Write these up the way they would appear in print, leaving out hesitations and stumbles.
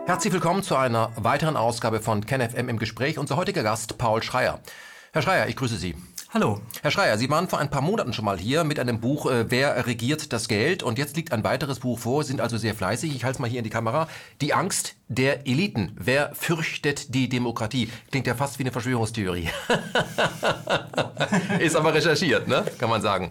Herzlich willkommen zu einer weiteren Ausgabe von KenFM im Gespräch. Unser heutiger Gast, Paul Schreyer. Herr Schreyer, ich grüße Sie. Hallo. Herr Schreyer, Sie waren vor ein paar Monaten schon mal hier mit einem Buch Wer regiert das Geld? Und jetzt liegt ein weiteres Buch vor, Sie sind also sehr fleißig. Ich halte es mal hier in die Kamera. Die Angst der Eliten. Wer fürchtet die Demokratie? Klingt ja fast wie eine Verschwörungstheorie. Ist aber recherchiert, ne? Kann man sagen.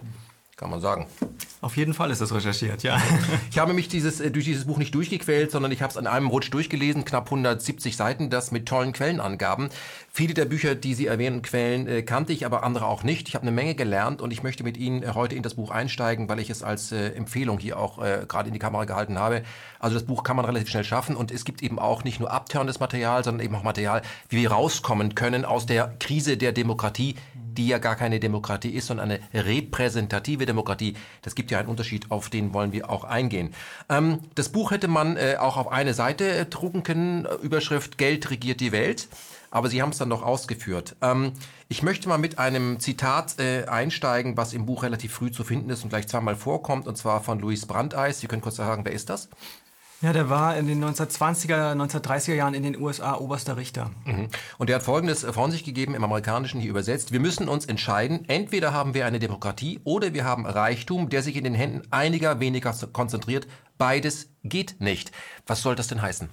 Auf jeden Fall ist das recherchiert, ja. Ich habe mich durch dieses Buch nicht durchgequält, sondern ich habe es an einem Rutsch durchgelesen, knapp 170 Seiten, das mit tollen Quellenangaben. Viele der Bücher, die Sie erwähnen, Quellen kannte ich, aber andere auch nicht. Ich habe eine Menge gelernt und ich möchte mit Ihnen heute in das Buch einsteigen, weil ich es als Empfehlung hier auch gerade in die Kamera gehalten habe. Also das Buch kann man relativ schnell schaffen und es gibt eben auch nicht nur abtörndes Material, sondern eben auch Material, wie wir rauskommen können aus der Krise der Demokratie, die ja gar keine Demokratie ist, sondern eine repräsentative Demokratie. Das gibt ja einen Unterschied, auf den wollen wir auch eingehen. Das Buch hätte man auch auf eine Seite drucken können, Überschrift Geld regiert die Welt, aber Sie haben es dann noch ausgeführt. Ich möchte mal mit einem Zitat einsteigen, was im Buch relativ früh zu finden ist und gleich zweimal vorkommt, und zwar von Louis Brandeis. Sie können kurz sagen, wer ist das? Ja, der war in den 1920er, 1930er Jahren in den USA oberster Richter. Und der hat Folgendes von sich gegeben, im Amerikanischen hier übersetzt. Wir müssen uns entscheiden, entweder haben wir eine Demokratie oder wir haben Reichtum, der sich in den Händen einiger weniger konzentriert. Beides geht nicht. Was soll das denn heißen?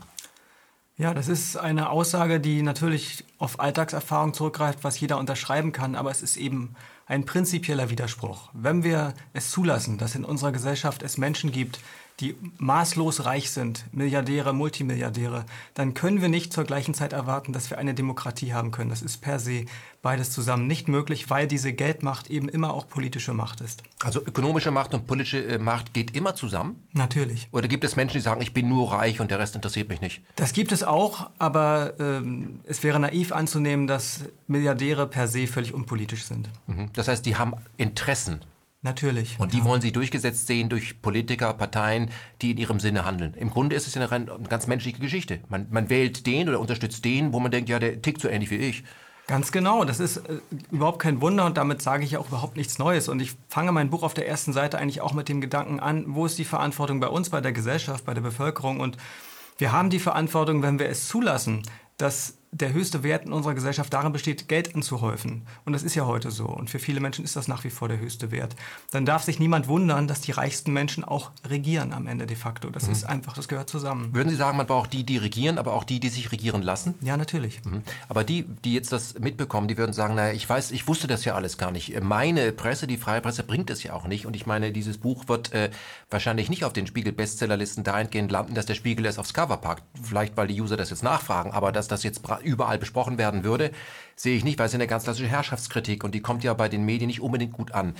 Ja, das ist eine Aussage, die natürlich auf Alltagserfahrung zurückgreift, was jeder unterschreiben kann, aber es ist eben ein prinzipieller Widerspruch. Wenn wir es zulassen, dass in unserer Gesellschaft es Menschen gibt, die maßlos reich sind, Milliardäre, Multimilliardäre, dann können wir nicht zur gleichen Zeit erwarten, dass wir eine Demokratie haben können. Das ist per se beides zusammen nicht möglich, weil diese Geldmacht eben immer auch politische Macht ist. Also ökonomische Macht und politische Macht geht immer zusammen? Natürlich. Oder gibt es Menschen, die sagen, ich bin nur reich und der Rest interessiert mich nicht? Das gibt es auch, aber es wäre naiv anzunehmen, dass Milliardäre per se völlig unpolitisch sind. Das heißt, die haben Interessen. Natürlich. Und die wollen sie durchgesetzt sehen durch Politiker, Parteien, die in ihrem Sinne handeln. Im Grunde ist es ja eine ganz menschliche Geschichte. Man wählt den oder unterstützt den, wo man denkt, ja, der tickt so ähnlich wie ich. Ganz genau, das ist überhaupt kein Wunder und damit sage ich ja auch überhaupt nichts Neues. Und ich fange mein Buch auf der ersten Seite eigentlich auch mit dem Gedanken an, wo ist die Verantwortung bei uns, bei der Gesellschaft, bei der Bevölkerung? Und wir haben die Verantwortung, wenn wir es zulassen, dass der höchste Wert in unserer Gesellschaft darin besteht, Geld anzuhäufen. Und das ist ja heute so. Und für viele Menschen ist das nach wie vor der höchste Wert. Dann darf sich niemand wundern, dass die reichsten Menschen auch regieren am Ende de facto. Das ist einfach, das gehört zusammen. Würden Sie sagen, man braucht die regieren, aber auch die sich regieren lassen? Ja, natürlich. Aber die jetzt das mitbekommen, die würden sagen, naja, ich wusste das ja alles gar nicht. Meine Presse, die freie Presse, bringt es ja auch nicht. Und ich meine, dieses Buch wird wahrscheinlich nicht auf den Spiegel-Bestsellerlisten dahingehend landen, dass der Spiegel es aufs Cover packt. Vielleicht, weil die User das jetzt nachfragen. Aber dass das jetzt überall besprochen werden würde, sehe ich nicht, weil es ist eine ganz klassische Herrschaftskritik und die kommt ja bei den Medien nicht unbedingt gut an.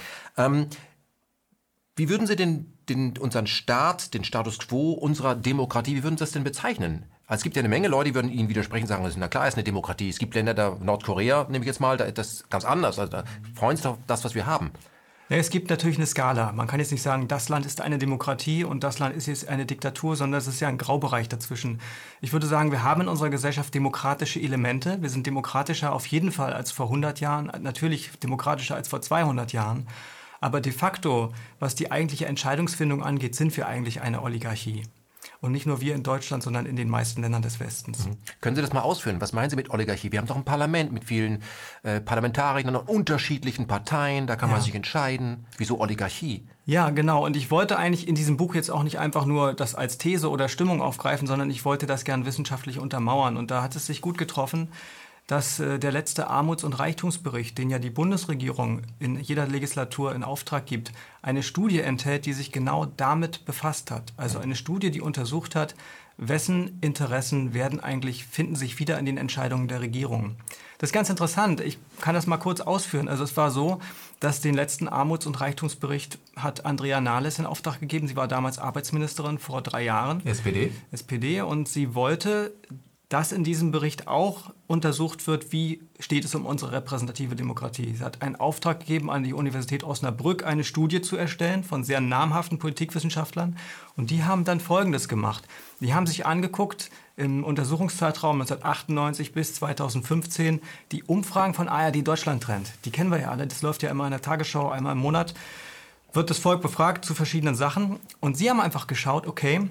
Wie würden Sie unseren Staat, den Status quo unserer Demokratie, wie würden Sie das denn bezeichnen? Also es gibt ja eine Menge Leute, die würden Ihnen widersprechen, sagen, na klar, ist eine Demokratie. Es gibt Länder, da Nordkorea, nehme ich jetzt mal, da ist das ganz anders. Also da freuen sich auf das, was wir haben. Ja, es gibt natürlich eine Skala. Man kann jetzt nicht sagen, das Land ist eine Demokratie und das Land ist jetzt eine Diktatur, sondern es ist ja ein Graubereich dazwischen. Ich würde sagen, wir haben in unserer Gesellschaft demokratische Elemente. Wir sind demokratischer auf jeden Fall als vor 100 Jahren, natürlich demokratischer als vor 200 Jahren. Aber de facto, was die eigentliche Entscheidungsfindung angeht, sind wir eigentlich eine Oligarchie. Und nicht nur wir in Deutschland, sondern in den meisten Ländern des Westens. Können Sie das mal ausführen? Was meinen Sie mit Oligarchie? Wir haben doch ein Parlament mit vielen Parlamentariern und unterschiedlichen Parteien. Da kann man sich entscheiden. Wieso Oligarchie? Ja, genau. Und ich wollte eigentlich in diesem Buch jetzt auch nicht einfach nur das als These oder Stimmung aufgreifen, sondern ich wollte das gern wissenschaftlich untermauern. Und da hat es sich gut getroffen, dass der letzte Armuts- und Reichtumsbericht, den ja die Bundesregierung in jeder Legislatur in Auftrag gibt, eine Studie enthält, die sich genau damit befasst hat. Also eine Studie, die untersucht hat, wessen Interessen finden sich wieder in den Entscheidungen der Regierung. Das ist ganz interessant. Ich kann das mal kurz ausführen. Also es war so, dass den letzten Armuts- und Reichtumsbericht hat Andrea Nahles in Auftrag gegeben. Sie war damals Arbeitsministerin vor 3 Jahren. SPD. Und sie wollte, dass in diesem Bericht auch untersucht wird, wie steht es um unsere repräsentative Demokratie. Sie hat einen Auftrag gegeben an die Universität Osnabrück, eine Studie zu erstellen von sehr namhaften Politikwissenschaftlern. Und die haben dann Folgendes gemacht. Die haben sich angeguckt, im Untersuchungszeitraum 1998 bis 2015, die Umfragen von ARD Deutschland Trend. Die kennen wir ja alle, das läuft ja immer in der Tagesschau, einmal im Monat. Wird das Volk befragt zu verschiedenen Sachen. Und sie haben einfach geschaut, okay,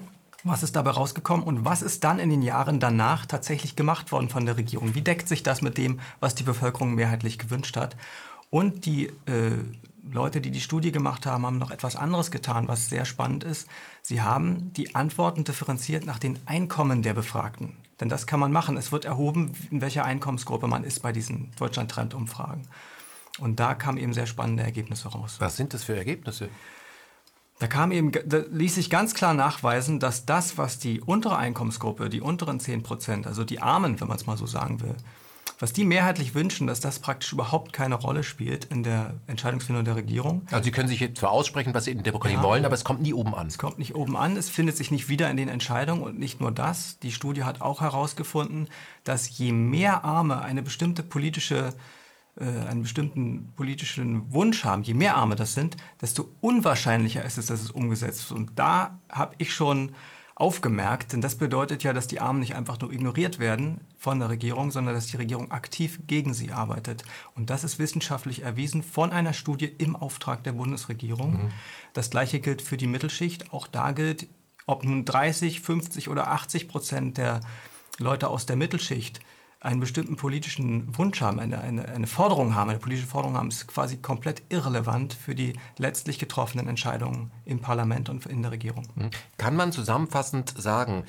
Was ist dabei rausgekommen und was ist dann in den Jahren danach tatsächlich gemacht worden von der Regierung? Wie deckt sich das mit dem, was die Bevölkerung mehrheitlich gewünscht hat? Und die Leute, die die Studie gemacht haben, haben noch etwas anderes getan, was sehr spannend ist. Sie haben die Antworten differenziert nach den Einkommen der Befragten. Denn das kann man machen. Es wird erhoben, in welcher Einkommensgruppe man ist bei diesen Deutschland-Trend-Umfragen. Und da kamen eben sehr spannende Ergebnisse raus. Was sind das für Ergebnisse? Da ließ sich ganz klar nachweisen, dass das, was die untere Einkommensgruppe, die unteren 10%, also die Armen, wenn man es mal so sagen will, was die mehrheitlich wünschen, dass das praktisch überhaupt keine Rolle spielt in der Entscheidungsfindung der Regierung. Also Sie können sich jetzt zwar aussprechen, was Sie in der Demokratie wollen, aber es kommt nie oben an. Es kommt nicht oben an, es findet sich nicht wieder in den Entscheidungen und nicht nur das. Die Studie hat auch herausgefunden, dass je mehr Arme einen bestimmten politischen Wunsch haben, je mehr Arme das sind, desto unwahrscheinlicher ist es, dass es umgesetzt wird. Und da habe ich schon aufgemerkt, denn das bedeutet ja, dass die Armen nicht einfach nur ignoriert werden von der Regierung, sondern dass die Regierung aktiv gegen sie arbeitet. Und das ist wissenschaftlich erwiesen von einer Studie im Auftrag der Bundesregierung. Das Gleiche gilt für die Mittelschicht. Auch da gilt, ob nun 30, 50 oder 80% der Leute aus der Mittelschicht einen bestimmten politischen Wunsch haben, eine Forderung haben, eine politische Forderung haben, ist quasi komplett irrelevant für die letztlich getroffenen Entscheidungen im Parlament und in der Regierung. Kann man zusammenfassend sagen,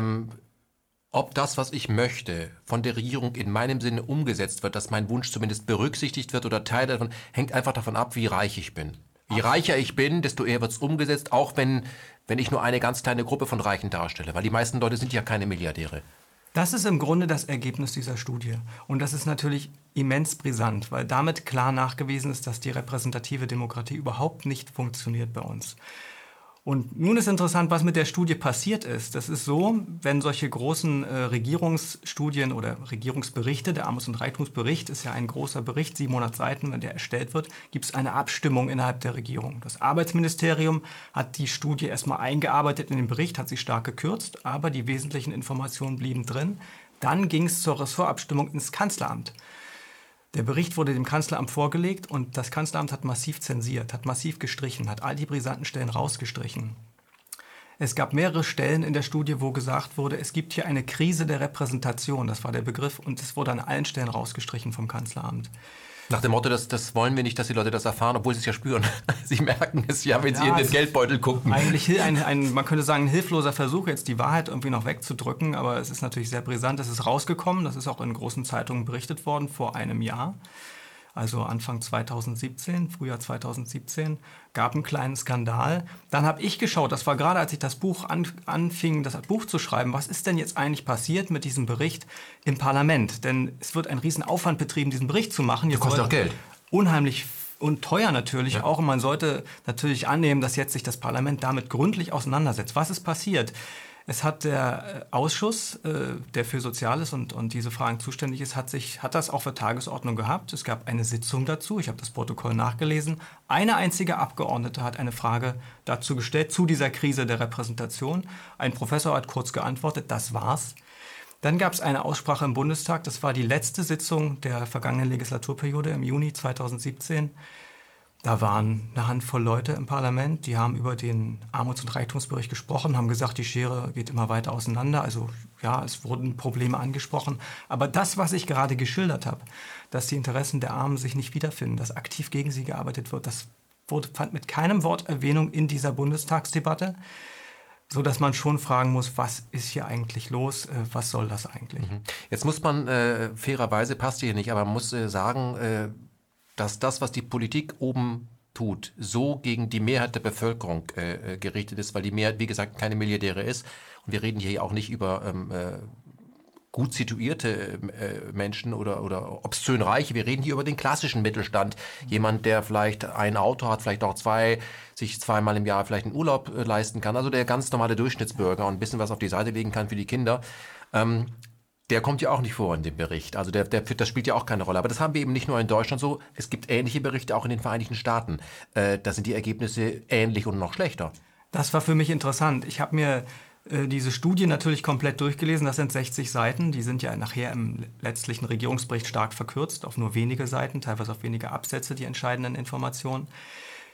ob das, was ich möchte, von der Regierung in meinem Sinne umgesetzt wird, dass mein Wunsch zumindest berücksichtigt wird oder Teil davon, hängt einfach davon ab, wie reich ich bin. Je reicher ich bin, desto eher wird es umgesetzt, auch wenn ich nur eine ganz kleine Gruppe von Reichen darstelle, weil die meisten Leute sind ja keine Milliardäre. Das ist im Grunde das Ergebnis dieser Studie. Und das ist natürlich immens brisant, weil damit klar nachgewiesen ist, dass die repräsentative Demokratie überhaupt nicht funktioniert bei uns. Und nun ist interessant, was mit der Studie passiert ist. Das ist so, wenn solche großen Regierungsstudien oder Regierungsberichte, der Armuts- und Reichtumsbericht ist ja ein großer Bericht, 700 Seiten, wenn der erstellt wird, gibt es eine Abstimmung innerhalb der Regierung. Das Arbeitsministerium hat die Studie erstmal eingearbeitet in den Bericht, hat sie stark gekürzt, aber die wesentlichen Informationen blieben drin. Dann ging es zur Ressortabstimmung ins Kanzleramt. Der Bericht wurde dem Kanzleramt vorgelegt und das Kanzleramt hat massiv zensiert, hat massiv gestrichen, hat all die brisanten Stellen rausgestrichen. Es gab mehrere Stellen in der Studie, wo gesagt wurde, es gibt hier eine Krise der Repräsentation, das war der Begriff, und es wurde an allen Stellen rausgestrichen vom Kanzleramt. Nach dem Motto, das wollen wir nicht, dass die Leute das erfahren, obwohl sie es ja spüren. Sie merken es ja, wenn sie in den Geldbeutel gucken. Eigentlich man könnte sagen, ein hilfloser Versuch, jetzt die Wahrheit irgendwie noch wegzudrücken, aber es ist natürlich sehr brisant. Es ist rausgekommen, das ist auch in großen Zeitungen berichtet worden vor einem Jahr. Also Anfang 2017, Frühjahr 2017, gab einen kleinen Skandal. Dann habe ich geschaut, das war gerade, als ich das Buch anfing, das Buch zu schreiben, was ist denn jetzt eigentlich passiert mit diesem Bericht im Parlament? Denn es wird ein riesen Aufwand betrieben, diesen Bericht zu machen. Das kostet auch Geld. Unheimlich und teuer natürlich auch. Und man sollte natürlich annehmen, dass jetzt sich das Parlament damit gründlich auseinandersetzt. Was ist passiert? Es hat der Ausschuss, der für Soziales und diese Fragen zuständig ist, hat das auf der Tagesordnung gehabt. Es gab eine Sitzung dazu. Ich habe das Protokoll nachgelesen. Eine einzige Abgeordnete hat eine Frage dazu gestellt, zu dieser Krise der Repräsentation. Ein Professor hat kurz geantwortet, das war's. Dann gab es eine Aussprache im Bundestag. Das war die letzte Sitzung der vergangenen Legislaturperiode im Juni 2017. Da waren eine Handvoll Leute im Parlament, die haben über den Armuts- und Reichtumsbericht gesprochen, haben gesagt, die Schere geht immer weiter auseinander. Also ja, es wurden Probleme angesprochen. Aber das, was ich gerade geschildert habe, dass die Interessen der Armen sich nicht wiederfinden, dass aktiv gegen sie gearbeitet wird, das fand mit keinem Wort Erwähnung in dieser Bundestagsdebatte, sodass man schon fragen muss, was ist hier eigentlich los, was soll das eigentlich? Jetzt muss man, fairerweise passt hier nicht, aber man muss sagen, dass das, was die Politik oben tut, so gegen die Mehrheit der Bevölkerung gerichtet ist, weil die Mehrheit, wie gesagt, keine Milliardäre ist. Und wir reden hier auch nicht über gut situierte Menschen oder obszön Reiche. Wir reden hier über den klassischen Mittelstand. Jemand, der vielleicht ein Auto hat, vielleicht auch zwei, sich zweimal im Jahr vielleicht einen Urlaub leisten kann. Also der ganz normale Durchschnittsbürger und ein bisschen was auf die Seite legen kann für die Kinder. Der kommt ja auch nicht vor in dem Bericht. Also das spielt ja auch keine Rolle. Aber das haben wir eben nicht nur in Deutschland so. Es gibt ähnliche Berichte auch in den Vereinigten Staaten. Da sind die Ergebnisse ähnlich und noch schlechter. Das war für mich interessant. Ich habe mir diese Studie natürlich komplett durchgelesen. Das sind 60 Seiten. Die sind ja nachher im letztlichen Regierungsbericht stark verkürzt auf nur wenige Seiten, teilweise auf wenige Absätze, die entscheidenden Informationen.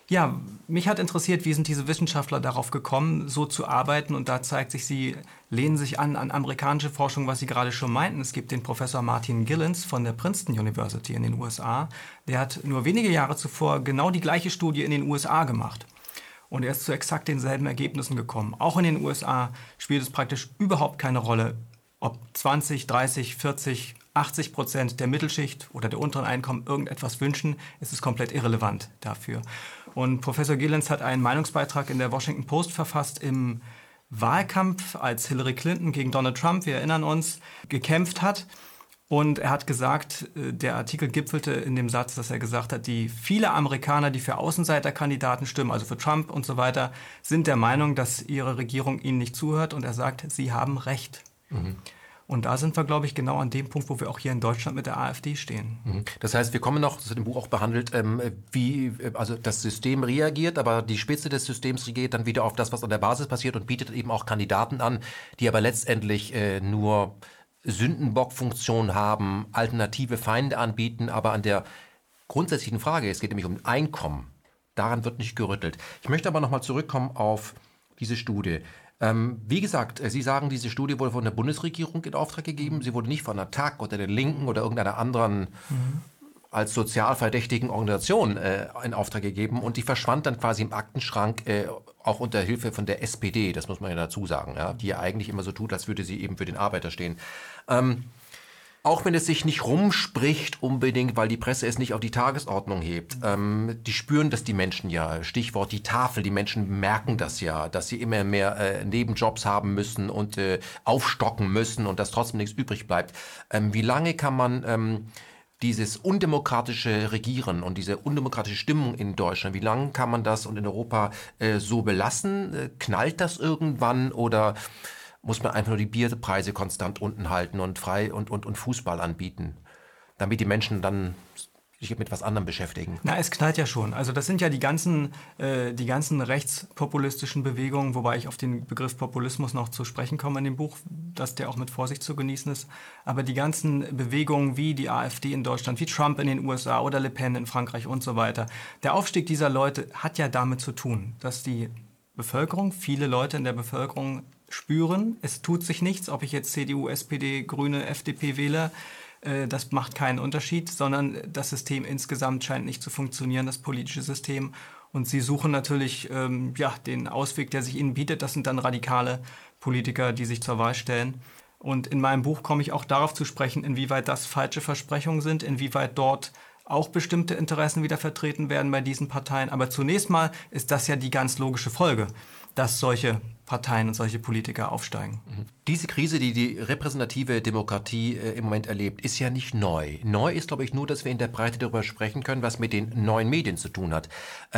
Ja, mich hat interessiert, wie sind diese Wissenschaftler darauf gekommen, so zu arbeiten. Und da zeigt sich, sie lehnen sich an amerikanische Forschung, was Sie gerade schon meinten. Es gibt den Professor Martin Gilens von der Princeton University in den USA. Der hat nur wenige Jahre zuvor genau die gleiche Studie in den USA gemacht. Und er ist zu exakt denselben Ergebnissen gekommen. Auch in den USA spielt es praktisch überhaupt keine Rolle, ob 20, 30, 40, 80% der Mittelschicht oder der unteren Einkommen irgendetwas wünschen. Es ist komplett irrelevant dafür. Und Professor Gilens hat einen Meinungsbeitrag in der Washington Post verfasst im Wahlkampf, als Hillary Clinton gegen Donald Trump, wir erinnern uns, gekämpft hat. Und er hat gesagt, der Artikel gipfelte in dem Satz, dass er gesagt hat, die viele Amerikaner, die für Außenseiterkandidaten stimmen, also für Trump und so weiter, sind der Meinung, dass ihre Regierung ihnen nicht zuhört. Und er sagt, sie haben Recht. Mhm. Und da sind wir, glaube ich, genau an dem Punkt, wo wir auch hier in Deutschland mit der AfD stehen. Das heißt, wir kommen noch, das wird im Buch auch behandelt, wie also das System reagiert, aber die Spitze des Systems reagiert dann wieder auf das, was an der Basis passiert und bietet eben auch Kandidaten an, die aber letztendlich nur Sündenbockfunktion haben, alternative Feinde anbieten, aber an der grundsätzlichen Frage, es geht nämlich um Einkommen, daran wird nicht gerüttelt. Ich möchte aber nochmal zurückkommen auf diese Studie. Wie gesagt, Sie sagen, diese Studie wurde von der Bundesregierung in Auftrag gegeben. Sie wurde nicht von der TAG oder der Linken oder irgendeiner anderen als sozial verdächtigen Organisation in Auftrag gegeben. Und die verschwand dann quasi im Aktenschrank, auch unter Hilfe von der SPD, das muss man ja dazu sagen, ja, die ja eigentlich immer so tut, als würde sie eben für den Arbeiter stehen. Auch wenn es sich nicht rumspricht unbedingt, weil die Presse es nicht auf die Tagesordnung hebt. Die spüren das die Menschen ja. Stichwort die Tafel. Die Menschen merken das ja, dass sie immer mehr Nebenjobs haben müssen und aufstocken müssen und dass trotzdem nichts übrig bleibt. Wie lange kann man dieses undemokratische Regieren und diese undemokratische Stimmung in Deutschland, wie lange kann man das und in Europa so belassen? Knallt das irgendwann oder muss man einfach nur die Bierpreise konstant unten halten und frei und Fußball anbieten, damit die Menschen dann sich mit was anderem beschäftigen? Na, es knallt ja schon. Also das sind ja die ganzen rechtspopulistischen Bewegungen, wobei ich auf den Begriff Populismus noch zu sprechen komme in dem Buch, dass der auch mit Vorsicht zu genießen ist. Aber die ganzen Bewegungen wie die AfD in Deutschland, wie Trump in den USA oder Le Pen in Frankreich und so weiter, der Aufstieg dieser Leute hat ja damit zu tun, dass die Bevölkerung, viele Leute in der Bevölkerung spüren, es tut sich nichts, ob ich jetzt CDU, SPD, Grüne, FDP wähle, das macht keinen Unterschied, sondern das System insgesamt scheint nicht zu funktionieren, das politische System. Und sie suchen natürlich den Ausweg, der sich ihnen bietet. Das sind dann radikale Politiker, die sich zur Wahl stellen. Und in meinem Buch komme ich auch darauf zu sprechen, inwieweit das falsche Versprechungen sind, inwieweit dort auch bestimmte Interessen wieder vertreten werden bei diesen Parteien. Aber zunächst mal ist das ja die ganz logische Folge, dass solche Parteien und solche Politiker aufsteigen. Diese Krise, die die repräsentative Demokratie im Moment erlebt, ist ja nicht neu. Neu ist, glaube ich, nur, dass wir in der Breite darüber sprechen können, was mit den neuen Medien zu tun hat.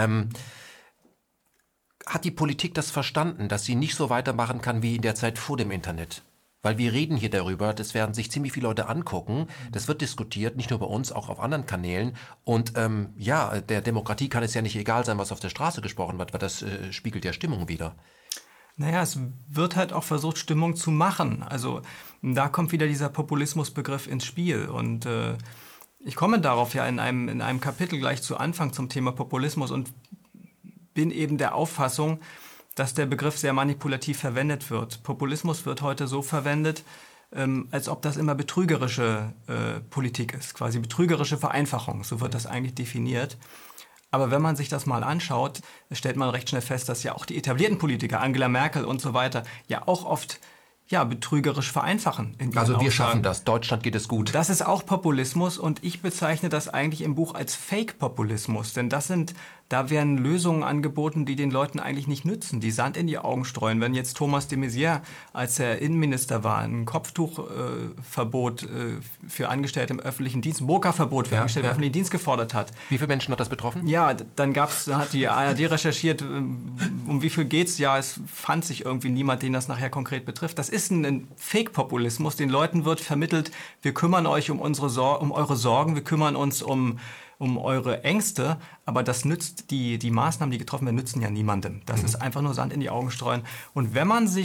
Hat die Politik das verstanden, dass sie nicht so weitermachen kann wie in der Zeit vor dem Internet? Weil wir reden hier darüber, das werden sich ziemlich viele Leute angucken, das wird diskutiert, nicht nur bei uns, auch auf anderen Kanälen. Und der Demokratie kann es ja nicht egal sein, was auf der Straße gesprochen wird, weil das spiegelt ja Stimmung wider. Naja, es wird halt auch versucht, Stimmung zu machen. Also da kommt wieder dieser Populismusbegriff ins Spiel. Und ich komme darauf ja in einem Kapitel gleich zu Anfang zum Thema Populismus und bin eben der Auffassung, dass der Begriff sehr manipulativ verwendet wird. Populismus wird heute so verwendet, als ob das immer betrügerische Politik ist, quasi betrügerische Vereinfachung, so wird das eigentlich definiert. Aber wenn man sich das mal anschaut, stellt man recht schnell fest, dass ja auch die etablierten Politiker, Angela Merkel und so weiter, ja auch oft betrügerisch vereinfachen. Also wir schaffen das, Deutschland geht es gut. Das ist auch Populismus und ich bezeichne das eigentlich im Buch als Fake-Populismus, denn da werden Lösungen angeboten, die den Leuten eigentlich nicht nützen, die Sand in die Augen streuen. Wenn jetzt Thomas de Maizière, als er Innenminister war, ein Kopftuchverbot für Angestellte im öffentlichen Dienst, ein Burka-Verbot für Angestellte im öffentlichen Dienst gefordert hat. Wie viele Menschen hat das betroffen? Ja, dann hat die ARD recherchiert, um wie viel geht's? Ja, es fand sich irgendwie niemand, den das nachher konkret betrifft. Das ist ein Fake-Populismus. Den Leuten wird vermittelt, wir kümmern euch um eure Sorgen, wir kümmern uns um eure Ängste, aber das nützt die Maßnahmen, die getroffen werden, nützen ja niemandem. Das ist einfach nur Sand in die Augen streuen. Und wenn man sich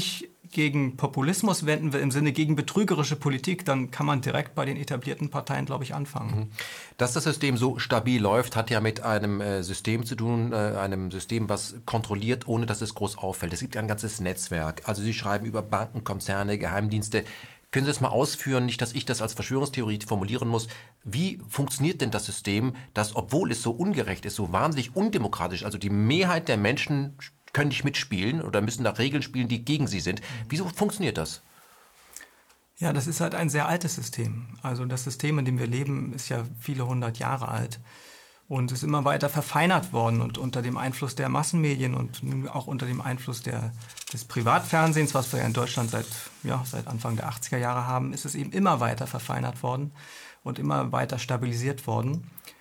gegen Populismus wenden will, im Sinne gegen betrügerische Politik, dann kann man direkt bei den etablierten Parteien, glaube ich, anfangen. Dass das System so stabil läuft, hat ja mit einem System zu tun, einem System, was kontrolliert, ohne dass es groß auffällt. Es gibt ein ganzes Netzwerk. Also Sie schreiben über Banken, Konzerne, Geheimdienste. Können Sie das mal ausführen, nicht, dass ich das als Verschwörungstheorie formulieren muss. Wie funktioniert denn das System, das, obwohl es so ungerecht ist, so wahnsinnig undemokratisch, also die Mehrheit der Menschen können nicht mitspielen oder müssen nach Regeln spielen, die gegen sie sind. Wieso funktioniert das? Ja, das ist halt ein sehr altes System. Also das System, in dem wir leben, ist ja viele 100 Jahre alt und ist immer weiter verfeinert worden und unter dem Einfluss der Massenmedien und auch unter dem Einfluss des Privatfernsehens, was wir ja in Deutschland seit Anfang der 80er Jahre haben, ist es eben immer weiter verfeinert worden und immer weiter stabilisiert worden.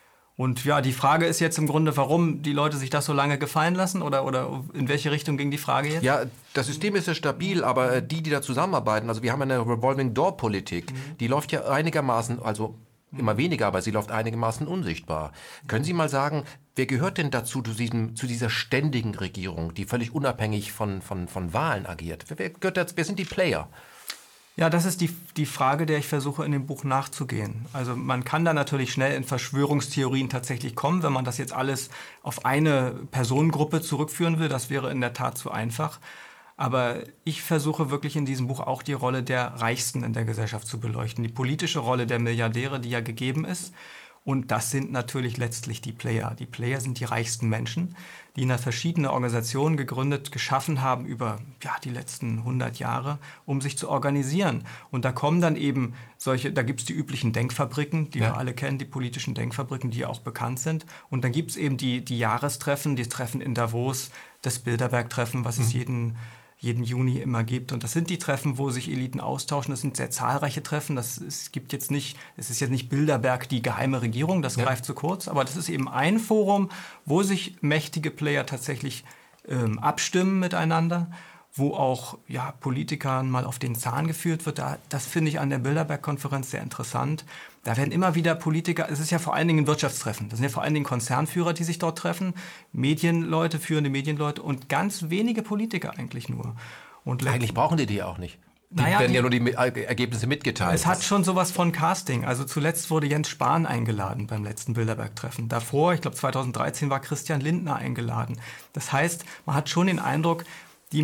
Und ja, die Frage ist jetzt im Grunde, warum die Leute sich das so lange gefallen lassen oder in welche Richtung ging die Frage jetzt? Ja, das System ist ja stabil, aber die da zusammenarbeiten, also wir haben eine Revolving-Door-Politik, die läuft ja einigermaßen, also immer weniger, aber sie läuft einigermaßen unsichtbar. Können Sie mal sagen, wer gehört denn dazu, zu dieser ständigen Regierung, die völlig unabhängig von Wahlen agiert? Wer sind die Player? Ja, das ist die Frage, der ich versuche in dem Buch nachzugehen. Also man kann da natürlich schnell in Verschwörungstheorien tatsächlich kommen, wenn man das jetzt alles auf eine Personengruppe zurückführen will. Das wäre in der Tat zu einfach. Aber ich versuche wirklich in diesem Buch auch die Rolle der Reichsten in der Gesellschaft zu beleuchten. Die politische Rolle der Milliardäre, die ja gegeben ist. Und das sind natürlich letztlich die Player. Die Player sind die reichsten Menschen, die verschiedene Organisationen gegründet, geschaffen haben über die letzten 100 Jahre, um sich zu organisieren. Und da kommen dann eben da gibt es die üblichen Denkfabriken, die wir alle kennen, die politischen Denkfabriken, die ja auch bekannt sind. Und dann gibt es eben die Jahrestreffen, die Treffen in Davos, das Bilderberg-Treffen, was es jeden Juni immer gibt. Und das sind die Treffen, wo sich Eliten austauschen. Das sind sehr zahlreiche Treffen. Es ist jetzt nicht Bilderberg die geheime Regierung, das greift zu kurz. Aber das ist eben ein Forum, wo sich mächtige Player tatsächlich abstimmen miteinander, wo auch Politikern mal auf den Zahn geführt wird. Das finde ich an der Bilderberg-Konferenz sehr interessant. Da werden immer wieder Politiker, es ist ja vor allen Dingen ein Wirtschaftstreffen, das sind ja vor allen Dingen Konzernführer, die sich dort treffen, Medienleute, führende Medienleute und ganz wenige Politiker eigentlich nur. Und eigentlich brauchen die auch nicht. Die werden ja nur die Ergebnisse mitgeteilt. Es hat schon sowas von Casting. Also zuletzt wurde Jens Spahn eingeladen beim letzten Bilderberg-Treffen. Davor, ich glaube 2013, war Christian Lindner eingeladen. Das heißt, man hat schon den Eindruck, die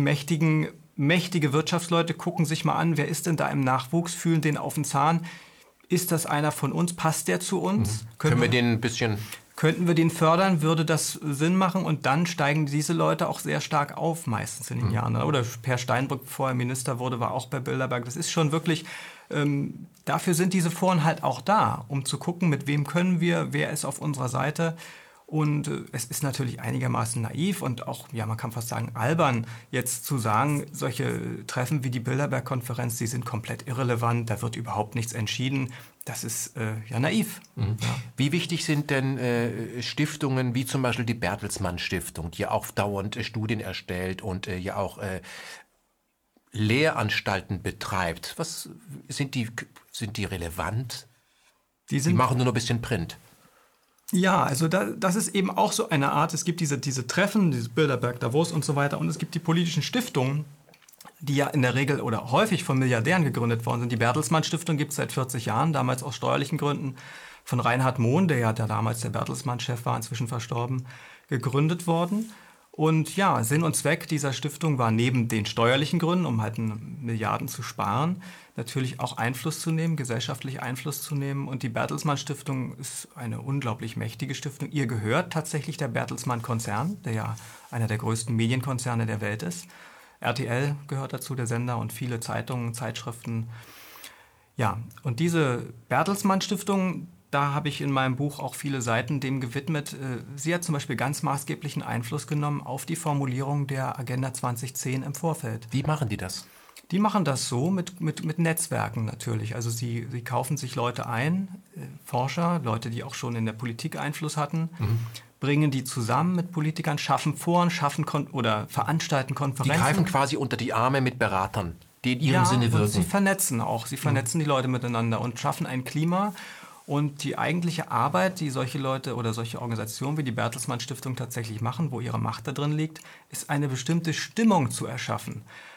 mächtige Wirtschaftsleute gucken sich mal an, wer ist denn da im Nachwuchs, fühlen den auf den Zahn. Ist das einer von uns? Passt der zu uns? Können wir den ein bisschen... Könnten wir den fördern? Würde das Sinn machen? Und dann steigen diese Leute auch sehr stark auf, meistens in den Jahren. Oder Per Steinbrück, bevor er Minister wurde, war auch bei Bilderberg. Das ist schon wirklich... dafür sind diese Foren halt auch da, um zu gucken, mit wem können wir, wer ist auf unserer Seite. Und es ist natürlich einigermaßen naiv und auch, man kann fast sagen, albern, jetzt zu sagen, solche Treffen wie die Bilderberg-Konferenz, die sind komplett irrelevant, da wird überhaupt nichts entschieden. Das ist naiv. Ja. Wie wichtig sind denn Stiftungen wie zum Beispiel die Bertelsmann Stiftung, die ja auch dauernd Studien erstellt und auch Lehranstalten betreibt? Sind die relevant? Die machen nur noch ein bisschen Print. Ja, also das ist eben auch so eine Art, es gibt diese Treffen, dieses Bilderberg, Davos und so weiter und es gibt die politischen Stiftungen, die ja in der Regel oder häufig von Milliardären gegründet worden sind. Die Bertelsmann Stiftung gibt es seit 40 Jahren, damals aus steuerlichen Gründen von Reinhard Mohn, der damals der Bertelsmann-Chef war, inzwischen verstorben, gegründet worden. Und Sinn und Zweck dieser Stiftung war neben den steuerlichen Gründen, um halt Milliarden zu sparen, natürlich auch Einfluss zu nehmen, gesellschaftlich Einfluss zu nehmen. Und die Bertelsmann Stiftung ist eine unglaublich mächtige Stiftung. Ihr gehört tatsächlich der Bertelsmann-Konzern, der ja einer der größten Medienkonzerne der Welt ist. RTL gehört dazu, der Sender, und viele Zeitungen, Zeitschriften. Ja, und diese Bertelsmann Stiftung, da habe ich in meinem Buch auch viele Seiten dem gewidmet. Sie hat zum Beispiel ganz maßgeblichen Einfluss genommen auf die Formulierung der Agenda 2010 im Vorfeld. Wie machen die das? Die machen das so mit Netzwerken natürlich. Also sie kaufen sich Leute ein, Forscher, Leute, die auch schon in der Politik Einfluss hatten, bringen die zusammen mit Politikern, schaffen Foren, oder veranstalten Konferenzen. Die greifen quasi unter die Arme mit Beratern, die in ihrem Sinne wirken. Und sie vernetzen auch. Sie vernetzen die Leute miteinander und schaffen ein Klima. Und die eigentliche Arbeit, die solche Leute oder solche Organisationen wie die Bertelsmann Stiftung tatsächlich machen, wo ihre Macht da drin liegt, ist eine bestimmte Stimmung zu erschaffen.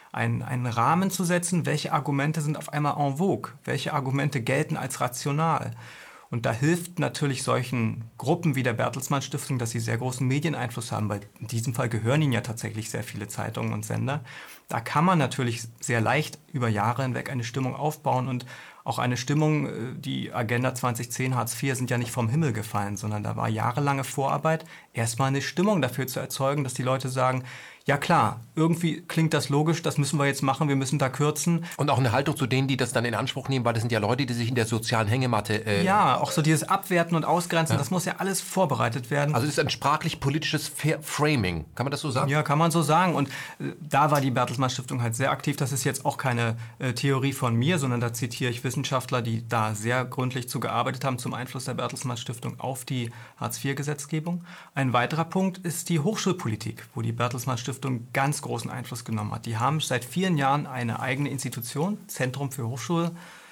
einen Rahmen zu setzen, welche Argumente sind auf einmal en vogue, welche Argumente gelten als rational. Und da hilft natürlich solchen Gruppen wie der Bertelsmann Stiftung, dass sie sehr großen Medieneinfluss haben, weil in diesem Fall gehören ihnen ja tatsächlich sehr viele Zeitungen und Sender. Da kann man natürlich sehr leicht über Jahre hinweg eine Stimmung aufbauen und auch eine Stimmung, die Agenda 2010, Hartz IV sind ja nicht vom Himmel gefallen, sondern da war jahrelange Vorarbeit, erstmal eine Stimmung dafür zu erzeugen, dass die Leute sagen, ja klar, irgendwie klingt das logisch, das müssen wir jetzt machen, wir müssen da kürzen. Und auch eine Haltung zu denen, die das dann in Anspruch nehmen, weil das sind ja Leute, die sich in der sozialen Hängematte... Ja, auch so dieses Abwerten und Ausgrenzen, das muss ja alles vorbereitet werden. Also es ist ein sprachlich-politisches Framing, kann man das so sagen? Ja, kann man so sagen. Und da war die Bertelsmann Stiftung halt sehr aktiv. Das ist jetzt auch keine Theorie von mir, sondern da zitiere ich Wissenschaftler, die da sehr gründlich zu gearbeitet haben zum Einfluss der Bertelsmann Stiftung auf die Hartz-IV-Gesetzgebung. Ein weiterer Punkt ist die Hochschulpolitik, wo die Bertelsmann Stiftung ganz großen Einfluss genommen hat. Die haben seit vielen Jahren eine eigene Institution, Zentrum für Hochschul.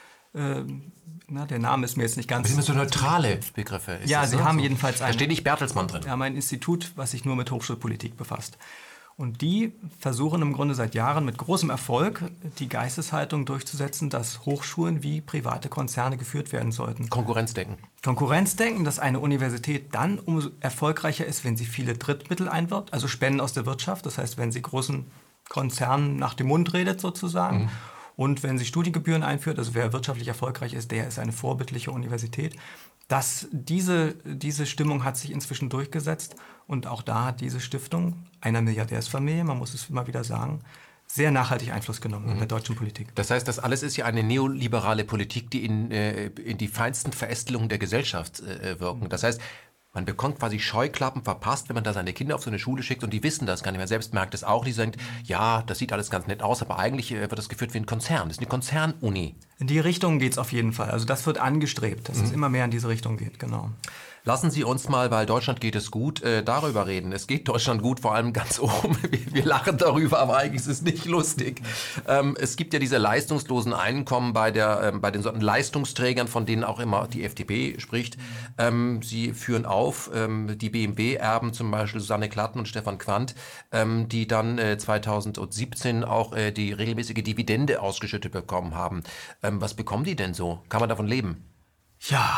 Der Name ist mir jetzt nicht ganz... Das sind so neutrale Begriffe. Ja, sie haben jedenfalls Da steht nicht Bertelsmann drin. Wir haben ein Institut, was sich nur mit Hochschulpolitik befasst. Und die versuchen im Grunde seit Jahren mit großem Erfolg die Geisteshaltung durchzusetzen, dass Hochschulen wie private Konzerne geführt werden sollten. Konkurrenzdenken. Konkurrenzdenken, dass eine Universität dann umso erfolgreicher ist, wenn sie viele Drittmittel einwirbt, also Spenden aus der Wirtschaft. Das heißt, wenn sie großen Konzernen nach dem Mund redet sozusagen. Mhm. Und wenn sie Studiengebühren einführt, also wer wirtschaftlich erfolgreich ist, der ist eine vorbildliche Universität. Diese Stimmung hat sich inzwischen durchgesetzt und auch da hat diese Stiftung einer Milliardärsfamilie, man muss es immer wieder sagen, sehr nachhaltig Einfluss genommen in der deutschen Politik. Das heißt, das alles ist ja eine neoliberale Politik, die in die feinsten Verästelungen der Gesellschaft wirken. Das heißt, man bekommt quasi Scheuklappen verpasst, wenn man da seine Kinder auf so eine Schule schickt und die wissen das gar nicht. Man selbst merkt es auch, die sagen, ja, das sieht alles ganz nett aus, aber eigentlich wird das geführt wie ein Konzern. Das ist eine Konzernuni. In die Richtung geht es auf jeden Fall. Also das wird angestrebt, dass es immer mehr in diese Richtung geht, genau. Lassen Sie uns mal, weil Deutschland geht es gut, darüber reden. Es geht Deutschland gut, vor allem ganz oben. Wir lachen darüber, aber eigentlich ist es nicht lustig. Es gibt ja diese leistungslosen Einkommen bei den sogenannten Leistungsträgern, von denen auch immer die FDP spricht. Sie führen auf die BMW-Erben, zum Beispiel Susanne Klatten und Stefan Quandt, die dann 2017 auch die regelmäßige Dividende ausgeschüttet bekommen haben. Was bekommen die denn so? Kann man davon leben? Ja,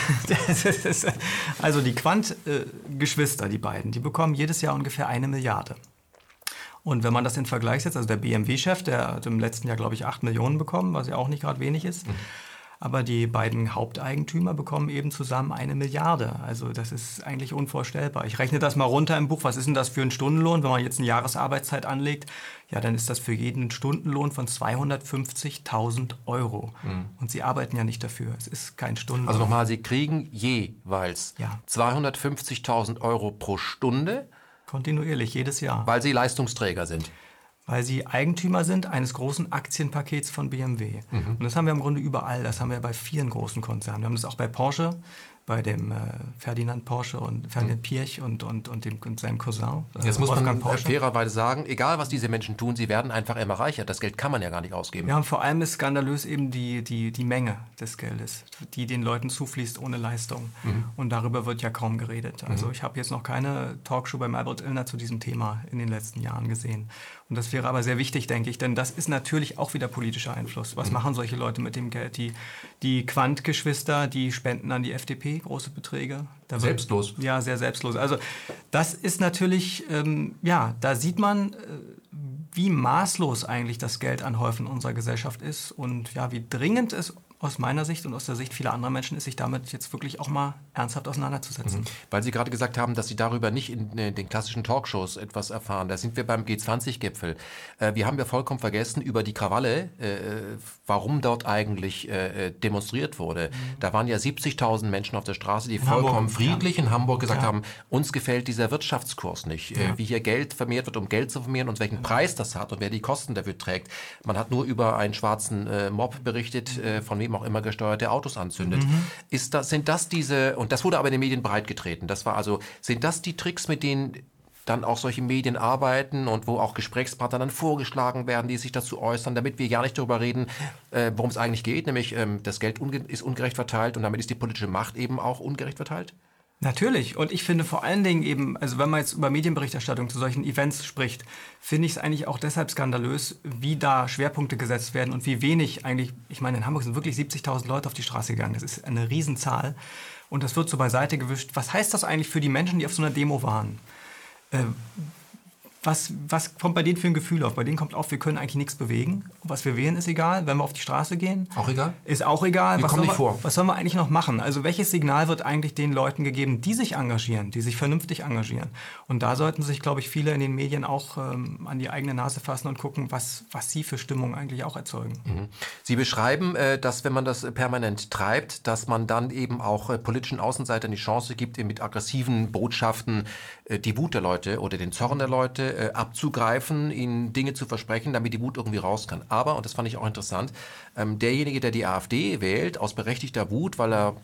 also die Quandt-Geschwister, die beiden, die bekommen jedes Jahr ungefähr 1 Milliarde. Und wenn man das in Vergleich setzt, also der BMW-Chef, der hat im letzten Jahr, glaube ich, 8 Millionen bekommen, was ja auch nicht gerade wenig ist. Aber die beiden Haupteigentümer bekommen eben zusammen 1 Milliarde. Also das ist eigentlich unvorstellbar. Ich rechne das mal runter im Buch. Was ist denn das für ein Stundenlohn? Wenn man jetzt eine Jahresarbeitszeit anlegt, ja, dann ist das für jeden Stundenlohn von 250.000 Euro. Und sie arbeiten ja nicht dafür. Es ist kein Stundenlohn. Also nochmal, Sie kriegen jeweils 250.000 Euro pro Stunde. Kontinuierlich, jedes Jahr. Weil Sie Leistungsträger sind. Weil sie Eigentümer sind eines großen Aktienpakets von BMW. Und das haben wir im Grunde überall. Das haben wir bei vielen großen Konzernen. Wir haben das auch bei Porsche, bei dem Ferdinand Porsche und Ferdinand Piëch und seinem Cousin. Jetzt muss man fairerweise sagen, egal was diese Menschen tun, sie werden einfach immer reicher. Das Geld kann man ja gar nicht ausgeben. Ja, und vor allem ist skandalös eben die Menge des Geldes, die den Leuten zufließt ohne Leistung. Und darüber wird ja kaum geredet. Also ich habe jetzt noch keine Talkshow beim Albert Illner zu diesem Thema in den letzten Jahren gesehen. Und das wäre aber sehr wichtig, denke ich, denn das ist natürlich auch wieder politischer Einfluss. Was machen solche Leute mit dem Geld? Die Quandt-Geschwister, die spenden an die FDP große Beträge. Selbstlos? Ja, sehr selbstlos. Also das ist natürlich, da sieht man, wie maßlos eigentlich das Geldanhäufen unserer Gesellschaft ist und ja, wie dringend es aus meiner Sicht und aus der Sicht vieler anderer Menschen ist, sich damit jetzt wirklich auch mal ernsthaft auseinanderzusetzen. Weil Sie gerade gesagt haben, dass Sie darüber nicht in den klassischen Talkshows etwas erfahren. Da sind wir beim G20-Gipfel. Wir haben ja vollkommen vergessen über die Krawalle, warum dort eigentlich demonstriert wurde. Da waren ja 70.000 Menschen auf der Straße, die vollkommen friedlich in Hamburg gesagt haben, uns gefällt dieser Wirtschaftskurs nicht. Wie hier Geld vermehrt wird, um Geld zu vermehren und welchen Preis das hat und wer die Kosten dafür trägt. Man hat nur über einen schwarzen Mob berichtet, von wem auch immer gesteuerte Autos anzündet. Sind das diese, und das wurde aber in den Medien breitgetreten, sind das die Tricks, mit denen dann auch solche Medien arbeiten und wo auch Gesprächspartner dann vorgeschlagen werden, die sich dazu äußern, damit wir ja nicht darüber reden, worum es eigentlich geht, nämlich das Geld ist ungerecht verteilt und damit ist die politische Macht eben auch ungerecht verteilt? Natürlich. Und ich finde vor allen Dingen eben, also wenn man jetzt über Medienberichterstattung zu solchen Events spricht, finde ich es eigentlich auch deshalb skandalös, wie da Schwerpunkte gesetzt werden und wie wenig eigentlich, ich meine, in Hamburg sind wirklich 70.000 Leute auf die Straße gegangen. Das ist eine Riesenzahl. Und das wird so beiseite gewischt. Was heißt das eigentlich für die Menschen, die auf so einer Demo waren? Was kommt bei denen für ein Gefühl auf? Bei denen kommt auf, wir können eigentlich nichts bewegen. Was wir wählen, ist egal. Wenn wir auf die Straße gehen, Auch egal? Ist auch egal. Wir kommen nicht vor. Was sollen wir eigentlich noch machen? Also welches Signal wird eigentlich den Leuten gegeben, die sich engagieren, die sich vernünftig engagieren? Und da sollten sich, glaube ich, viele in den Medien auch an die eigene Nase fassen und gucken, was sie für Stimmung eigentlich auch erzeugen. Mhm. Sie beschreiben, dass wenn man das permanent treibt, dass man dann eben auch politischen Außenseitern die Chance gibt, mit aggressiven Botschaften die Wut der Leute oder den Zorn der Leute abzugreifen, ihnen Dinge zu versprechen, damit die Wut irgendwie raus kann. Aber, und das fand ich auch interessant, derjenige, der die AfD wählt, aus berechtigter Wut, weil er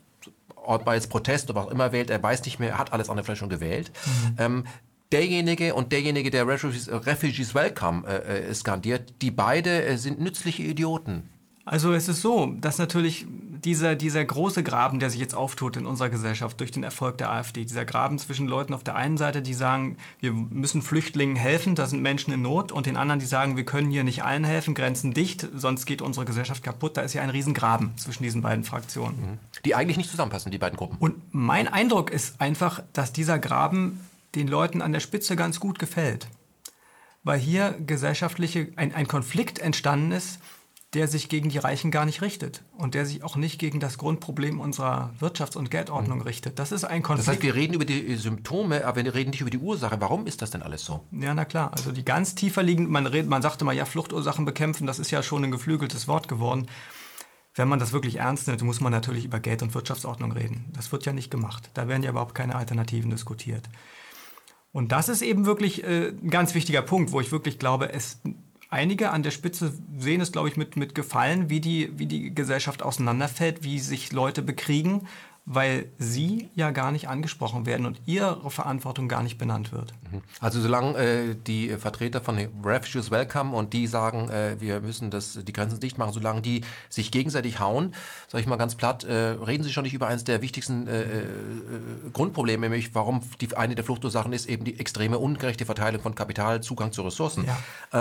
bei jetzt Protest oder was auch immer wählt, er weiß nicht mehr, er hat alles andere vielleicht schon gewählt. Derjenige, der Refugees Welcome skandiert, die beide sind nützliche Idioten. Also es ist so, dass natürlich dieser große Graben, der sich jetzt auftut in unserer Gesellschaft durch den Erfolg der AfD, dieser Graben zwischen Leuten auf der einen Seite, die sagen, wir müssen Flüchtlingen helfen, da sind Menschen in Not, und den anderen, die sagen, wir können hier nicht allen helfen, Grenzen dicht, sonst geht unsere Gesellschaft kaputt. Da ist ja ein Riesengraben zwischen diesen beiden Fraktionen. Die eigentlich nicht zusammenpassen, die beiden Gruppen. Und mein Eindruck ist einfach, dass dieser Graben den Leuten an der Spitze ganz gut gefällt. Weil hier gesellschaftlich ein Konflikt entstanden ist, der sich gegen die Reichen gar nicht richtet und der sich auch nicht gegen das Grundproblem unserer Wirtschafts- und Geldordnung richtet. Das ist ein Konflikt. Das heißt, wir reden über die Symptome, aber wir reden nicht über die Ursache. Warum ist das denn alles so? Ja, na klar. Also die ganz tiefer liegenden, man sagte mal, ja, Fluchtursachen bekämpfen, das ist ja schon ein geflügeltes Wort geworden. Wenn man das wirklich ernst nimmt, muss man natürlich über Geld- und Wirtschaftsordnung reden. Das wird ja nicht gemacht. Da werden ja überhaupt keine Alternativen diskutiert. Und das ist eben wirklich ein ganz wichtiger Punkt, wo ich wirklich glaube, einige an der Spitze sehen es, glaube ich, mit Gefallen, wie die Gesellschaft auseinanderfällt, wie sich Leute bekriegen, weil sie ja gar nicht angesprochen werden und ihre Verantwortung gar nicht benannt wird. Also solange die Vertreter von Refugees Welcome und die sagen, wir müssen die Grenzen dicht machen, solange die sich gegenseitig hauen, sage ich mal ganz platt, reden sie schon nicht über eines der wichtigsten Grundprobleme, nämlich warum eine der Fluchtursachen ist eben die extreme ungerechte Verteilung von Kapital, Zugang zu Ressourcen. Ja.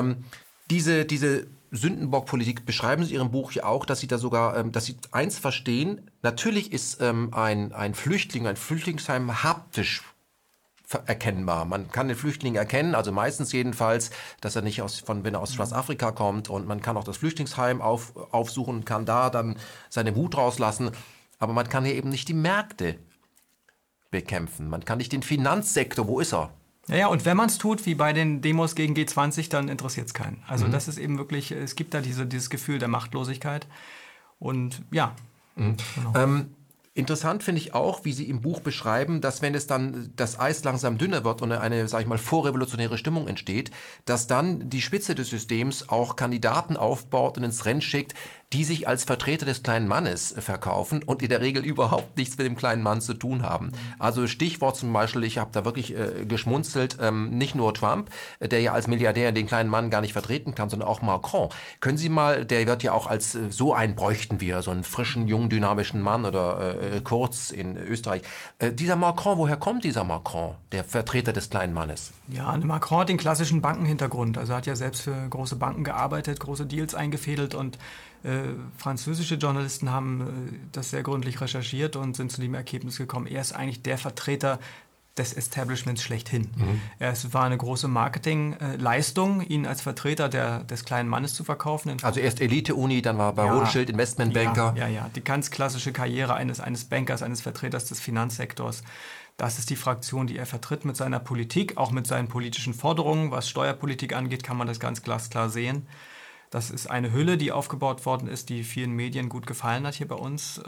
Diese Sündenbock-Politik beschreiben Sie in Ihrem Buch ja auch, dass Sie da sogar, dass Sie eins verstehen. Natürlich ist ein Flüchtlingsheim haptisch erkennbar. Man kann den Flüchtling erkennen, also meistens jedenfalls, dass er nicht wenn er aus Schwarzafrika kommt, und man kann auch das Flüchtlingsheim aufsuchen und kann da dann seine Wut rauslassen. Aber man kann hier eben nicht die Märkte bekämpfen. Man kann nicht den Finanzsektor, wo ist er? Ja, und wenn man es tut, wie bei den Demos gegen G20, dann interessiert es keinen. Also das ist eben wirklich, es gibt da dieses Gefühl der Machtlosigkeit. Und ja. Genau. Interessant finde ich auch, wie Sie im Buch beschreiben, dass wenn es dann das Eis langsam dünner wird und eine, sage ich mal, vorrevolutionäre Stimmung entsteht, dass dann die Spitze des Systems auch Kandidaten aufbaut und ins Rennen schickt, die sich als Vertreter des kleinen Mannes verkaufen und in der Regel überhaupt nichts mit dem kleinen Mann zu tun haben. Also Stichwort zum Beispiel, ich habe da wirklich geschmunzelt, nicht nur Trump, der ja als Milliardär den kleinen Mann gar nicht vertreten kann, sondern auch Macron. Können Sie mal, der wird ja auch als so einen bräuchten wir, so einen frischen, jungen, dynamischen Mann oder Kurz in Österreich. Dieser Macron, woher kommt dieser Macron, der Vertreter des kleinen Mannes? Ja, Macron hat den klassischen Bankenhintergrund. Also er hat ja selbst für große Banken gearbeitet, große Deals eingefädelt, und französische Journalisten haben das sehr gründlich recherchiert und sind zu dem Ergebnis gekommen, er ist eigentlich der Vertreter des Establishments schlechthin. Es war eine große Marketingleistung, ihn als Vertreter des kleinen Mannes zu verkaufen. Also erst Elite-Uni, dann war bei Rothschild Investmentbanker. Ja, die ganz klassische Karriere eines Bankers, eines Vertreters des Finanzsektors. Das ist die Fraktion, die er vertritt mit seiner Politik, auch mit seinen politischen Forderungen. Was Steuerpolitik angeht, kann man das ganz glasklar sehen. Das ist eine Hülle, die aufgebaut worden ist, die vielen Medien gut gefallen hat hier bei uns.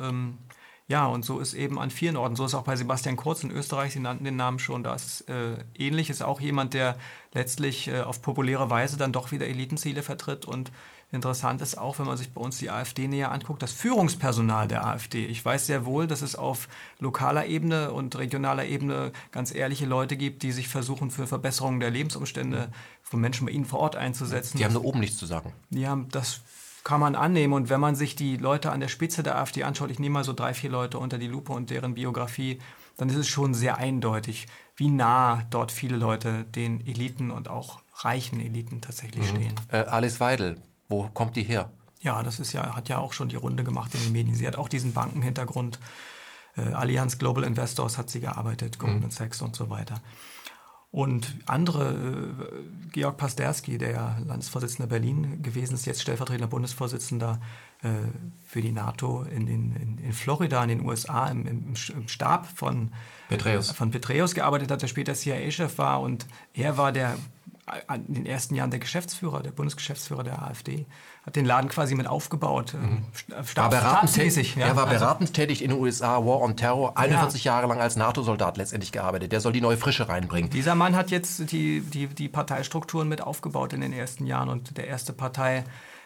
Ja, und so ist eben an vielen Orten. So ist auch bei Sebastian Kurz in Österreich, Sie nannten den Namen schon, da ist ähnlich. Ist auch jemand, der letztlich auf populäre Weise dann doch wieder Elitenziele vertritt. Und interessant ist auch, wenn man sich bei uns die AfD näher anguckt, das Führungspersonal der AfD. Ich weiß sehr wohl, dass es auf lokaler Ebene und regionaler Ebene ganz ehrliche Leute gibt, die sich versuchen, für Verbesserungen der Lebensumstände von Menschen bei ihnen vor Ort einzusetzen. Die haben da oben nichts zu sagen. Die haben das kann man annehmen. Und wenn man sich die Leute an der Spitze der AfD anschaut, ich nehme mal so 3, 4 Leute unter die Lupe und deren Biografie, dann ist es schon sehr eindeutig, wie nah dort viele Leute den Eliten und auch reichen Eliten tatsächlich stehen. Alice Weidel, wo kommt die her? Ja, hat ja auch schon die Runde gemacht in den Medien. Sie hat auch diesen Bankenhintergrund. Allianz Global Investors hat sie gearbeitet, Goldman Sachs und so weiter. Und andere, Georg Pasterski, der Landesvorsitzender Berlin gewesen ist, jetzt stellvertretender Bundesvorsitzender für die NATO in Florida, in den USA, im Stab von Petraeus gearbeitet hat, der später CIA-Chef war. Und er war in den ersten Jahren der Bundesgeschäftsführer der AfD, hat den Laden quasi mit aufgebaut. Er war beratend tätig in den USA, War on Terror, 41 Jahre lang als NATO-Soldat letztendlich gearbeitet. Der soll die neue Frische reinbringen. Dieser Mann hat jetzt die Parteistrukturen mit aufgebaut in den ersten Jahren und der erste Parteiführer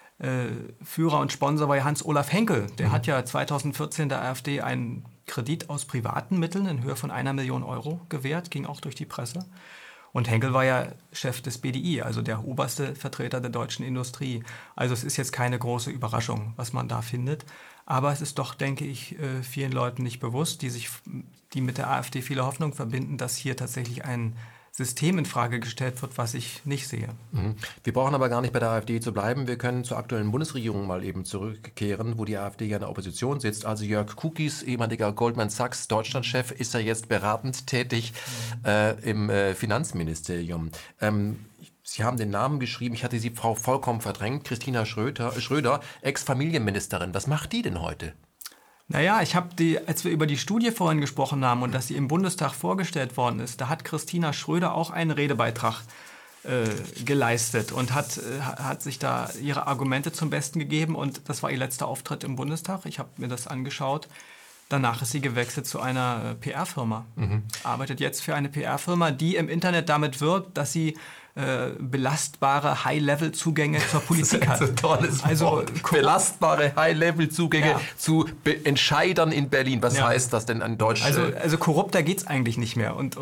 und Sponsor war Hans-Olaf Henkel. Der hat ja 2014 der AfD einen Kredit aus privaten Mitteln in Höhe von 1 Million Euro gewährt, ging auch durch die Presse. Und Henkel war ja Chef des BDI, also der oberste Vertreter der deutschen Industrie. Also es ist jetzt keine große Überraschung, was man da findet. Aber es ist doch, denke ich, vielen Leuten nicht bewusst, die mit der AfD viele Hoffnung verbinden, dass hier tatsächlich ein System in Frage gestellt wird, was ich nicht sehe. Wir brauchen aber gar nicht bei der AfD zu bleiben. Wir können zur aktuellen Bundesregierung mal eben zurückkehren, wo die AfD ja in der Opposition sitzt. Also Jörg Kukis, ehemaliger Goldman Sachs Deutschlandchef, ist ja jetzt beratend tätig im Finanzministerium. Sie haben den Namen geschrieben, ich hatte die Frau vollkommen verdrängt, Christina Schröder, Ex-Familienministerin. Was macht die denn heute? Naja, als wir über die Studie vorhin gesprochen haben und dass sie im Bundestag vorgestellt worden ist, da hat Christina Schröder auch einen Redebeitrag geleistet und hat sich da ihre Argumente zum Besten gegeben. Und das war ihr letzter Auftritt im Bundestag. Ich habe mir das angeschaut. Danach ist sie gewechselt zu einer PR-Firma. Arbeitet jetzt für eine PR-Firma, die im Internet damit wirbt, dass sie belastbare High-Level-Zugänge zur Politik hat. Das ist ein tolles Wort. Belastbare High-Level-Zugänge zu Entscheidern in Berlin. Was heißt das denn an Deutsch? Also korrupter geht's eigentlich nicht mehr. Und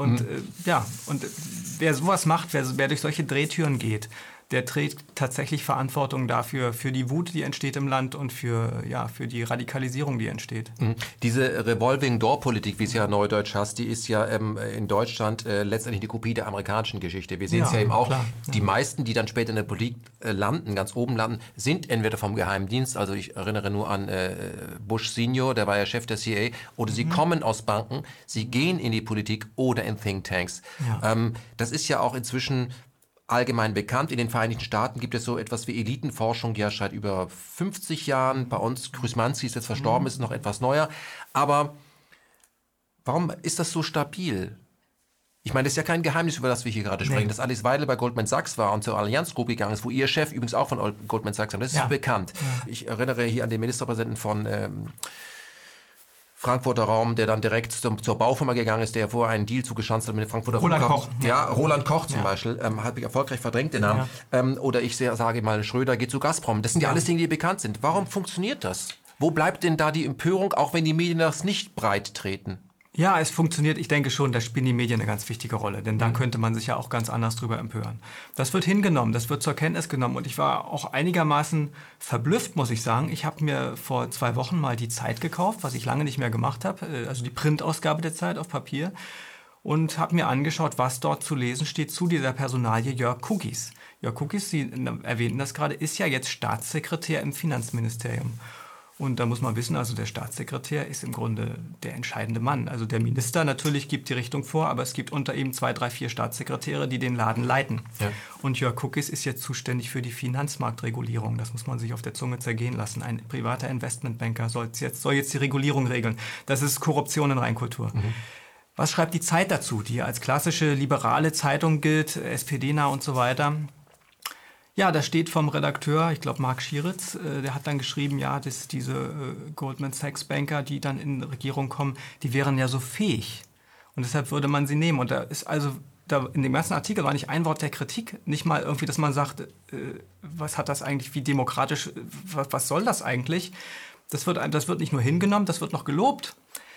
wer sowas macht, wer durch solche Drehtüren geht, der trägt tatsächlich Verantwortung dafür, für die Wut, die entsteht im Land und für die Radikalisierung, die entsteht. Diese Revolving-Door-Politik, wie es ja neudeutsch heißt, die ist ja in Deutschland letztendlich die Kopie der amerikanischen Geschichte. Wir sehen es ja eben auch, klar, die meisten, die dann später in der Politik landen, ganz oben landen, sind entweder vom Geheimdienst, also ich erinnere nur an Bush Senior, der war ja Chef der CIA, oder sie kommen aus Banken, sie gehen in die Politik oder in Thinktanks. Ja. Das ist ja auch inzwischen allgemein bekannt. In den Vereinigten Staaten gibt es so etwas wie Elitenforschung, ja seit über 50 Jahren. Bei uns, Krusmanski ist jetzt verstorben, ist noch etwas neuer. Aber warum ist das so stabil? Ich meine, das ist ja kein Geheimnis, über das wir hier gerade sprechen. Dass Alice Weidel bei Goldman Sachs war und zur Allianz Group gegangen ist, wo ihr Chef übrigens auch von Goldman Sachs kam. Das ist so bekannt. Ja. Ich erinnere hier an den Ministerpräsidenten von Frankfurter Raum, der dann direkt zur Baufirma gegangen ist, der vorher einen Deal zugeschanzt hat mit dem Frankfurter Roland Koch. Ja, Roland Koch zum Beispiel, habe ich erfolgreich verdrängt den Namen. Ja. Oder ich sage mal, Schröder geht zu Gazprom. Das sind ja alles Dinge, die bekannt sind. Warum funktioniert das? Wo bleibt denn da die Empörung, auch wenn die Medien das nicht breit treten? Ja, es funktioniert. Ich denke schon, da spielen die Medien eine ganz wichtige Rolle. Denn da könnte man sich ja auch ganz anders drüber empören. Das wird hingenommen, das wird zur Kenntnis genommen. Und ich war auch einigermaßen verblüfft, muss ich sagen. Ich habe mir vor 2 Wochen mal die Zeit gekauft, was ich lange nicht mehr gemacht habe. Also die Printausgabe der Zeit auf Papier. Und habe mir angeschaut, was dort zu lesen steht zu dieser Personalie Jörg Kukis. Jörg Kukis, Sie erwähnten das gerade, ist ja jetzt Staatssekretär im Finanzministerium. Und da muss man wissen, also der Staatssekretär ist im Grunde der entscheidende Mann. Also der Minister natürlich gibt die Richtung vor, aber es gibt unter ihm 2, 3, 4 Staatssekretäre, die den Laden leiten. Ja. Und Jörg Kukis ist jetzt zuständig für die Finanzmarktregulierung. Das muss man sich auf der Zunge zergehen lassen. Ein privater Investmentbanker soll jetzt die Regulierung regeln. Das ist Korruption in Reinkultur. Was schreibt die Zeit dazu, die als klassische liberale Zeitung gilt, SPD-nah und so weiter? Ja, da steht vom Redakteur, ich glaube Marc Schieritz, der hat dann geschrieben, ja, dass diese Goldman Sachs Banker, die dann in die Regierung kommen, die wären ja so fähig. Und deshalb würde man sie nehmen. Und da ist also, in dem ganzen Artikel war nicht ein Wort der Kritik, nicht mal irgendwie, dass man sagt, was hat das eigentlich, wie demokratisch, was soll das eigentlich? Das wird nicht nur hingenommen, das wird noch gelobt.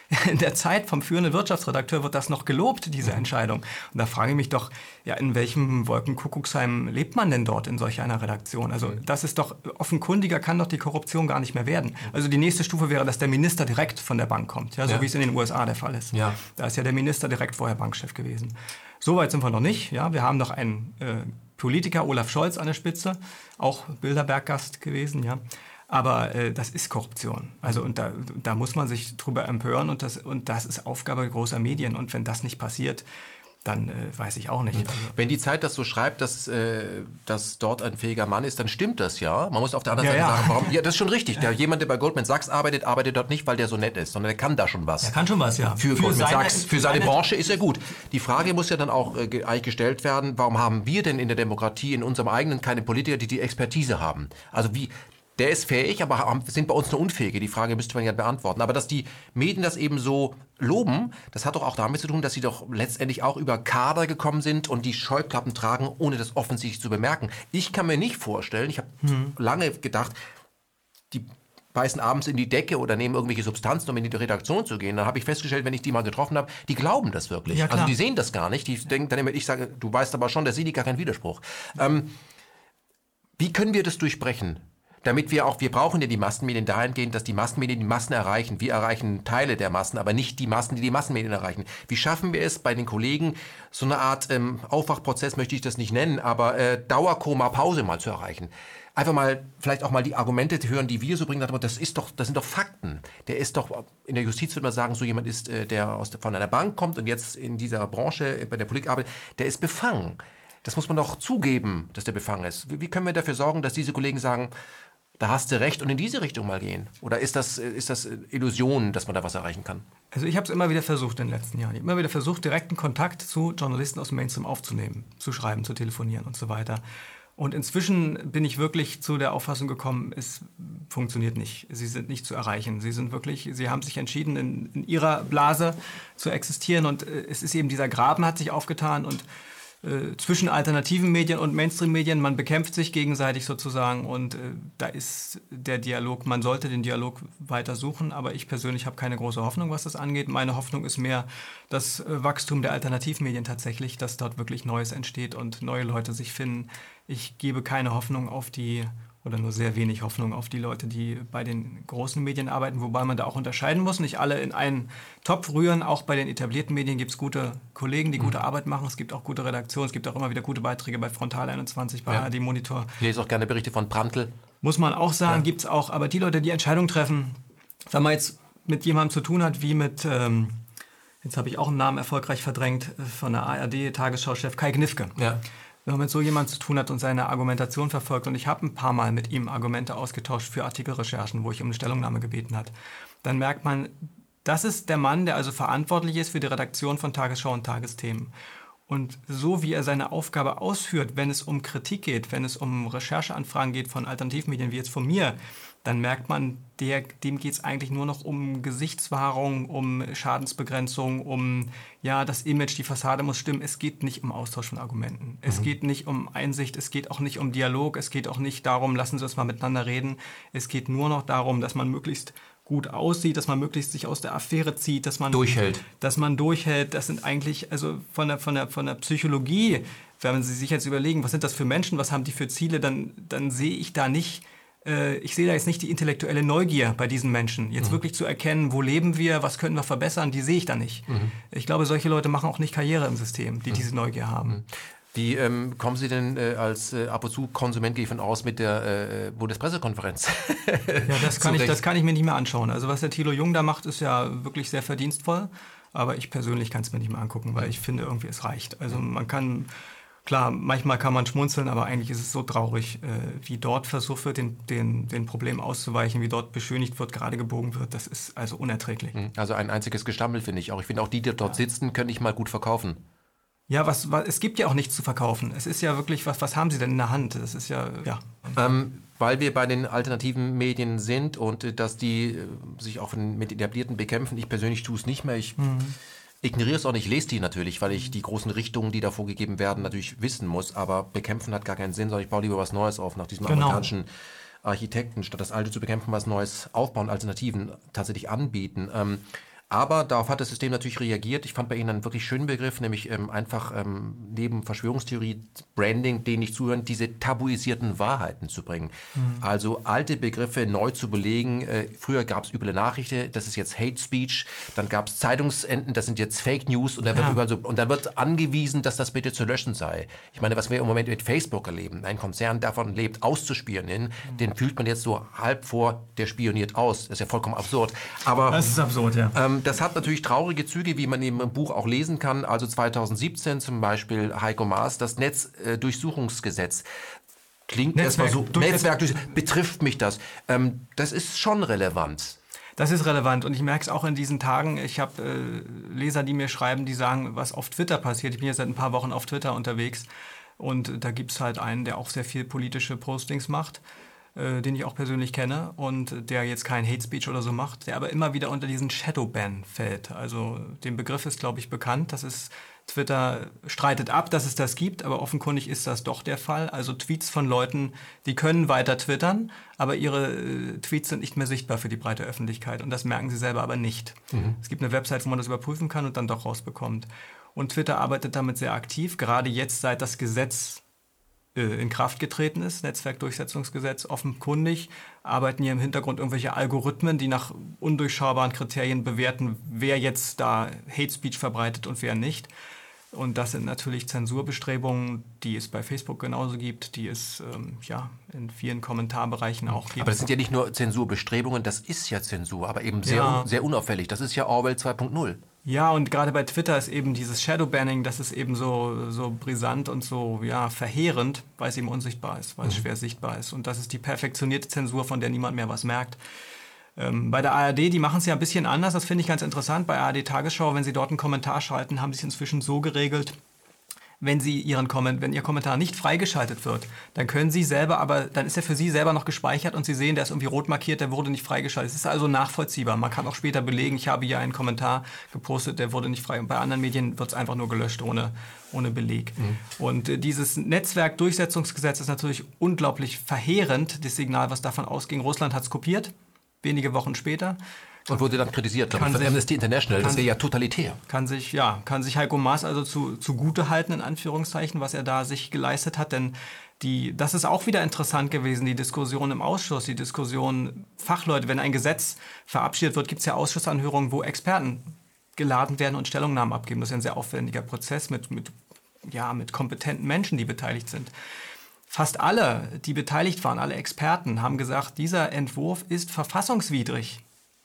in der Zeit vom führenden Wirtschaftsredakteur wird das noch gelobt, diese Entscheidung. Und da frage ich mich doch, ja, in welchem Wolkenkuckucksheim lebt man denn dort in solch einer Redaktion? Also das ist doch, offenkundiger kann doch die Korruption gar nicht mehr werden. Also die nächste Stufe wäre, dass der Minister direkt von der Bank kommt, ja, so wie es in den USA der Fall ist. Ja. Da ist ja der Minister direkt vorher Bankchef gewesen. So weit sind wir noch nicht. Ja, wir haben noch einen Politiker, Olaf Scholz, an der Spitze, auch Bilderberg-Gast gewesen, ja. Aber das ist Korruption. Also und da muss man sich drüber empören und das ist Aufgabe großer Medien. Und wenn das nicht passiert, dann weiß ich auch nicht. Also, wenn die Zeit das so schreibt, dass dort ein fähiger Mann ist, dann stimmt das ja. Man muss auf der anderen Seite sagen, warum? Ja, das ist schon richtig. Jemand, der bei Goldman Sachs arbeitet dort nicht, weil der so nett ist, sondern der kann da schon was. Er kann schon was, ja. Für Goldman Sachs, für seine Branche ist er gut. Die Frage muss ja dann auch eigentlich gestellt werden, warum haben wir denn in der Demokratie, in unserem eigenen, keine Politiker, die Expertise haben? Also der ist fähig, aber sind bei uns nur Unfähige. Die Frage müsste man ja beantworten. Aber dass die Medien das eben so loben, das hat doch auch damit zu tun, dass sie doch letztendlich auch über Kader gekommen sind und die Scheuklappen tragen, ohne das offensichtlich zu bemerken. Ich kann mir nicht vorstellen, ich habe lange gedacht, die beißen abends in die Decke oder nehmen irgendwelche Substanzen, um in die Redaktion zu gehen. Dann habe ich festgestellt, wenn ich die mal getroffen habe, die glauben das wirklich. Ja, also die sehen das gar nicht. Die denken dann immer, ich sage, du weißt aber schon, da sehe ich gar keinen Widerspruch. Wie können wir das durchbrechen? Damit wir brauchen ja die Massenmedien dahingehend, dass die Massenmedien die Massen erreichen. Wir erreichen Teile der Massen, aber nicht die Massen, die die Massenmedien erreichen. Wie schaffen wir es bei den Kollegen, so eine Art Aufwachprozess möchte ich das nicht nennen, aber Dauerkoma-Pause mal zu erreichen? Einfach mal, vielleicht auch mal die Argumente hören, die wir so bringen, das sind doch Fakten. Der ist doch, in der Justiz würde man sagen, so jemand ist, der von einer Bank kommt und jetzt in dieser Branche bei der Politik arbeitet, der ist befangen. Das muss man doch zugeben, dass der befangen ist. Wie können wir dafür sorgen, dass diese Kollegen sagen, da hast du recht und in diese Richtung mal gehen? Oder ist das Illusion, dass man da was erreichen kann? Also ich habe es immer wieder versucht in den letzten Jahren. Ich habe immer wieder versucht, direkten Kontakt zu Journalisten aus dem Mainstream aufzunehmen, zu schreiben, zu telefonieren und so weiter. Und inzwischen bin ich wirklich zu der Auffassung gekommen, es funktioniert nicht. Sie sind nicht zu erreichen. Sie haben sich entschieden, in ihrer Blase zu existieren. Und es ist eben dieser Graben hat sich aufgetan und zwischen alternativen Medien und Mainstream-Medien. Man bekämpft sich gegenseitig sozusagen und da ist der Dialog, man sollte den Dialog weiter suchen, aber ich persönlich habe keine große Hoffnung, was das angeht. Meine Hoffnung ist mehr das Wachstum der Alternativmedien tatsächlich, dass dort wirklich Neues entsteht und neue Leute sich finden. Ich gebe keine Hoffnung oder nur sehr wenig Hoffnung auf die Leute, die bei den großen Medien arbeiten, wobei man da auch unterscheiden muss. Nicht alle in einen Topf rühren. Auch bei den etablierten Medien gibt es gute Kollegen, die gute Arbeit machen. Es gibt auch gute Redaktionen. Es gibt auch immer wieder gute Beiträge bei Frontal 21, bei ARD Monitor. Ich lese auch gerne Berichte von Prantl. Muss man auch sagen, gibt es auch. Aber die Leute, die Entscheidungen treffen, wenn man jetzt mit jemandem zu tun hat, wie mit, jetzt habe ich auch einen Namen erfolgreich verdrängt, von der ARD-Tagesschau-Chef Kai Gnifke. Ja. Wenn man mit so jemand zu tun hat und seine Argumentation verfolgt, und ich habe ein paar Mal mit ihm Argumente ausgetauscht für Artikelrecherchen, wo ich um eine Stellungnahme gebeten habe, dann merkt man, das ist der Mann, der also verantwortlich ist für die Redaktion von Tagesschau und Tagesthemen. Und so wie er seine Aufgabe ausführt, wenn es um Kritik geht, wenn es um Rechercheanfragen geht von Alternativmedien, wie jetzt von mir, dann merkt man, dem geht es eigentlich nur noch um Gesichtswahrung, um Schadensbegrenzung, um das Image, die Fassade muss stimmen. Es geht nicht um Austausch von Argumenten. Es geht nicht um Einsicht, es geht auch nicht um Dialog, es geht auch nicht darum, lassen Sie uns mal miteinander reden. Es geht nur noch darum, dass man möglichst gut aussieht, dass man möglichst sich aus der Affäre zieht, dass man durchhält. Das sind eigentlich, also von der Psychologie, wenn Sie sich jetzt überlegen, was sind das für Menschen, was haben die für Ziele, dann sehe ich da nicht, ich sehe da jetzt nicht die intellektuelle Neugier bei diesen Menschen, jetzt wirklich zu erkennen, wo leben wir, was können wir verbessern, die sehe ich da nicht. Ich glaube, solche Leute machen auch nicht Karriere im System, die diese Neugier haben. Wie kommen Sie denn als ab und zu Konsument, gehe ich von aus, mit der Bundespressekonferenz? Ja, das kann ich mir nicht mehr anschauen. Also was der Thilo Jung da macht, ist ja wirklich sehr verdienstvoll. Aber ich persönlich kann es mir nicht mehr angucken, weil ich finde, irgendwie es reicht. Also klar, manchmal kann man schmunzeln, aber eigentlich ist es so traurig, wie dort versucht wird, den Problemen auszuweichen, wie dort beschönigt wird, gerade gebogen wird. Das ist also unerträglich. Also ein einziges Gestammel, finde ich auch. Ich finde auch die dort sitzen, können nicht mal gut verkaufen. Ja, es gibt ja auch nichts zu verkaufen. Es ist ja wirklich, was haben Sie denn in der Hand? Das ist ja. Weil wir bei den alternativen Medien sind und dass die sich auch mit etablierten bekämpfen. Ich persönlich tue es nicht mehr. Ich ignoriere es auch nicht, lese die natürlich, weil ich die großen Richtungen, die da vorgegeben werden, natürlich wissen muss. Aber bekämpfen hat gar keinen Sinn, sondern ich baue lieber was Neues auf, nach diesem amerikanischen Architekten, statt das Alte zu bekämpfen, was Neues aufbauen, Alternativen tatsächlich anbieten. Aber darauf hat das System natürlich reagiert. Ich fand bei Ihnen einen wirklich schönen Begriff, nämlich einfach neben Verschwörungstheorie, Branding, denen nicht zuhören, diese tabuisierten Wahrheiten zu bringen. Also alte Begriffe neu zu belegen. Früher gab es üble Nachrichten, das ist jetzt Hate Speech. Dann gab es Zeitungsenden, das sind jetzt Fake News. Und dann wird angewiesen, dass das bitte zu löschen sei. Ich meine, was wir im Moment mit Facebook erleben, ein Konzern davon lebt, auszuspionieren, den fühlt man jetzt so halb vor, der spioniert aus. Das ist ja vollkommen absurd. Aber das ist absurd, ja. Das hat natürlich traurige Züge, wie man eben im Buch auch lesen kann. Also 2017 zum Beispiel Heiko Maas, das Netzdurchsuchungsgesetz. Klingt erstmal so, betrifft mich das. Das ist schon relevant. Das ist relevant und ich merke es auch in diesen Tagen. Ich habe Leser, die mir schreiben, die sagen, was auf Twitter passiert. Ich bin jetzt seit ein paar Wochen auf Twitter unterwegs und da gibt es halt einen, der auch sehr viel politische Postings macht, den ich auch persönlich kenne und der jetzt kein Hate Speech oder so macht, der aber immer wieder unter diesen Shadowban fällt. Also den Begriff ist, glaube ich, bekannt. Das ist, Twitter streitet ab, dass es das gibt, aber offenkundig ist das doch der Fall. Also Tweets von Leuten, die können weiter twittern, aber ihre Tweets sind nicht mehr sichtbar für die breite Öffentlichkeit und das merken sie selber aber nicht. Es gibt eine Website, wo man das überprüfen kann und dann doch rausbekommt. Und Twitter arbeitet damit sehr aktiv, gerade jetzt, seit das Gesetz in Kraft getreten ist, Netzwerkdurchsetzungsgesetz, offenkundig arbeiten hier im Hintergrund irgendwelche Algorithmen, die nach undurchschaubaren Kriterien bewerten, wer jetzt da Hate Speech verbreitet und wer nicht. Und das sind natürlich Zensurbestrebungen, die es bei Facebook genauso gibt, die es in vielen Kommentarbereichen auch gibt. Aber das sind ja nicht nur Zensurbestrebungen, das ist ja Zensur, aber eben sehr unauffällig. Das ist ja Orwell 2.0. Ja, und gerade bei Twitter ist eben dieses Shadowbanning, das ist eben so brisant und so verheerend, weil es eben unsichtbar ist, weil es schwer sichtbar ist. Und das ist die perfektionierte Zensur, von der niemand mehr was merkt. Bei der ARD, die machen es ja ein bisschen anders, das finde ich ganz interessant. Bei ARD Tagesschau, wenn Sie dort einen Kommentar schalten, haben Sie es inzwischen so geregelt, wenn Ihr Kommentar nicht freigeschaltet wird, dann können Sie selber, dann ist er für Sie selber noch gespeichert und Sie sehen, der ist irgendwie rot markiert, der wurde nicht freigeschaltet. Es ist also nachvollziehbar. Man kann auch später belegen, ich habe hier einen Kommentar gepostet, der wurde nicht frei. Und bei anderen Medien wird es einfach nur gelöscht ohne Beleg. Und dieses Netzwerkdurchsetzungsgesetz ist natürlich unglaublich verheerend. Das Signal, was davon ausging, Russland hat es kopiert, wenige Wochen später. Und wurde dann kritisiert von Amnesty International. Das wäre ja totalitär. Kann sich Heiko Maas also zugute halten, in Anführungszeichen, was er da sich geleistet hat. Denn das ist auch wieder interessant gewesen, die Diskussion im Ausschuss, die Diskussion Fachleute. Wenn ein Gesetz verabschiedet wird, gibt es ja Ausschussanhörungen, wo Experten geladen werden und Stellungnahmen abgeben. Das ist ein sehr aufwendiger Prozess mit kompetenten Menschen, die beteiligt sind. Fast alle, die beteiligt waren, alle Experten, haben gesagt, dieser Entwurf ist verfassungswidrig.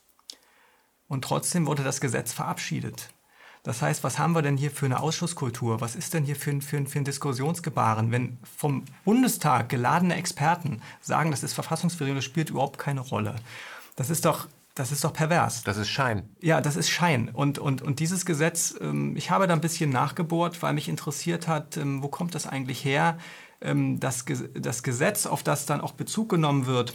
Und trotzdem wurde das Gesetz verabschiedet. Das heißt, was haben wir denn hier für eine Ausschusskultur? Was ist denn hier für ein Diskussionsgebaren? Wenn vom Bundestag geladene Experten sagen, das ist verfassungswidrig, das spielt überhaupt keine Rolle. Das ist doch pervers. Das ist Schein. Ja, das ist Schein. Und dieses Gesetz, ich habe da ein bisschen nachgebohrt, weil mich interessiert hat, wo kommt das eigentlich her? Das Gesetz, auf das dann auch Bezug genommen wird,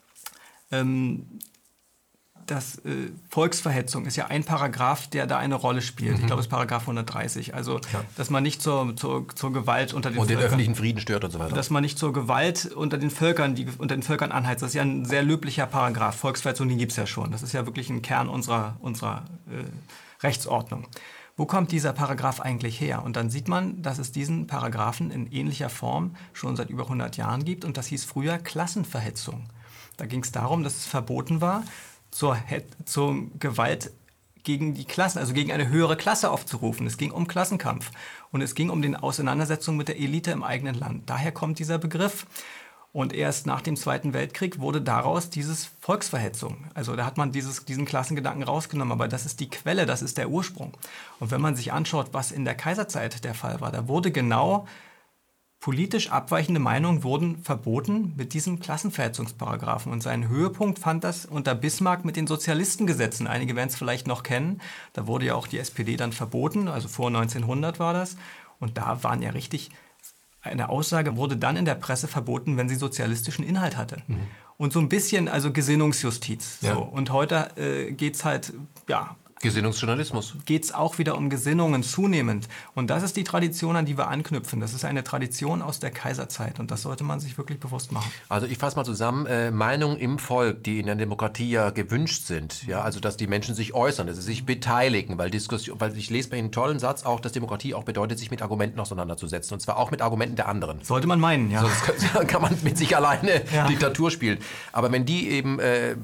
Volksverhetzung ist ja ein Paragraph, der da eine Rolle spielt. Ich glaube, es ist Paragraph 130. Also, dass man nicht zur Gewalt unter den Völkern... Und den öffentlichen Frieden stört und so weiter. Dass man nicht zur Gewalt unter den Völkern anheizt. Das ist ja ein sehr löblicher Paragraph. Volksverhetzung, die gibt es ja schon. Das ist ja wirklich ein Kern unserer Rechtsordnung. Wo kommt dieser Paragraph eigentlich her? Und dann sieht man, dass es diesen Paragraphen in ähnlicher Form schon seit über 100 Jahren gibt. Und das hieß früher Klassenverhetzung. Da ging es darum, dass es verboten war, zur Gewalt gegen die Klassen, also gegen eine höhere Klasse aufzurufen. Es ging um Klassenkampf und es ging um die Auseinandersetzung mit der Elite im eigenen Land. Daher kommt dieser Begriff. Und erst nach dem Zweiten Weltkrieg wurde daraus dieses Volksverhetzung. Also da hat man diesen Klassengedanken rausgenommen, aber das ist die Quelle, das ist der Ursprung. Und wenn man sich anschaut, was in der Kaiserzeit der Fall war, da wurde genau politisch abweichende Meinungen wurden verboten mit diesem Klassenverhetzungsparagraphen. Und seinen Höhepunkt fand das unter Bismarck mit den Sozialistengesetzen. Einige werden es vielleicht noch kennen. Da wurde ja auch die SPD dann verboten, also vor 1900 war das. Und da waren ja richtig, eine Aussage wurde dann in der Presse verboten, wenn sie sozialistischen Inhalt hatte. Und so ein bisschen, also Gesinnungsjustiz. Ja. So. Und heute geht es halt, Gesinnungsjournalismus. Geht es auch wieder um Gesinnungen zunehmend. Und das ist die Tradition, an die wir anknüpfen. Das ist eine Tradition aus der Kaiserzeit und das sollte man sich wirklich bewusst machen. Also ich fasse mal zusammen, Meinungen im Volk, die in der Demokratie ja gewünscht sind, ja, also dass die Menschen sich äußern, dass sie sich beteiligen, weil ich lese bei Ihnen einen tollen Satz auch, dass Demokratie auch bedeutet, sich mit Argumenten auseinanderzusetzen und zwar auch mit Argumenten der anderen. Sollte man meinen, ja. Sonst kann man mit sich alleine Diktatur spielen. Aber wenn die eben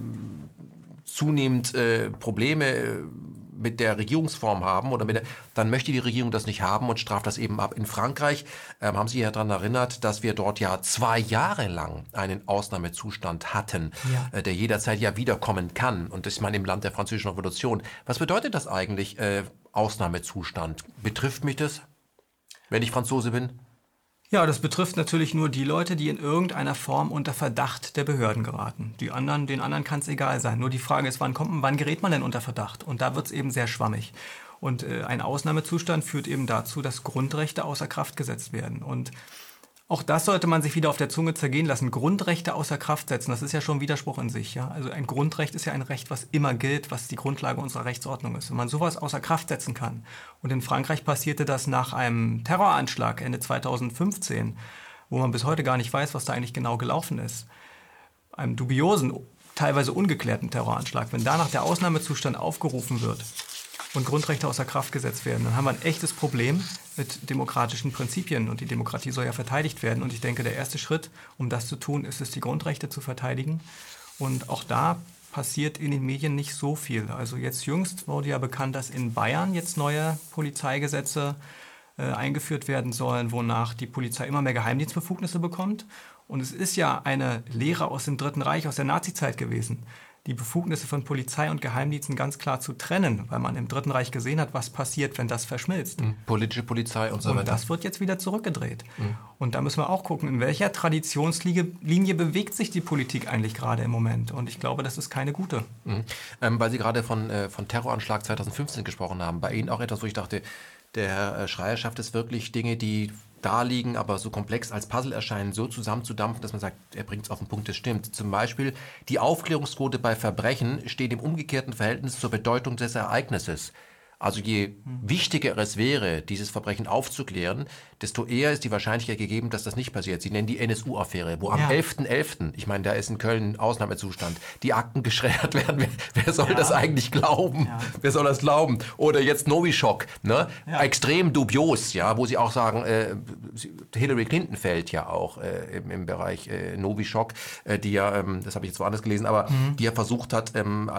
zunehmend Probleme mit der Regierungsform haben oder dann möchte die Regierung das nicht haben und straft das eben ab. In Frankreich haben Sie ja daran erinnert, dass wir dort ja 2 Jahre lang einen Ausnahmezustand hatten, der jederzeit ja wiederkommen kann. Und das ist man im Land der Französischen Revolution. Was bedeutet das eigentlich, Ausnahmezustand? Betrifft mich das, wenn ich Franzose bin? Ja, das betrifft natürlich nur die Leute, die in irgendeiner Form unter Verdacht der Behörden geraten. Den anderen kann es egal sein. Nur die Frage ist, wann gerät man denn unter Verdacht? Und da wird es eben sehr schwammig. Und ein Ausnahmezustand führt eben dazu, dass Grundrechte außer Kraft gesetzt werden. Und auch das sollte man sich wieder auf der Zunge zergehen lassen. Grundrechte außer Kraft setzen, das ist ja schon ein Widerspruch in sich. Ja? Also ein Grundrecht ist ja ein Recht, was immer gilt, was die Grundlage unserer Rechtsordnung ist. Wenn man sowas außer Kraft setzen kann. Und in Frankreich passierte das nach einem Terroranschlag Ende 2015, wo man bis heute gar nicht weiß, was da eigentlich genau gelaufen ist. Einem dubiosen, teilweise ungeklärten Terroranschlag. Wenn danach der Ausnahmezustand aufgerufen wird und Grundrechte außer Kraft gesetzt werden, dann haben wir ein echtes Problem mit demokratischen Prinzipien. Und die Demokratie soll ja verteidigt werden. Und ich denke, der erste Schritt, um das zu tun, ist es, die Grundrechte zu verteidigen. Und auch da passiert in den Medien nicht so viel. Also jetzt jüngst wurde ja bekannt, dass in Bayern jetzt neue Polizeigesetze eingeführt werden sollen, wonach die Polizei immer mehr Geheimdienstbefugnisse bekommt. Und es ist ja eine Lehre aus dem Dritten Reich, aus der Nazizeit gewesen, die Befugnisse von Polizei und Geheimdiensten ganz klar zu trennen, weil man im Dritten Reich gesehen hat, was passiert, wenn das verschmilzt. Politische Polizei und so weiter. Und das wird jetzt wieder zurückgedreht. Und da müssen wir auch gucken, in welcher Traditionslinie bewegt sich die Politik eigentlich gerade im Moment. Und ich glaube, das ist keine gute. Weil Sie gerade von Terroranschlag 2015 gesprochen haben, bei Ihnen auch etwas, wo ich dachte, der Herr Schreier schafft es wirklich, Dinge, die da liegen, aber so komplex als Puzzle erscheinen, so zusammenzudampfen, dass man sagt, er bringt es auf den Punkt, das stimmt. Zum Beispiel, die Aufklärungsquote bei Verbrechen steht im umgekehrten Verhältnis zur Bedeutung des Ereignisses. Also je wichtiger es wäre, dieses Verbrechen aufzuklären, desto eher ist die Wahrscheinlichkeit gegeben, dass das nicht passiert. Sie nennen die NSU-Affäre, wo am 11.11., ich meine, da ist in Köln ein Ausnahmezustand, die Akten geschreddert werden. Wer soll das eigentlich glauben? Ja. Wer soll das glauben? Oder jetzt Novichok, ne? Ja. Extrem dubios, ja, wo Sie auch sagen, Hillary Clinton fällt ja auch im Bereich Novichok, die ja, das habe ich jetzt woanders gelesen, aber die ja versucht hat,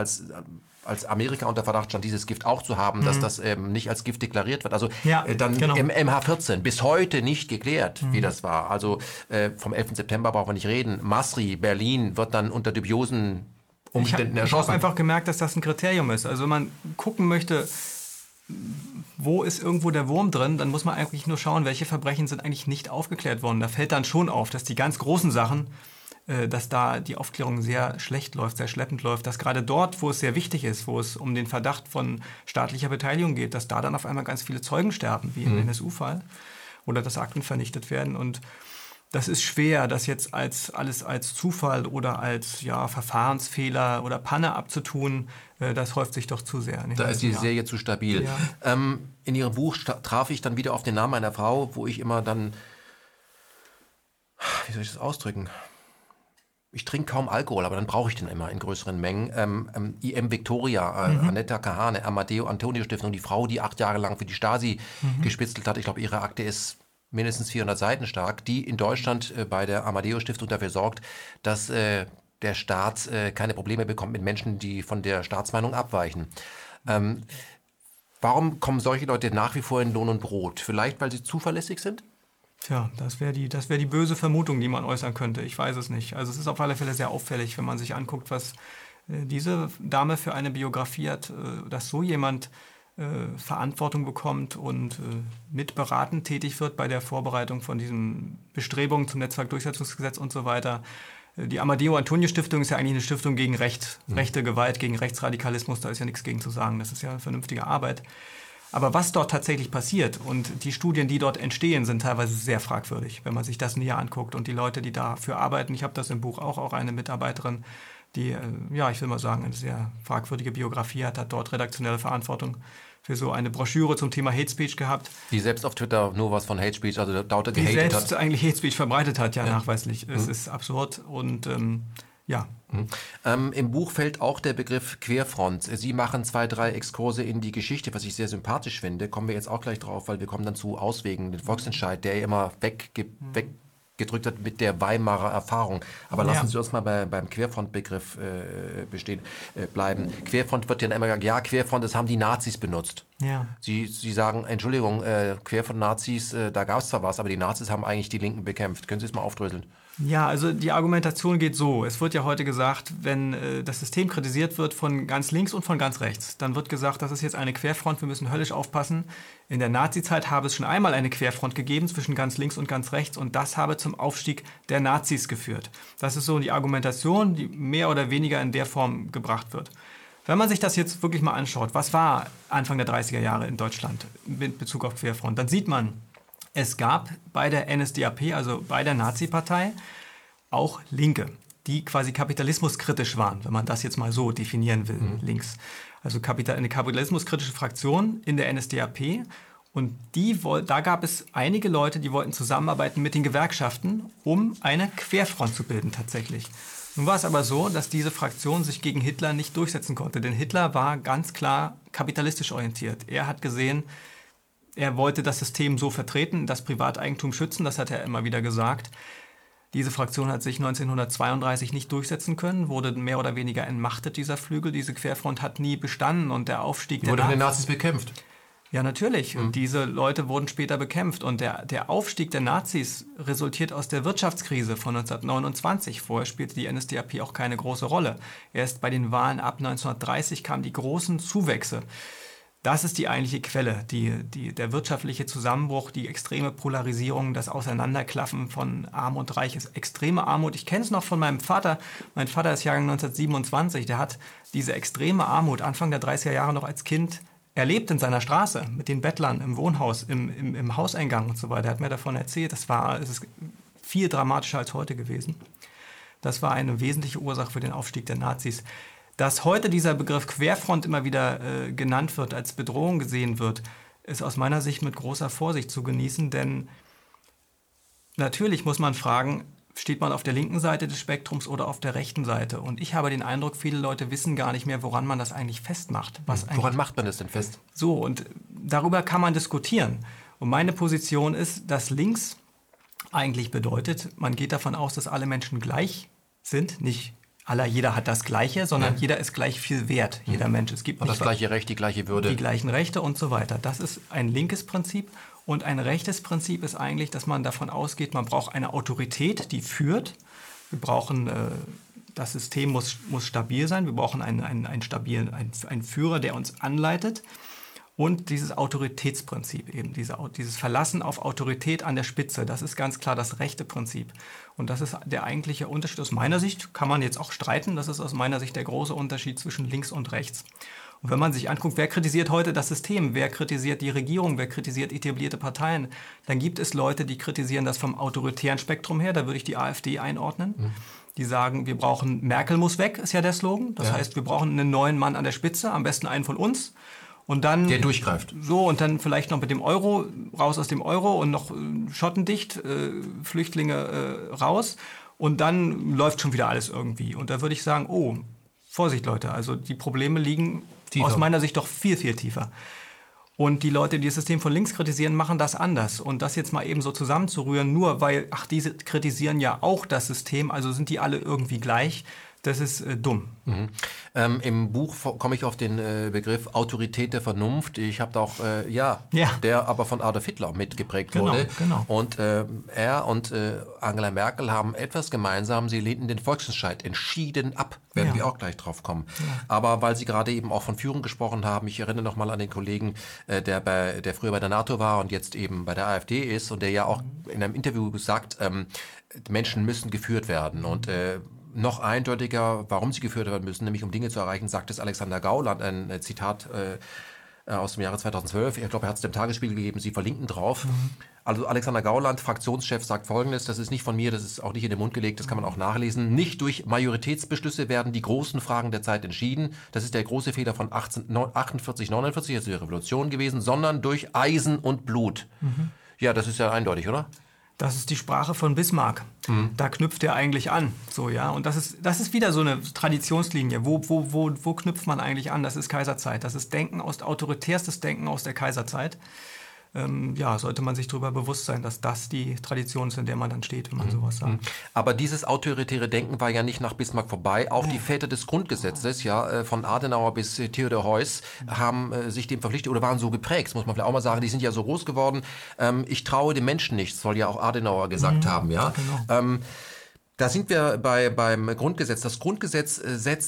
als Amerika unter Verdacht stand, dieses Gift auch zu haben, dass das nicht als Gift deklariert wird. Also dann genau. MH14 bis heute nicht geklärt, wie das war. Also vom 11. September brauchen wir nicht reden. Masri, Berlin wird dann unter dubiosen Umständen erschossen. Ich habe einfach gemerkt, dass das ein Kriterium ist. Also wenn man gucken möchte, wo ist irgendwo der Wurm drin, dann muss man eigentlich nur schauen, welche Verbrechen sind eigentlich nicht aufgeklärt worden. Da fällt dann schon auf, dass die ganz großen Sachen, dass da die Aufklärung sehr schlecht läuft, sehr schleppend läuft, dass gerade dort, wo es sehr wichtig ist, wo es um den Verdacht von staatlicher Beteiligung geht, dass da dann auf einmal ganz viele Zeugen sterben, wie im NSU-Fall, oder dass Akten vernichtet werden. Und das ist schwer, das jetzt alles als Zufall oder als Verfahrensfehler oder Panne abzutun. Das häuft sich doch zu sehr. Da ist die Serie zu stabil. Ja. In Ihrem Buch traf ich dann wieder auf den Namen einer Frau, wo ich immer dann, wie soll ich das ausdrücken? Ich trinke kaum Alkohol, aber dann brauche ich den immer in größeren Mengen. IM Victoria, Annetta Kahane, Amadeo Antonio Stiftung, die Frau, die 8 Jahre lang für die Stasi gespitzelt hat. Ich glaube, ihre Akte ist mindestens 400 Seiten stark, die in Deutschland bei der Amadeo Stiftung dafür sorgt, dass der Staat keine Probleme bekommt mit Menschen, die von der Staatsmeinung abweichen. Warum kommen solche Leute nach wie vor in Lohn und Brot? Vielleicht, weil sie zuverlässig sind? Tja, das wäre die böse Vermutung, die man äußern könnte. Ich weiß es nicht. Also es ist auf alle Fälle sehr auffällig, wenn man sich anguckt, was diese Dame für eine Biografie hat, dass so jemand Verantwortung bekommt und mitberatend tätig wird bei der Vorbereitung von diesen Bestrebungen zum Netzwerkdurchsetzungsgesetz und so weiter. Die Amadeo Antonio Stiftung ist ja eigentlich eine Stiftung gegen rechte Gewalt, gegen Rechtsradikalismus. Da ist ja nichts gegen zu sagen. Das ist ja eine vernünftige Arbeit. Aber was dort tatsächlich passiert und die Studien, die dort entstehen, sind teilweise sehr fragwürdig, wenn man sich das näher anguckt. Und die Leute, die dafür arbeiten, ich habe das im Buch auch eine Mitarbeiterin die, ich will mal sagen, eine sehr fragwürdige Biografie hat dort redaktionelle Verantwortung für so eine Broschüre zum Thema Hate Speech gehabt. Die selbst auf Twitter nur was von Hate Speech, also lauter gehatet hat. Die selbst hat. eigentlich Hate Speech verbreitet hat, nachweislich. Es ist absurd und Im Buch fällt auch der Begriff Querfront. Sie machen 2, 3 Exkurse in die Geschichte, was ich sehr sympathisch finde. Kommen wir jetzt auch gleich drauf, weil wir kommen dann zu Auswegen, den Volksentscheid, der immer weggedrückt hat mit der Weimarer Erfahrung. Aber lassen Sie uns mal beim Querfrontbegriff bleiben. Querfront wird ja immer gesagt, ja, Querfront, das haben die Nazis benutzt. Ja. Sie sagen, Entschuldigung, Querfront-Nazis, da gab es zwar was, aber die Nazis haben eigentlich die Linken bekämpft. Können Sie es mal aufdröseln? Ja, also die Argumentation geht so. Es wird ja heute gesagt, wenn das System kritisiert wird von ganz links und von ganz rechts, dann wird gesagt, das ist jetzt eine Querfront, wir müssen höllisch aufpassen. In der Nazizeit habe es schon einmal eine Querfront gegeben zwischen ganz links und ganz rechts und das habe zum Aufstieg der Nazis geführt. Das ist so die Argumentation, die mehr oder weniger in der Form gebracht wird. Wenn man sich das jetzt wirklich mal anschaut, was war Anfang der 30er Jahre in Deutschland mit Bezug auf Querfront, dann sieht man, es gab bei der NSDAP, also bei der Nazi-Partei, auch Linke, die quasi kapitalismuskritisch waren, wenn man das jetzt mal so definieren will, links. Also eine kapitalismuskritische Fraktion in der NSDAP. Und da gab es einige Leute, die wollten zusammenarbeiten mit den Gewerkschaften, um eine Querfront zu bilden tatsächlich. Nun war es aber so, dass diese Fraktion sich gegen Hitler nicht durchsetzen konnte, denn Hitler war ganz klar kapitalistisch orientiert. Er hat gesehen, er wollte das System so vertreten, das Privateigentum schützen, das hat er immer wieder gesagt. Diese Fraktion hat sich 1932 nicht durchsetzen können, wurde mehr oder weniger entmachtet, dieser Flügel. Diese Querfront hat nie bestanden und der Aufstieg wurde von den Nazis bekämpft. Ja, natürlich. Und diese Leute wurden später bekämpft. Und der Aufstieg der Nazis resultiert aus der Wirtschaftskrise von 1929. Vorher spielte die NSDAP auch keine große Rolle. Erst bei den Wahlen ab 1930 kamen die großen Zuwächse. Das ist die eigentliche Quelle, der wirtschaftliche Zusammenbruch, die extreme Polarisierung, das Auseinanderklaffen von Arm und Reich ist extreme Armut. Ich kenne es noch von meinem Vater. Mein Vater ist Jahrgang 1927. Der hat diese extreme Armut Anfang der 30er Jahre noch als Kind erlebt in seiner Straße mit den Bettlern im Wohnhaus, im Hauseingang und so weiter. Er hat mir davon erzählt. Es ist viel dramatischer als heute gewesen. Das war eine wesentliche Ursache für den Aufstieg der Nazis. Dass heute dieser Begriff Querfront immer wieder genannt wird, als Bedrohung gesehen wird, ist aus meiner Sicht mit großer Vorsicht zu genießen, denn natürlich muss man fragen, steht man auf der linken Seite des Spektrums oder auf der rechten Seite? Und ich habe den Eindruck, viele Leute wissen gar nicht mehr, woran man das eigentlich festmacht. Woran macht man das denn fest? So, und darüber kann man diskutieren. Und meine Position ist, dass links eigentlich bedeutet, man geht davon aus, dass alle Menschen gleich sind, nicht jeder hat das Gleiche, sondern jeder ist gleich viel wert, jeder Mensch. Es gibt und das gleiche Recht, die gleiche Würde. Die gleichen Rechte und so weiter. Das ist ein linkes Prinzip. Und ein rechtes Prinzip ist eigentlich, dass man davon ausgeht, man braucht eine Autorität, die führt. Wir brauchen, das System muss stabil sein. Wir brauchen einen Führer, der uns anleitet. Und dieses Autoritätsprinzip eben, dieses Verlassen auf Autorität an der Spitze, das ist ganz klar das rechte Prinzip. Und das ist der eigentliche Unterschied aus meiner Sicht, kann man jetzt auch streiten, das ist aus meiner Sicht der große Unterschied zwischen links und rechts. Und wenn man sich anguckt, wer kritisiert heute das System, wer kritisiert die Regierung, wer kritisiert etablierte Parteien, dann gibt es Leute, die kritisieren das vom autoritären Spektrum her, da würde ich die AfD einordnen. Die sagen, Merkel muss weg, ist ja der Slogan. Das heißt, wir brauchen einen neuen Mann an der Spitze, am besten einen von uns. Und dann, der durchgreift. So, und dann vielleicht noch mit dem Euro, raus aus dem Euro und noch schottendicht, Flüchtlinge raus. Und dann läuft schon wieder alles irgendwie. Und da würde ich sagen, Vorsicht Leute, also die Probleme liegen tiefer. Aus meiner Sicht doch viel, viel tiefer. Und die Leute, die das System von links kritisieren, machen das anders. Und das jetzt mal eben so zusammenzurühren, nur weil, diese kritisieren ja auch das System, also sind die alle irgendwie gleich. Das ist dumm. Im Buch komme ich auf den Begriff Autorität der Vernunft. Ich habe da auch, der aber von Adolf Hitler mitgeprägt wurde. Genau. Und er und Angela Merkel haben etwas gemeinsam. Sie lehnten den Volksentscheid entschieden ab. Werden wir auch gleich drauf kommen. Ja. Aber weil Sie gerade eben auch von Führung gesprochen haben, ich erinnere noch mal an den Kollegen, der früher bei der NATO war und jetzt eben bei der AfD ist und der ja auch in einem Interview sagt, Menschen müssen geführt werden. Und noch eindeutiger, warum sie geführt werden müssen, nämlich um Dinge zu erreichen, sagt es Alexander Gauland, ein Zitat aus dem Jahre 2012. Ich glaube, er hat es dem Tagesspiegel gegeben, Sie verlinken drauf. Also Alexander Gauland, Fraktionschef, sagt Folgendes, das ist nicht von mir, das ist auch nicht in den Mund gelegt, das kann man auch nachlesen. Nicht durch Majoritätsbeschlüsse werden die großen Fragen der Zeit entschieden. Das ist der große Fehler von 1848, 49, das ist die Revolution gewesen, sondern durch Eisen und Blut. Ja, das ist ja eindeutig, oder? Das ist die Sprache von Bismarck. Da knüpft er eigentlich an. So, ja. Und das ist wieder so eine Traditionslinie. Wo knüpft man eigentlich an? Das ist Kaiserzeit. Das ist autoritärstes Denken aus der Kaiserzeit. Sollte man sich darüber bewusst sein, dass das die Tradition ist, in der man dann steht, wenn man sowas sagt. Aber dieses autoritäre Denken war ja nicht nach Bismarck vorbei. Auch die Väter des Grundgesetzes, von Adenauer bis Theodor Heuss, haben sich dem verpflichtet oder waren so geprägt, muss man vielleicht auch mal sagen. Die sind ja so groß geworden. Ich traue dem Menschen nichts, soll ja auch Adenauer gesagt haben. Ja. Genau. Da sind wir beim Grundgesetz. Das Grundgesetz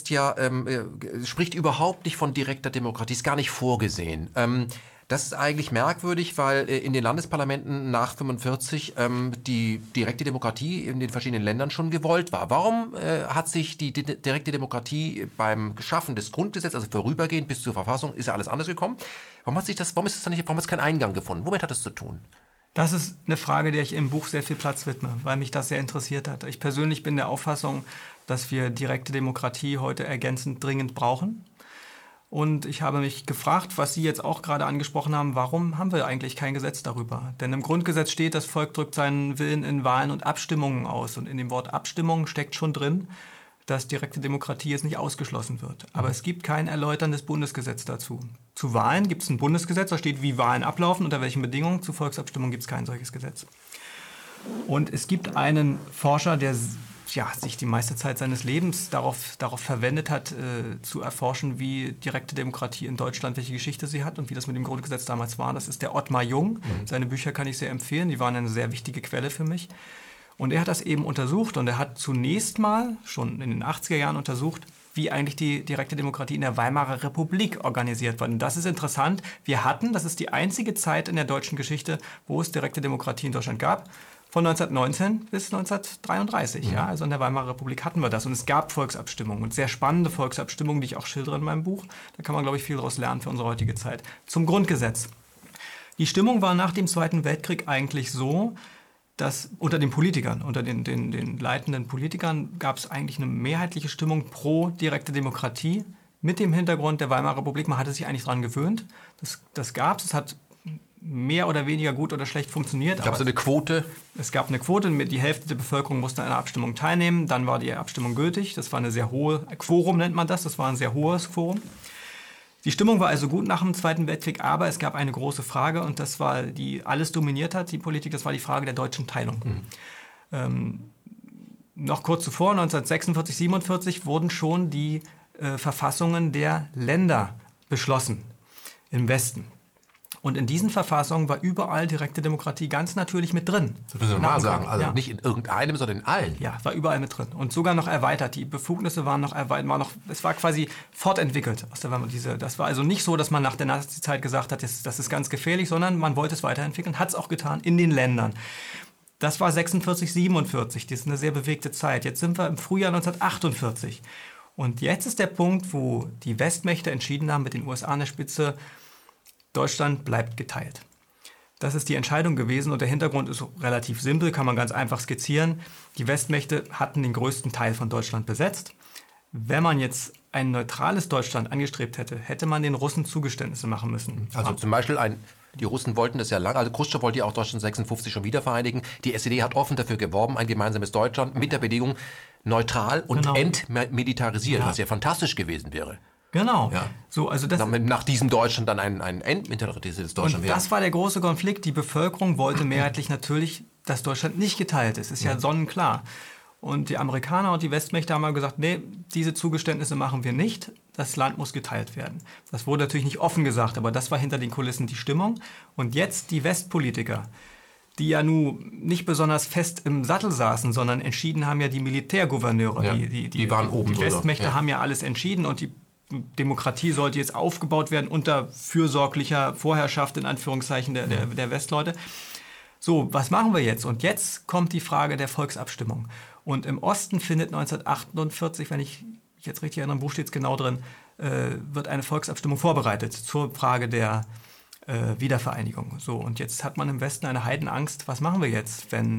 spricht überhaupt nicht von direkter Demokratie, ist gar nicht vorgesehen. Das ist eigentlich merkwürdig, weil in den Landesparlamenten nach 1945 die direkte Demokratie in den verschiedenen Ländern schon gewollt war. Warum hat sich die direkte Demokratie beim Schaffen des Grundgesetzes, also vorübergehend bis zur Verfassung, ist ja alles anders gekommen? Warum hat es keinen Eingang gefunden? Womit hat das zu tun? Das ist eine Frage, der ich im Buch sehr viel Platz widme, weil mich das sehr interessiert hat. Ich persönlich bin der Auffassung, dass wir direkte Demokratie heute ergänzend dringend brauchen. Und ich habe mich gefragt, was Sie jetzt auch gerade angesprochen haben, warum haben wir eigentlich kein Gesetz darüber? Denn im Grundgesetz steht, das Volk drückt seinen Willen in Wahlen und Abstimmungen aus. Und in dem Wort Abstimmung steckt schon drin, dass direkte Demokratie jetzt nicht ausgeschlossen wird. Aber es gibt kein erläuterndes Bundesgesetz dazu. Zu Wahlen gibt es ein Bundesgesetz, da steht, wie Wahlen ablaufen, unter welchen Bedingungen. Zu Volksabstimmungen gibt es kein solches Gesetz. Und es gibt einen Forscher, der sich die meiste Zeit seines Lebens darauf verwendet hat, zu erforschen, wie direkte Demokratie in Deutschland, welche Geschichte sie hat und wie das mit dem Grundgesetz damals war. Das ist der Ottmar Jung. Seine Bücher kann ich sehr empfehlen, die waren eine sehr wichtige Quelle für mich. Und er hat das eben untersucht und er hat zunächst mal, schon in den 80er Jahren untersucht, wie eigentlich die direkte Demokratie in der Weimarer Republik organisiert war. Und das ist interessant. Das ist die einzige Zeit in der deutschen Geschichte, wo es direkte Demokratie in Deutschland gab. Von 1919 bis 1933. Ja, also in der Weimarer Republik hatten wir das. Und es gab Volksabstimmungen und sehr spannende Volksabstimmungen, die ich auch schildere in meinem Buch. Da kann man, glaube ich, viel daraus lernen für unsere heutige Zeit. Zum Grundgesetz. Die Stimmung war nach dem Zweiten Weltkrieg eigentlich so, dass unter den Politikern, unter den leitenden Politikern gab es eigentlich eine mehrheitliche Stimmung pro direkte Demokratie mit dem Hintergrund der Weimarer Republik. Man hatte sich eigentlich daran gewöhnt. Das gab es. Es hat mehr oder weniger gut oder schlecht funktioniert. Gab es eine Quote? Es gab eine Quote, die Hälfte der Bevölkerung musste an einer Abstimmung teilnehmen. Dann war die Abstimmung gültig. Das war eine sehr hohe, Quorum nennt man das war ein sehr hohes Quorum. Die Stimmung war also gut nach dem Zweiten Weltkrieg, aber es gab eine große Frage und das war, die alles dominiert hat, die Politik, das war die Frage der deutschen Teilung. Noch kurz zuvor, 1946, 47, wurden schon die Verfassungen der Länder beschlossen im Westen. Und in diesen Verfassungen war überall direkte Demokratie ganz natürlich mit drin. Das müssen wir mal sagen. Also nicht in irgendeinem, sondern in allen. Ja, war überall mit drin. Und sogar noch erweitert. Die Befugnisse waren noch erweitert. Es war quasi fortentwickelt. Das war also nicht so, dass man nach der Nazi-Zeit gesagt hat, das ist ganz gefährlich, sondern man wollte es weiterentwickeln, hat es auch getan in den Ländern. Das war 46, 47. Das ist eine sehr bewegte Zeit. Jetzt sind wir im Frühjahr 1948. Und jetzt ist der Punkt, wo die Westmächte entschieden haben, mit den USA an der Spitze, Deutschland bleibt geteilt. Das ist die Entscheidung gewesen und der Hintergrund ist relativ simpel, kann man ganz einfach skizzieren. Die Westmächte hatten den größten Teil von Deutschland besetzt. Wenn man jetzt ein neutrales Deutschland angestrebt hätte, hätte man den Russen Zugeständnisse machen müssen. Also zum Beispiel die Russen wollten das ja lange, also Khrushchev wollte ja auch Deutschland 56 schon wieder vereinigen. Die SED hat offen dafür geworben, ein gemeinsames Deutschland mit der Bedingung neutral und entmilitarisiert, was ja fantastisch gewesen wäre. Genau. Ja. So, also nach diesem Deutschland dann ein entmilitarisiertes Deutschland wäre. Das war der große Konflikt. Die Bevölkerung wollte mehrheitlich natürlich, dass Deutschland nicht geteilt ist. Ist ja sonnenklar. Und die Amerikaner und die Westmächte haben mal gesagt, nee, diese Zugeständnisse machen wir nicht. Das Land muss geteilt werden. Das wurde natürlich nicht offen gesagt, aber das war hinter den Kulissen die Stimmung. Und jetzt die Westpolitiker, die ja nun nicht besonders fest im Sattel saßen, sondern entschieden haben ja die Militärgouverneure. Ja, die waren oben. Die Westmächte haben ja alles entschieden und die Demokratie sollte jetzt aufgebaut werden unter fürsorglicher Vorherrschaft, in Anführungszeichen, der Westleute. So, was machen wir jetzt? Und jetzt kommt die Frage der Volksabstimmung. Und im Osten findet 1948, wenn ich mich jetzt richtig erinnere, im Buch steht es genau drin, wird eine Volksabstimmung vorbereitet zur Frage der Wiedervereinigung. So, und jetzt hat man im Westen eine Heidenangst, was machen wir jetzt, denn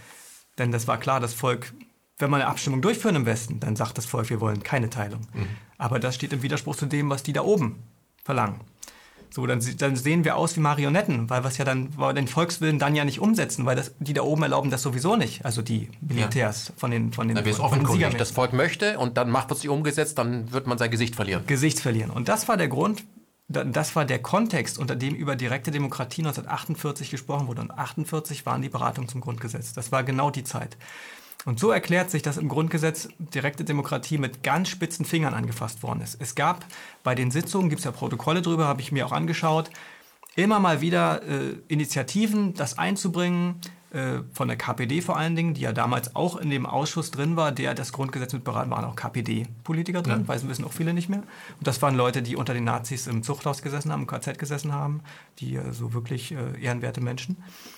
das war klar, das Volk, wenn wir eine Abstimmung durchführen im Westen, dann sagt das Volk, wir wollen keine Teilung. Aber das steht im Widerspruch zu dem, was die da oben verlangen. So, dann sehen wir aus wie Marionetten, weil wir den Volkswillen dann ja nicht umsetzen, weil die da oben erlauben das sowieso nicht, also die Militärs von den offenkundig. Das Volk möchte und dann macht man es nicht umgesetzt, dann wird man sein Gesicht verlieren. Und das war der Grund, das war der Kontext, unter dem über direkte Demokratie 1948 gesprochen wurde. Und 1948 waren die Beratungen zum Grundgesetz. Das war genau die Zeit. Und so erklärt sich, dass im Grundgesetz direkte Demokratie mit ganz spitzen Fingern angefasst worden ist. Es gab bei den Sitzungen, gibt es ja Protokolle drüber, habe ich mir auch angeschaut, immer mal wieder Initiativen, das einzubringen, von der KPD vor allen Dingen, die ja damals auch in dem Ausschuss drin war, der das Grundgesetz mit beraten, waren auch KPD-Politiker drin, wissen auch viele nicht mehr. Und das waren Leute, die unter den Nazis im Zuchthaus gesessen haben, im KZ gesessen haben, die so wirklich ehrenwerte Menschen.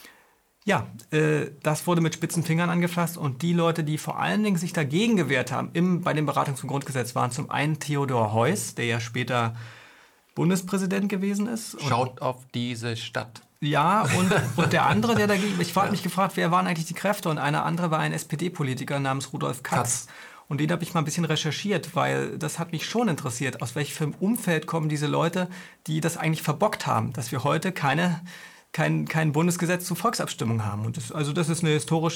Ja, das wurde mit spitzen Fingern angefasst und die Leute, die vor allen Dingen sich dagegen gewehrt haben bei den Beratungen zum Grundgesetz, waren zum einen Theodor Heuss, der ja später Bundespräsident gewesen ist. Schaut auf diese Stadt. Ja, und der andere, der dagegen, ich habe mich gefragt, wer waren eigentlich die Kräfte? Und einer andere war ein SPD-Politiker namens Rudolf Katz. Und den habe ich mal ein bisschen recherchiert, weil das hat mich schon interessiert, aus welchem Umfeld kommen diese Leute, die das eigentlich verbockt haben, dass wir heute kein Bundesgesetz zur Volksabstimmung haben. Und das ist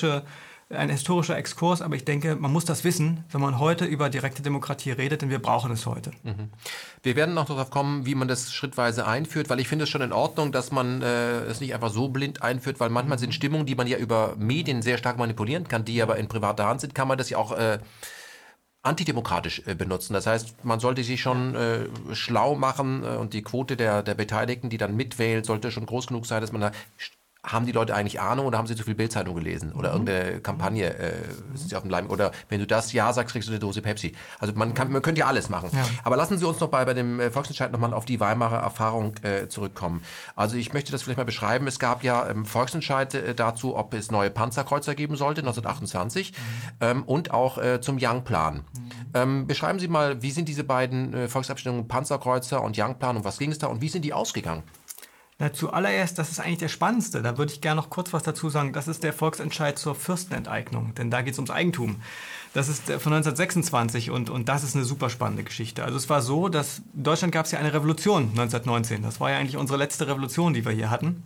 ein historischer Exkurs, aber ich denke, man muss das wissen, wenn man heute über direkte Demokratie redet, denn wir brauchen es heute. Wir werden noch darauf kommen, wie man das schrittweise einführt, weil ich finde es schon in Ordnung, dass man es nicht einfach so blind einführt, weil manchmal sind Stimmungen, die man ja über Medien sehr stark manipulieren kann, die aber in privater Hand sind, kann man das ja auch antidemokratisch benutzen. Das heißt, man sollte sich schon schlau machen und die Quote der Beteiligten, die dann mitwählt, sollte schon groß genug sein, dass man da... Haben die Leute eigentlich Ahnung oder haben sie zu viel Bildzeitung gelesen? Oder irgendeine Kampagne sind sie auf dem Leim? Oder wenn du das Ja sagst, kriegst du eine Dose Pepsi. Also man könnte ja alles machen. Ja. Aber lassen Sie uns noch bei dem Volksentscheid nochmal auf die Weimarer Erfahrung zurückkommen. Also ich möchte das vielleicht mal beschreiben. Es gab ja Volksentscheid dazu, ob es neue Panzerkreuzer geben sollte, 1928, und auch zum Young-Plan. Beschreiben Sie mal, wie sind diese beiden Volksabstimmungen, Panzerkreuzer und Young-Plan, und was ging es da und wie sind die ausgegangen? Na, zuallererst, das ist eigentlich der spannendste. Da würde ich gerne noch kurz was dazu sagen. Das ist der Volksentscheid zur Fürstenenteignung, denn da geht es ums Eigentum. Das ist von 1926 und das ist eine super spannende Geschichte. Also es war so, dass in Deutschland gab es ja eine Revolution 1919. Das war ja eigentlich unsere letzte Revolution, die wir hier hatten.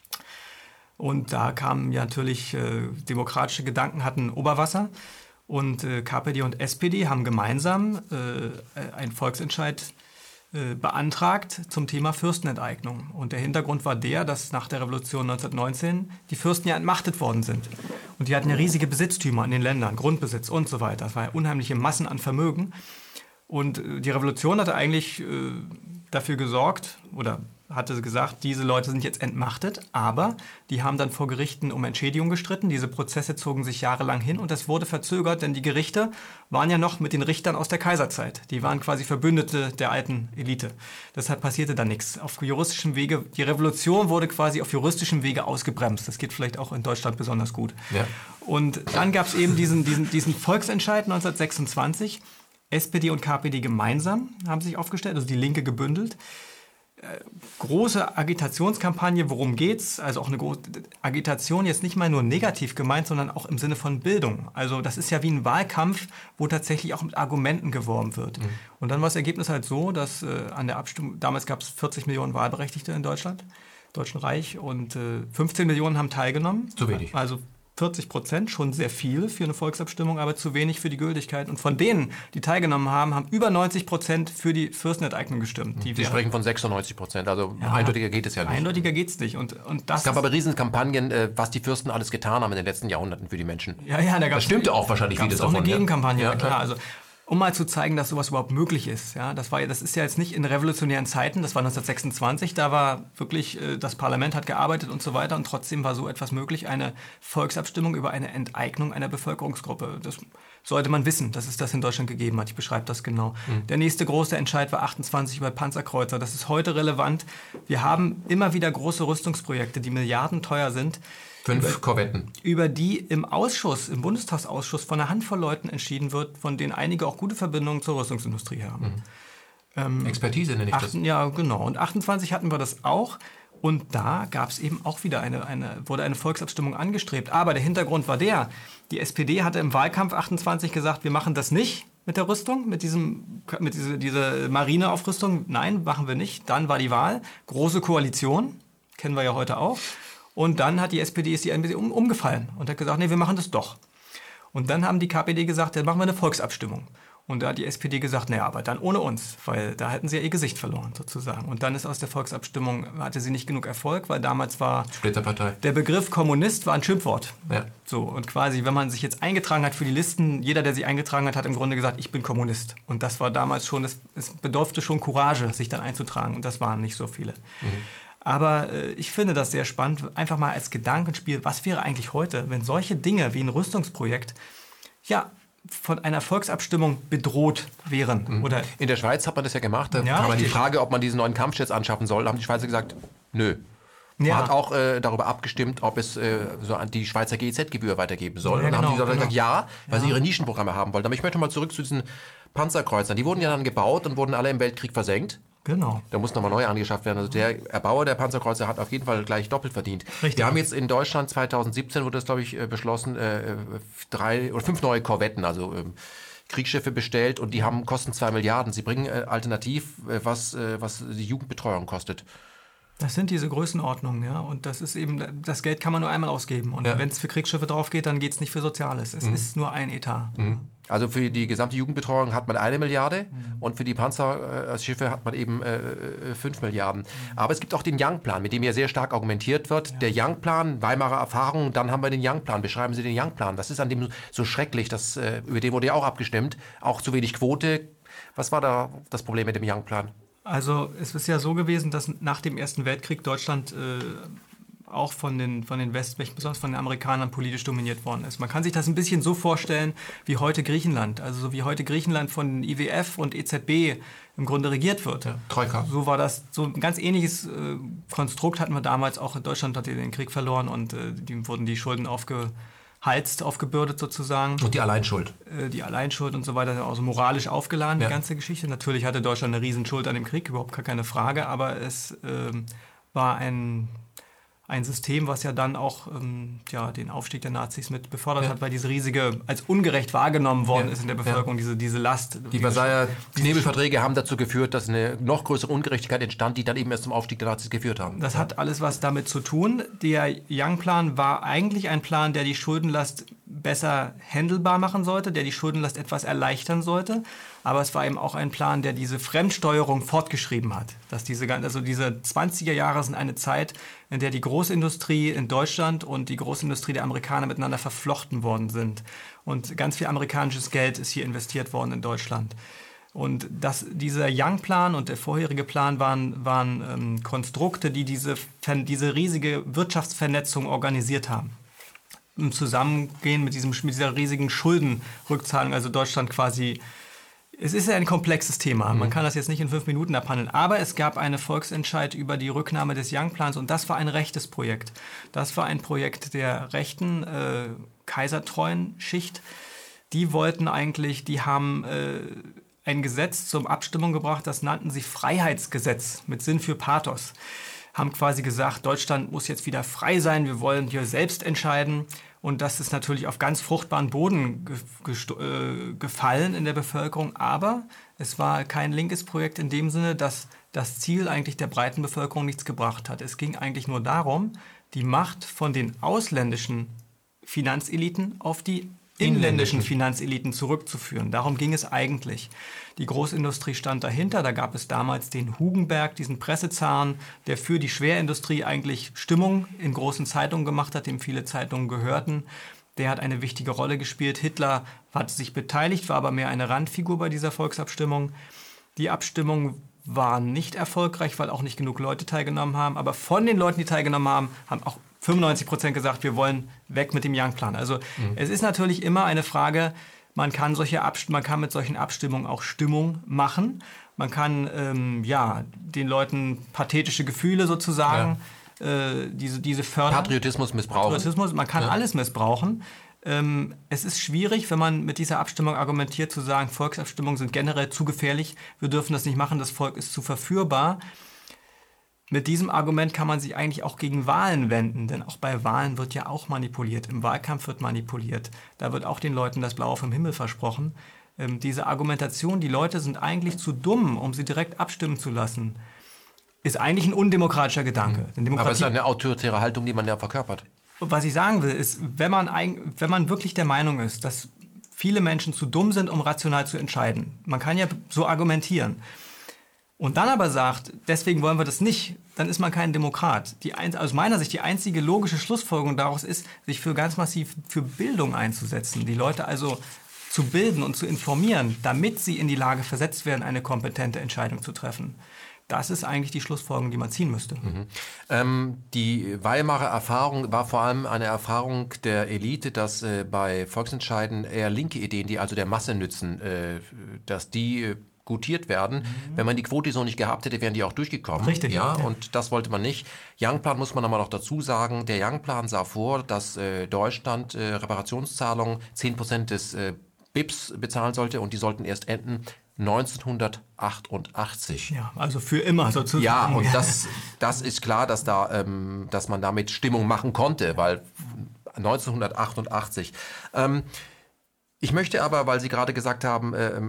Und da kamen ja natürlich demokratische Gedanken hatten Oberwasser. Und KPD und SPD haben gemeinsam einen Volksentscheid beantragt zum Thema Fürstenenteignung. Und der Hintergrund war der, dass nach der Revolution 1919 die Fürsten ja entmachtet worden sind. Und die hatten ja riesige Besitztümer in den Ländern, Grundbesitz und so weiter. Das war ja unheimliche Massen an Vermögen. Und die Revolution hatte eigentlich dafür gesorgt oder hatte gesagt, diese Leute sind jetzt entmachtet, aber die haben dann vor Gerichten um Entschädigung gestritten. Diese Prozesse zogen sich jahrelang hin und das wurde verzögert, denn die Gerichte waren ja noch mit den Richtern aus der Kaiserzeit. Die waren quasi Verbündete der alten Elite. Deshalb passierte da nichts. Auf juristischem Wege, die Revolution wurde quasi auf juristischem Wege ausgebremst. Das geht vielleicht auch in Deutschland besonders gut. Ja. Und dann gab es eben diesen Volksentscheid 1926. SPD und KPD gemeinsam haben sich aufgestellt, also die Linke gebündelt. Große Agitationskampagne, worum geht's? Also auch eine große Agitation, jetzt nicht mal nur negativ gemeint, sondern auch im Sinne von Bildung. Also das ist ja wie ein Wahlkampf, wo tatsächlich auch mit Argumenten geworben wird. Mhm. Und dann war das Ergebnis halt so, dass an der Abstimmung, damals gab es 40 Millionen Wahlberechtigte in Deutschland, Deutschen Reich, und 15 Millionen haben teilgenommen. Zu wenig. Also 40%, schon sehr viel für eine Volksabstimmung, aber zu wenig für die Gültigkeit. Und von denen, die teilgenommen haben, haben über 90% für die Fürstenenteignung gestimmt. Sie sprechen von 96%, also ja, eindeutiger geht es ja nicht. Eindeutiger geht es nicht. Und das es gab aber Riesenkampagnen, was die Fürsten alles getan haben in den letzten Jahrhunderten für die Menschen. Ja, da das stimmte auch wahrscheinlich vieles davon. Auch eine Gegenkampagne, ja, klar. Also, um mal zu zeigen, dass sowas überhaupt möglich ist. Ja, das ist ja jetzt nicht in revolutionären Zeiten, das war 1926, da war wirklich, das Parlament hat gearbeitet und so weiter und trotzdem war so etwas möglich, eine Volksabstimmung über eine Enteignung einer Bevölkerungsgruppe. Das sollte man wissen, dass es das in Deutschland gegeben hat. Ich beschreibe das genau. Mhm. Der nächste große Entscheid war 28 über Panzerkreuzer. Das ist heute relevant. Wir haben immer wieder große Rüstungsprojekte, die milliardenteuer sind. 5 Korvetten. Über die im Bundestagsausschuss von einer Handvoll Leuten entschieden wird, von denen einige auch gute Verbindungen zur Rüstungsindustrie haben. Expertise nenne ich das. Ja, genau. Und 28 hatten wir das auch. Und da gab es eben auch wieder wurde eine Volksabstimmung angestrebt. Aber der Hintergrund war die SPD hatte im Wahlkampf 28 gesagt, wir machen das nicht mit der Rüstung, mit dieser Marineaufrüstung. Nein, machen wir nicht. Dann war die Wahl. Große Koalition, kennen wir ja heute auch. Und dann hat die SPD umgefallen und hat gesagt, nee, wir machen das doch. Und dann haben die KPD gesagt, dann machen wir eine Volksabstimmung. Und da hat die SPD gesagt, naja, aber dann ohne uns, weil da hätten sie ja ihr Gesicht verloren sozusagen. Und dann ist aus der Volksabstimmung, hatte sie nicht genug Erfolg, weil damals war Splitterpartei. Der Begriff Kommunist war ein Schimpfwort. Ja. So, und quasi, wenn man sich jetzt eingetragen hat für die Listen, jeder, der sich eingetragen hat, hat im Grunde gesagt, ich bin Kommunist. Und das war damals schon, es bedurfte schon Courage, sich dann einzutragen. Und das waren nicht so viele. Aber ich finde das sehr spannend, einfach mal als Gedankenspiel, was wäre eigentlich heute, wenn solche Dinge wie ein Rüstungsprojekt, ja, von einer Volksabstimmung bedroht wären. Oder in der Schweiz hat man das ja gemacht. Da kam man die Frage, ob man diesen neuen Kampfjets anschaffen soll. Da haben die Schweizer gesagt, nö. Man hat auch darüber abgestimmt, ob es die Schweizer GEZ-Gebühr weitergeben soll. Ja, und dann haben die gesagt, ja, weil sie ihre Nischenprogramme haben wollten. Aber ich möchte mal zurück zu diesen Panzerkreuzern. Die wurden ja dann gebaut und wurden alle im Weltkrieg versenkt. Genau. Da muss nochmal neu angeschafft werden. Also der Erbauer der Panzerkreuzer hat auf jeden Fall gleich doppelt verdient. Richtig. Wir haben jetzt in Deutschland 2017, wurde das glaube ich beschlossen, 3 oder 5 neue Korvetten, also Kriegsschiffe bestellt und die kosten 2 Milliarden. Sie bringen alternativ, was die Jugendbetreuung kostet. Das sind diese Größenordnungen, ja. Und das ist eben, das Geld kann man nur einmal ausgeben. Und wenn es für Kriegsschiffe drauf geht, dann geht es nicht für Soziales. Es ist nur ein Etat. Also für die gesamte Jugendbetreuung hat man 1 Milliarde und für die Panzerschiffe hat man eben 5 Milliarden. Aber es gibt auch den Young-Plan, mit dem ja sehr stark argumentiert wird. Ja. Der Young-Plan, Weimarer Erfahrung, dann haben wir den Young-Plan. Beschreiben Sie den Young-Plan. Was ist an dem so schrecklich? Über den wurde ja auch abgestimmt. Auch zu wenig Quote. Was war da das Problem mit dem Young-Plan? Also es ist ja so gewesen, dass nach dem Ersten Weltkrieg Deutschland auch von den Westmächten, besonders von den Amerikanern, politisch dominiert worden ist. Man kann sich das ein bisschen so vorstellen wie heute Griechenland. Also so wie heute Griechenland von IWF und EZB im Grunde regiert wird. Ja, Troika. So war das, so ein ganz ähnliches Konstrukt hatten wir damals auch in Deutschland, hat den Krieg verloren und die wurden die Schulden aufgebürdet sozusagen. Und die Alleinschuld. Die Alleinschuld und so weiter, also moralisch aufgeladen, die ganze Geschichte. Natürlich hatte Deutschland eine Riesenschuld an dem Krieg, überhaupt gar keine Frage, aber es war ein System, was ja dann auch den Aufstieg der Nazis mit befördert hat, weil diese riesige, als ungerecht wahrgenommen worden ist in der Bevölkerung, diese Last. Die Versailler Knebelverträge haben dazu geführt, dass eine noch größere Ungerechtigkeit entstand, die dann eben erst zum Aufstieg der Nazis geführt haben. Das hat alles was damit zu tun. Der Young-Plan war eigentlich ein Plan, der die Schuldenlast besser handelbar machen sollte, der die Schuldenlast etwas erleichtern sollte. Aber es war eben auch ein Plan, der diese Fremdsteuerung fortgeschrieben hat. Dass diese 20er Jahre sind eine Zeit, in der die Großindustrie in Deutschland und die Großindustrie der Amerikaner miteinander verflochten worden sind. Und ganz viel amerikanisches Geld ist hier investiert worden in Deutschland. Und dieser Young-Plan und der vorherige Plan waren Konstrukte, die diese riesige Wirtschaftsvernetzung organisiert haben. Im Zusammengehen mit dieser riesigen Schuldenrückzahlung, also Deutschland quasi. Es ist ja ein komplexes Thema. Man kann das jetzt nicht in 5 Minuten abhandeln. Aber es gab einen Volksentscheid über die Rücknahme des Young-Plans und das war ein rechtes Projekt. Das war ein Projekt der rechten, kaisertreuen Schicht. Die haben ein Gesetz zur Abstimmung gebracht, das nannten sie Freiheitsgesetz mit Sinn für Pathos. Haben quasi gesagt, Deutschland muss jetzt wieder frei sein, wir wollen hier selbst entscheiden. Und das ist natürlich auf ganz fruchtbaren Boden gefallen in der Bevölkerung. Aber es war kein linkes Projekt in dem Sinne, dass das Ziel eigentlich der breiten Bevölkerung nichts gebracht hat. Es ging eigentlich nur darum, die Macht von den ausländischen Finanzeliten auf die inländischen Finanzeliten zurückzuführen. Darum ging es eigentlich. Die Großindustrie stand dahinter. Da gab es damals den Hugenberg, diesen Pressezahn, der für die Schwerindustrie eigentlich Stimmung in großen Zeitungen gemacht hat, dem viele Zeitungen gehörten. Der hat eine wichtige Rolle gespielt. Hitler hat sich beteiligt, war aber mehr eine Randfigur bei dieser Volksabstimmung. Die Abstimmung war nicht erfolgreich, weil auch nicht genug Leute teilgenommen haben. Aber von den Leuten, die teilgenommen haben, haben auch 95% gesagt, wir wollen weg mit dem Young-Plan. Also es ist natürlich immer eine Frage, man kann mit solchen Abstimmungen auch Stimmung machen. Man kann den Leuten pathetische Gefühle sozusagen, diese fördern. Patriotismus missbrauchen. Man kann alles missbrauchen. Es ist schwierig, wenn man mit dieser Abstimmung argumentiert, zu sagen, Volksabstimmungen sind generell zu gefährlich, wir dürfen das nicht machen, das Volk ist zu verführbar. Mit diesem Argument kann man sich eigentlich auch gegen Wahlen wenden, denn auch bei Wahlen wird ja auch manipuliert, im Wahlkampf wird manipuliert, da wird auch den Leuten das Blaue vom Himmel versprochen. Diese Argumentation, die Leute sind eigentlich zu dumm, um sie direkt abstimmen zu lassen, ist eigentlich ein undemokratischer Gedanke. Aber es ist eine autoritäre Haltung, die man ja verkörpert. Was ich sagen will, ist, wenn man wirklich der Meinung ist, dass viele Menschen zu dumm sind, um rational zu entscheiden, man kann ja so argumentieren, und dann aber sagt, deswegen wollen wir das nicht, dann ist man kein Demokrat. Aus meiner Sicht die einzige logische Schlussfolgerung daraus ist, sich ganz massiv für Bildung einzusetzen, die Leute also zu bilden und zu informieren, damit sie in die Lage versetzt werden, eine kompetente Entscheidung zu treffen. Das ist eigentlich die Schlussfolgerung, die man ziehen müsste. Die Weimarer Erfahrung war vor allem eine Erfahrung der Elite, dass bei Volksentscheiden eher linke Ideen, die also der Masse nützen, dass die gutiert werden. Wenn man die Quote so nicht gehabt hätte, wären die auch durchgekommen. Richtig. Ja, und das wollte man nicht. Young-Plan muss man aber noch dazu sagen. Der Young-Plan sah vor, dass Deutschland Reparationszahlungen 10% des BIPs bezahlen sollte und die sollten erst enden 1988. Ja, also für immer sozusagen. Ja, und das ist klar, dass man damit Stimmung machen konnte, weil 1988. Ich möchte aber, weil Sie gerade gesagt haben,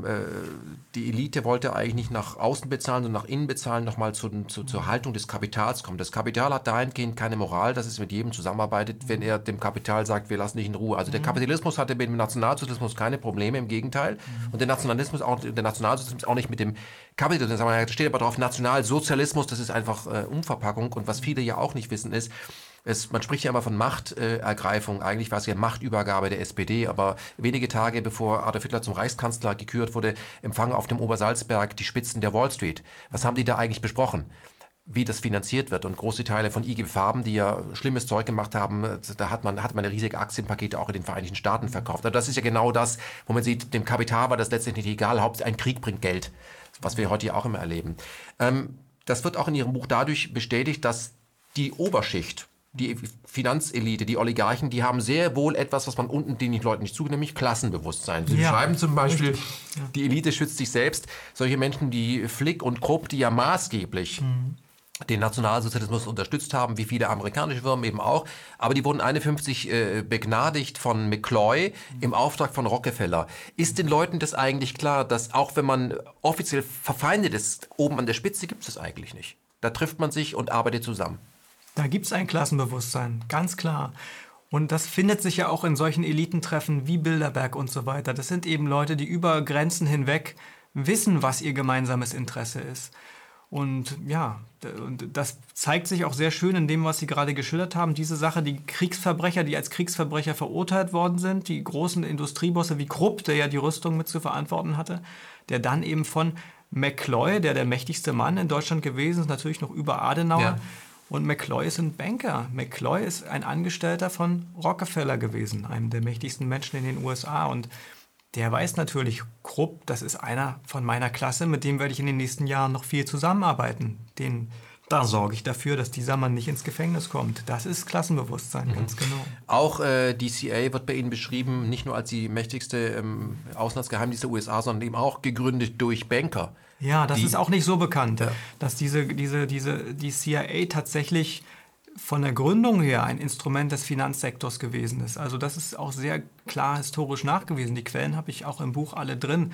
die Elite wollte eigentlich nicht nach außen bezahlen, sondern nach innen bezahlen, nochmal zur Haltung des Kapitals kommen. Das Kapital hat dahingehend keine Moral, dass es mit jedem zusammenarbeitet, wenn er dem Kapital sagt, wir lassen dich in Ruhe. Also der Kapitalismus hatte mit dem Nationalsozialismus keine Probleme, im Gegenteil. Und der Nationalsozialismus auch nicht mit dem Kapitalismus. Da steht aber drauf, Nationalsozialismus, das ist einfach Umverpackung. Und was viele ja auch nicht wissen ist, man spricht ja immer von Machtergreifung, eigentlich war es ja Machtübergabe der SPD, aber wenige Tage bevor Adolf Hitler zum Reichskanzler gekürt wurde, empfangen auf dem Obersalzberg die Spitzen der Wall Street. Was haben die da eigentlich besprochen? Wie das finanziert wird, und große Teile von IG Farben, die ja schlimmes Zeug gemacht haben, da hat man riesige Aktienpakete auch in den Vereinigten Staaten verkauft. Aber das ist ja genau das, wo man sieht, dem Kapital war das letztendlich nicht egal, Hauptsache ein Krieg bringt Geld, was wir heute ja auch immer erleben. Das wird auch in Ihrem Buch dadurch bestätigt, dass die Oberschicht, die Finanzelite, die Oligarchen, die haben sehr wohl etwas, was man unten den Leuten nicht zugeht, nämlich Klassenbewusstsein. Sie schreiben zum Beispiel, die Elite schützt sich selbst. Solche Menschen wie Flick und Krupp, die ja maßgeblich den Nationalsozialismus unterstützt haben, wie viele amerikanische Firmen eben auch. Aber die wurden 51 begnadigt von McCloy im Auftrag von Rockefeller. Ist den Leuten das eigentlich klar, dass auch wenn man offiziell verfeindet ist, oben an der Spitze gibt es das eigentlich nicht? Da trifft man sich und arbeitet zusammen. Da gibt es ein Klassenbewusstsein, ganz klar. Und das findet sich ja auch in solchen Elitentreffen wie Bilderberg und so weiter. Das sind eben Leute, die über Grenzen hinweg wissen, was ihr gemeinsames Interesse ist. Und ja, das zeigt sich auch sehr schön in dem, was Sie gerade geschildert haben. Diese Sache, die Kriegsverbrecher, die als Kriegsverbrecher verurteilt worden sind, die großen Industriebosse wie Krupp, der ja die Rüstung mit zu verantworten hatte, der dann eben von McCloy, der mächtigste Mann in Deutschland gewesen ist, natürlich noch über Adenauer. Ja. Und McCloy ist ein Banker. McCloy ist ein Angestellter von Rockefeller gewesen, einem der mächtigsten Menschen in den USA. Und der weiß natürlich, Krupp, das ist einer von meiner Klasse, mit dem werde ich in den nächsten Jahren noch viel zusammenarbeiten. Da sorge ich dafür, dass dieser Mann nicht ins Gefängnis kommt. Das ist Klassenbewusstsein, ganz genau. Auch die CIA wird bei Ihnen beschrieben, nicht nur als die mächtigste Auslandsgeheimdienst der USA, sondern eben auch gegründet durch Banker. Ja, das ist auch nicht so bekannt, dass die CIA tatsächlich von der Gründung her ein Instrument des Finanzsektors gewesen ist. Also das ist auch sehr klar historisch nachgewiesen. Die Quellen habe ich auch im Buch alle drin.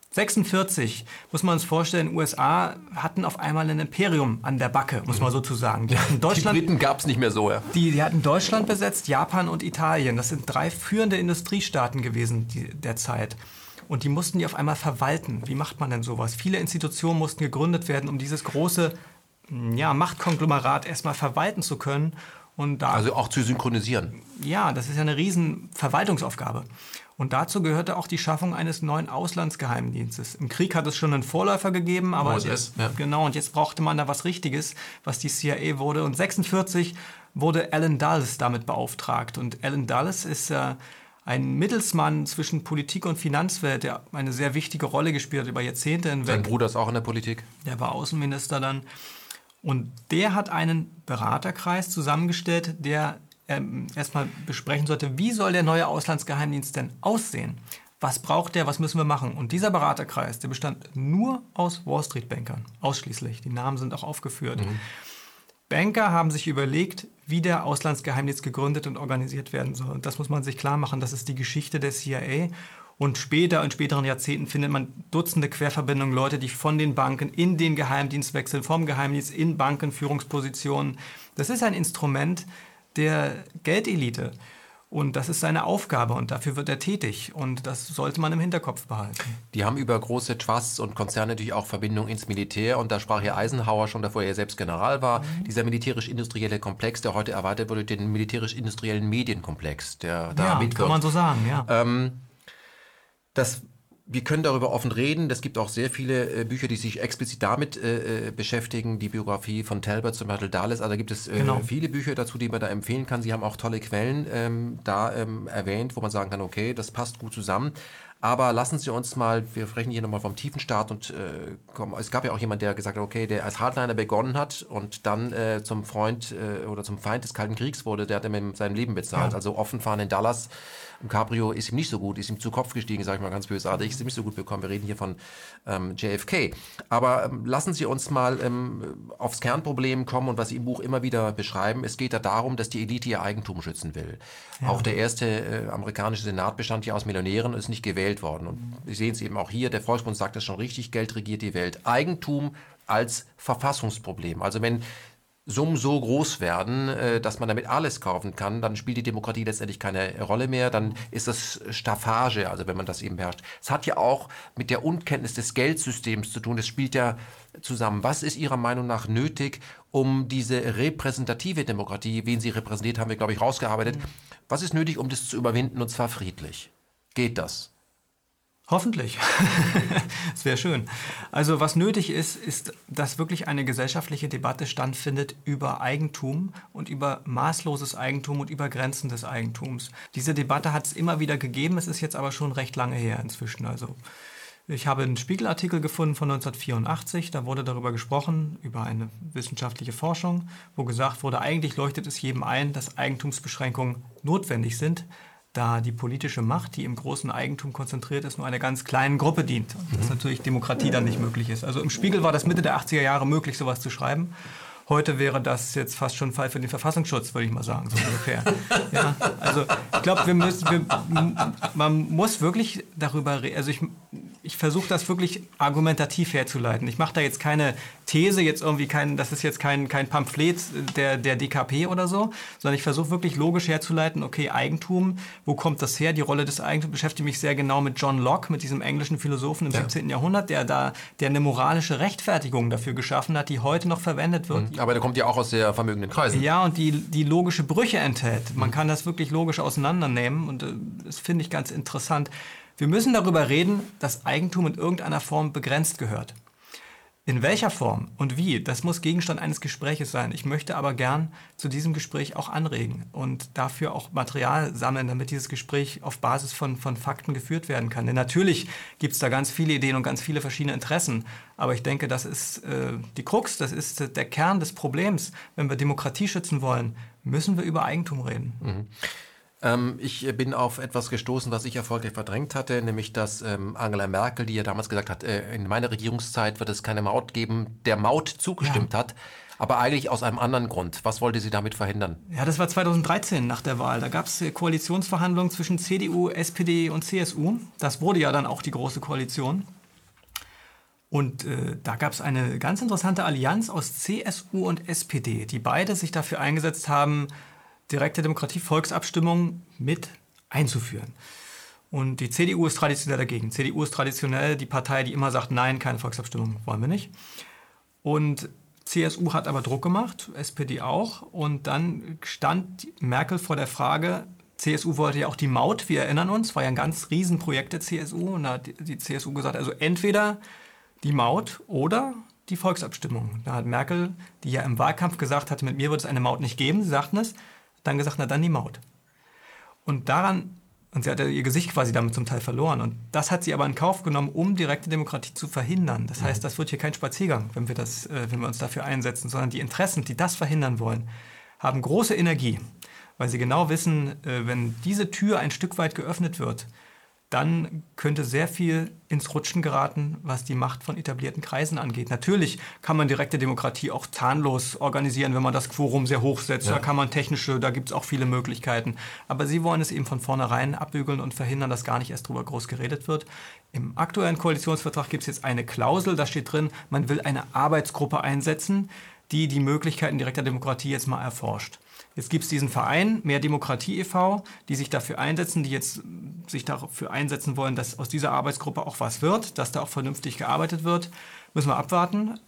1946, muss man uns vorstellen, USA hatten auf einmal ein Imperium an der Backe, muss man sozusagen. Die Briten gab es nicht mehr so, ja. Die hatten Deutschland besetzt, Japan und Italien. Das sind 3 führende Industriestaaten gewesen der Zeit. Und die mussten die auf einmal verwalten. Wie macht man denn sowas? Viele Institutionen mussten gegründet werden, um dieses große Machtkonglomerat erstmal verwalten zu können. Und also auch zu synchronisieren. Ja, das ist ja eine riesen Verwaltungsaufgabe. Und dazu gehörte auch die Schaffung eines neuen Auslandsgeheimdienstes. Im Krieg hat es schon einen Vorläufer gegeben, aber und jetzt brauchte man da was Richtiges, was die CIA wurde. Und 1946 wurde Allen Dulles damit beauftragt. Und Allen Dulles ist ein Mittelsmann zwischen Politik und Finanzwelt, der eine sehr wichtige Rolle gespielt hat über Jahrzehnte hinweg. Sein Bruder ist auch in der Politik. Der war Außenminister dann. Und der hat einen Beraterkreis zusammengestellt, der erstmal besprechen sollte, wie soll der neue Auslandsgeheimdienst denn aussehen? Was braucht der, was müssen wir machen? Und dieser Beraterkreis, der bestand nur aus Wall-Street-Bankern, ausschließlich. Die Namen sind auch aufgeführt. Banker haben sich überlegt, wie der Auslandsgeheimdienst gegründet und organisiert werden soll. Und das muss man sich klar machen, das ist die Geschichte der CIA. Und später, in späteren Jahrzehnten, findet man Dutzende Querverbindungen, Leute, die von den Banken in den Geheimdienst wechseln, vom Geheimdienst in Bankenführungspositionen. Das ist ein Instrument der Geldelite. Und das ist seine Aufgabe und dafür wird er tätig. Und das sollte man im Hinterkopf behalten. Die haben über große Trusts und Konzerne natürlich auch Verbindung ins Militär. Und da sprach ja Eisenhower schon, davor er selbst General war. Dieser militärisch-industrielle Komplex, der heute erweitert wurde, den militärisch-industriellen Medienkomplex, der da mitwirkt. Kann man so sagen, ja. Wir können darüber offen reden. Es gibt auch sehr viele Bücher, die sich explizit damit beschäftigen. Die Biografie von Talbot zum Beispiel Dulles. Also da gibt es viele Bücher dazu, die man da empfehlen kann. Sie haben auch tolle Quellen erwähnt, wo man sagen kann, okay, das passt gut zusammen. Aber lassen Sie uns mal, wir sprechen hier nochmal vom tiefen Start und es gab ja auch jemand, der gesagt hat, okay, der als Hardliner begonnen hat und dann zum Freund oder zum Feind des Kalten Kriegs wurde, der hat er mit seinem Leben bezahlt. Ja. Also offen fahren in Dallas im Cabrio ist ihm nicht so gut, ist ihm zu Kopf gestiegen, sage ich mal ganz bösartig, ist ihm nicht so gut bekommen. Wir reden hier von JFK. Aber lassen Sie uns mal aufs Kernproblem kommen und was Sie im Buch immer wieder beschreiben. Es geht da darum, dass die Elite ihr Eigentum schützen will. Ja. Auch der erste amerikanische Senat bestand ja aus Millionären und ist nicht gewählt worden. Und Sie sehen es eben auch hier, der Volksmund sagt es schon richtig, Geld regiert die Welt. Eigentum als Verfassungsproblem. Also wenn Summen so groß werden, dass man damit alles kaufen kann, dann spielt die Demokratie letztendlich keine Rolle mehr, dann ist das Staffage, also wenn man das eben beherrscht. Es hat ja auch mit der Unkenntnis des Geldsystems zu tun, das spielt ja zusammen. Was ist Ihrer Meinung nach nötig, um diese repräsentative Demokratie, wen Sie repräsentiert, haben wir, glaube ich, rausgearbeitet, was ist nötig, um das zu überwinden und zwar friedlich? Geht das? Hoffentlich. Das wäre schön. Also was nötig ist, dass wirklich eine gesellschaftliche Debatte stattfindet über Eigentum und über maßloses Eigentum und über Grenzen des Eigentums. Diese Debatte hat es immer wieder gegeben, es ist jetzt aber schon recht lange her inzwischen. Also ich habe einen Spiegelartikel gefunden von 1984, da wurde darüber gesprochen, über eine wissenschaftliche Forschung, wo gesagt wurde, eigentlich leuchtet es jedem ein, dass Eigentumsbeschränkungen notwendig sind, da die politische Macht, die im großen Eigentum konzentriert ist, nur einer ganz kleinen Gruppe dient. Und dass natürlich Demokratie dann nicht möglich ist. Also im Spiegel war das Mitte der 80er Jahre möglich, sowas zu schreiben. Heute wäre das jetzt fast schon ein Fall für den Verfassungsschutz, würde ich mal sagen, so ungefähr. Ja, also ich glaube, man muss wirklich darüber reden. Also ich versuche das wirklich argumentativ herzuleiten. Ich mache da jetzt keine These, das ist jetzt kein Pamphlet der DKP oder so, sondern ich versuche wirklich logisch herzuleiten, okay, Eigentum, wo kommt das her? Die Rolle des Eigentums beschäftigt mich sehr genau mit John Locke, mit diesem englischen Philosophen im 17. Jahrhundert, der eine moralische Rechtfertigung dafür geschaffen hat, die heute noch verwendet wird. Aber der kommt ja auch aus sehr vermögenden Kreisen. Ja, und die logische Brüche enthält. Man kann das wirklich logisch auseinandernehmen und das finde ich ganz interessant. Wir müssen darüber reden, dass Eigentum in irgendeiner Form begrenzt gehört. In welcher Form und wie, das muss Gegenstand eines Gespräches sein. Ich möchte aber gern zu diesem Gespräch auch anregen und dafür auch Material sammeln, damit dieses Gespräch auf Basis von Fakten geführt werden kann. Denn natürlich gibt es da ganz viele Ideen und ganz viele verschiedene Interessen. Aber ich denke, das ist die Krux, das ist der Kern des Problems. Wenn wir Demokratie schützen wollen, müssen wir über Eigentum reden. Mhm. Ich bin auf etwas gestoßen, was ich erfolgreich verdrängt hatte, nämlich dass Angela Merkel, die ja damals gesagt hat, in meiner Regierungszeit wird es keine Maut geben, der Maut zugestimmt hat, aber eigentlich aus einem anderen Grund. Was wollte sie damit verhindern? Ja, das war 2013 nach der Wahl. Da gab es Koalitionsverhandlungen zwischen CDU, SPD und CSU. Das wurde ja dann auch die Große Koalition. Und da gab es eine ganz interessante Allianz aus CSU und SPD, die beide sich dafür eingesetzt haben, direkte Demokratie, Volksabstimmung mit einzuführen. Und die CDU ist traditionell dagegen. CDU ist traditionell die Partei, die immer sagt, nein, keine Volksabstimmung wollen wir nicht. Und CSU hat aber Druck gemacht, SPD auch. Und dann stand Merkel vor der Frage, CSU wollte ja auch die Maut, wir erinnern uns, war ja ein ganz Riesenprojekt der CSU. Und da hat die CSU gesagt, also entweder die Maut oder die Volksabstimmung. Da hat Merkel, die ja im Wahlkampf gesagt hatte, mit mir wird es eine Maut nicht geben, sie sagten es, dann gesagt, na dann die Maut. Und sie hat ihr Gesicht quasi damit zum Teil verloren. Und das hat sie aber in Kauf genommen, um direkte Demokratie zu verhindern. Das heißt, das wird hier kein Spaziergang, wenn wir uns dafür einsetzen, sondern die Interessen, die das verhindern wollen, haben große Energie. weil sie genau wissen, wenn diese Tür ein Stück weit geöffnet wird, dann könnte sehr viel ins Rutschen geraten, was die Macht von etablierten Kreisen angeht. Natürlich kann man direkte Demokratie auch zahnlos organisieren, wenn man das Quorum sehr hoch setzt. Ja. Da kann man da gibt es auch viele Möglichkeiten. Aber sie wollen es eben von vornherein abbügeln und verhindern, dass gar nicht erst drüber groß geredet wird. Im aktuellen Koalitionsvertrag gibt es jetzt eine Klausel, da steht drin, man will eine Arbeitsgruppe einsetzen, die Möglichkeiten direkter Demokratie jetzt mal erforscht. Jetzt gibt es diesen Verein, Mehr Demokratie e.V., die sich dafür einsetzen, die jetzt sich dafür einsetzen wollen, dass aus dieser Arbeitsgruppe auch was wird, dass da auch vernünftig gearbeitet wird. Müssen wir abwarten.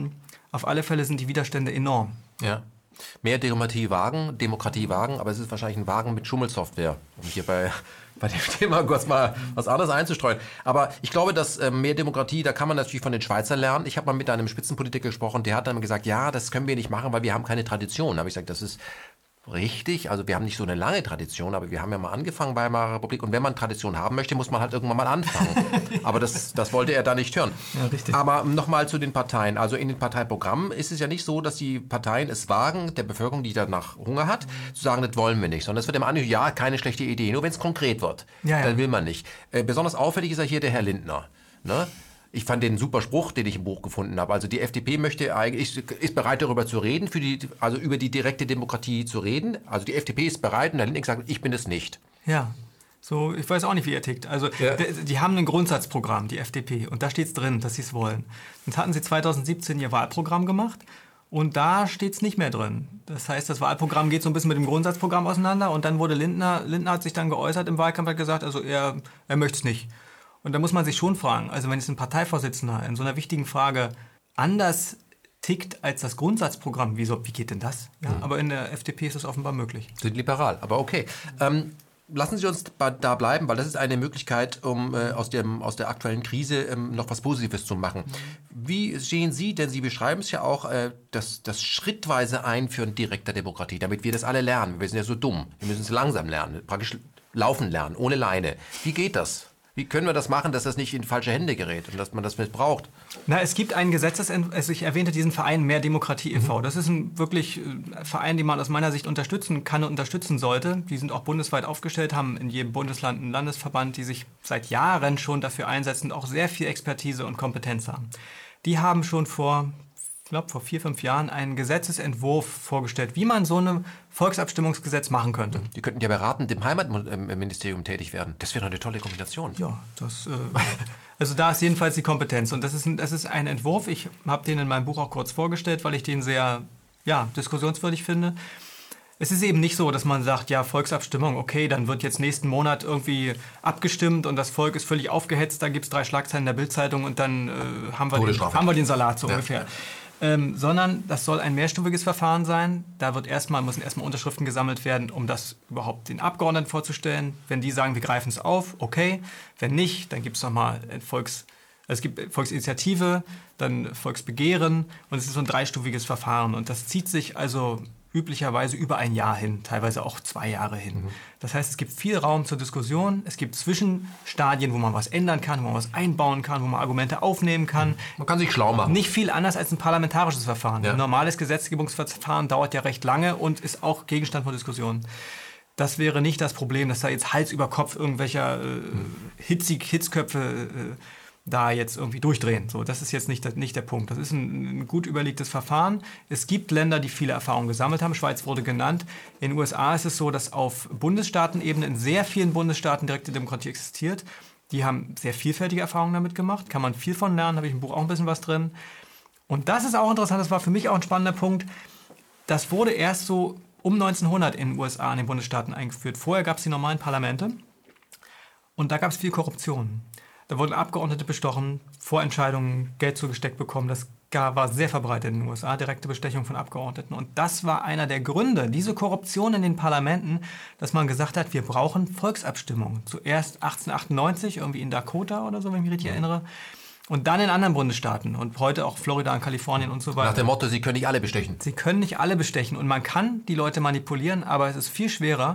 Auf alle Fälle sind die Widerstände enorm. Ja. Mehr Demokratie wagen, aber es ist wahrscheinlich ein Wagen mit Schummelsoftware, um hier bei dem Thema kurz mal was anderes einzustreuen. Aber ich glaube, dass mehr Demokratie, da kann man natürlich von den Schweizern lernen. Ich habe mal mit einem Spitzenpolitiker gesprochen, der hat dann gesagt, ja, das können wir nicht machen, weil wir haben keine Tradition. Da habe ich gesagt, das ist richtig, also wir haben nicht so eine lange Tradition, aber wir haben ja mal angefangen bei Weimarer Republik und wenn man Tradition haben möchte, muss man halt irgendwann mal anfangen. Aber das wollte er da nicht hören. Ja, richtig. Aber nochmal zu den Parteien. Also in den Parteiprogrammen ist es ja nicht so, dass die Parteien es wagen, der Bevölkerung, die danach Hunger hat, zu sagen, das wollen wir nicht. Sondern es wird immer an, ja, keine schlechte Idee, nur wenn es konkret wird. Ja. Dann will man nicht. Besonders auffällig ist ja hier der Herr Lindner. Ne? Ich fand den super Spruch, den ich im Buch gefunden habe. Also die FDP ist bereit darüber zu reden, also über die direkte Demokratie zu reden. Also die FDP ist bereit und der Lindner sagt, ich bin es nicht. Ja, so, ich weiß auch nicht, wie er tickt. Also die haben ein Grundsatzprogramm, die FDP, und da steht es drin, dass sie es wollen. Jetzt hatten sie 2017 ihr Wahlprogramm gemacht und da steht es nicht mehr drin. Das heißt, das Wahlprogramm geht so ein bisschen mit dem Grundsatzprogramm auseinander und dann wurde Lindner hat sich dann geäußert im Wahlkampf, hat gesagt, also er möchte es nicht. Und da muss man sich schon fragen, also wenn jetzt ein Parteivorsitzender in so einer wichtigen Frage anders tickt als das Grundsatzprogramm, wie geht denn das? Ja, aber in der FDP ist das offenbar möglich. Sind liberal, aber okay. Lassen Sie uns da bleiben, weil das ist eine Möglichkeit, um aus der aktuellen Krise noch was Positives zu machen. Wie sehen Sie, denn Sie beschreiben es ja auch, das schrittweise Einführen direkter Demokratie, damit wir das alle lernen. Wir sind ja so dumm, wir müssen es langsam lernen, praktisch laufen lernen, ohne Leine. Wie geht das? Wie können wir das machen, dass das nicht in falsche Hände gerät und dass man das missbraucht? Es gibt einen Gesetzesentwurf, ich erwähnte diesen Verein Mehr Demokratie e.V. Das ist ein wirklich Verein, den man aus meiner Sicht unterstützen kann und unterstützen sollte. Die sind auch bundesweit aufgestellt, haben in jedem Bundesland einen Landesverband, die sich seit Jahren schon dafür einsetzen und auch sehr viel Expertise und Kompetenz haben. Die haben schon vor 4-5 Jahren einen Gesetzesentwurf vorgestellt, wie man so ein Volksabstimmungsgesetz machen könnte. Die könnten ja beratend im Heimatministerium tätig werden. Das wäre eine tolle Kombination. Ja, also da ist jedenfalls die Kompetenz. Und das ist ein Entwurf. Ich habe den in meinem Buch auch kurz vorgestellt, weil ich den sehr diskussionswürdig finde. Es ist eben nicht so, dass man sagt, ja, Volksabstimmung, okay, dann wird jetzt nächsten Monat irgendwie abgestimmt und das Volk ist völlig aufgehetzt, da gibt es 3 Schlagzeilen in der Bildzeitung und dann haben wir den Salat so ungefähr. Sondern das soll ein mehrstufiges Verfahren sein. Da müssen erstmal Unterschriften gesammelt werden, um das überhaupt den Abgeordneten vorzustellen. Wenn die sagen, wir greifen es auf, okay. Wenn nicht, dann gibt es nochmal Volksinitiative, dann Volksbegehren und es ist so ein 3-stufiges Verfahren. Und das zieht sich also üblicherweise über ein Jahr hin, teilweise auch 2 Jahre hin. Das heißt, es gibt viel Raum zur Diskussion, es gibt Zwischenstadien, wo man was ändern kann, wo man was einbauen kann, wo man Argumente aufnehmen kann. Man kann sich schlau machen. Nicht viel anders als ein parlamentarisches Verfahren. Ja. Ein normales Gesetzgebungsverfahren dauert ja recht lange und ist auch Gegenstand von Diskussionen. Das wäre nicht das Problem, dass da jetzt Hals über Kopf irgendwelcher Hitzköpfe da jetzt irgendwie durchdrehen. So, das ist jetzt nicht der Punkt. Das ist ein gut überlegtes Verfahren. Es gibt Länder, die viele Erfahrungen gesammelt haben. Schweiz wurde genannt. In den USA ist es so, dass auf Bundesstaatenebene in sehr vielen Bundesstaaten direkte Demokratie existiert. Die haben sehr vielfältige Erfahrungen damit gemacht. Kann man viel von lernen. Habe ich im Buch auch ein bisschen was drin. Und das ist auch interessant. Das war für mich auch ein spannender Punkt. Das wurde erst so um 1900 in den USA, in den Bundesstaaten eingeführt. Vorher gab es die normalen Parlamente. Und da gab es viel Korruption. Da wurden Abgeordnete bestochen, Vorentscheidungen, Geld zugesteckt bekommen. Das war sehr verbreitet in den USA, direkte Bestechung von Abgeordneten. Und das war einer der Gründe, diese Korruption in den Parlamenten, dass man gesagt hat, wir brauchen Volksabstimmungen. Zuerst 1898, irgendwie in Dakota oder so, wenn ich mich richtig erinnere. Und dann in anderen Bundesstaaten und heute auch Florida und Kalifornien und so weiter. Nach dem Motto, sie können nicht alle bestechen. Sie können nicht alle bestechen. Und man kann die Leute manipulieren, aber es ist viel schwerer,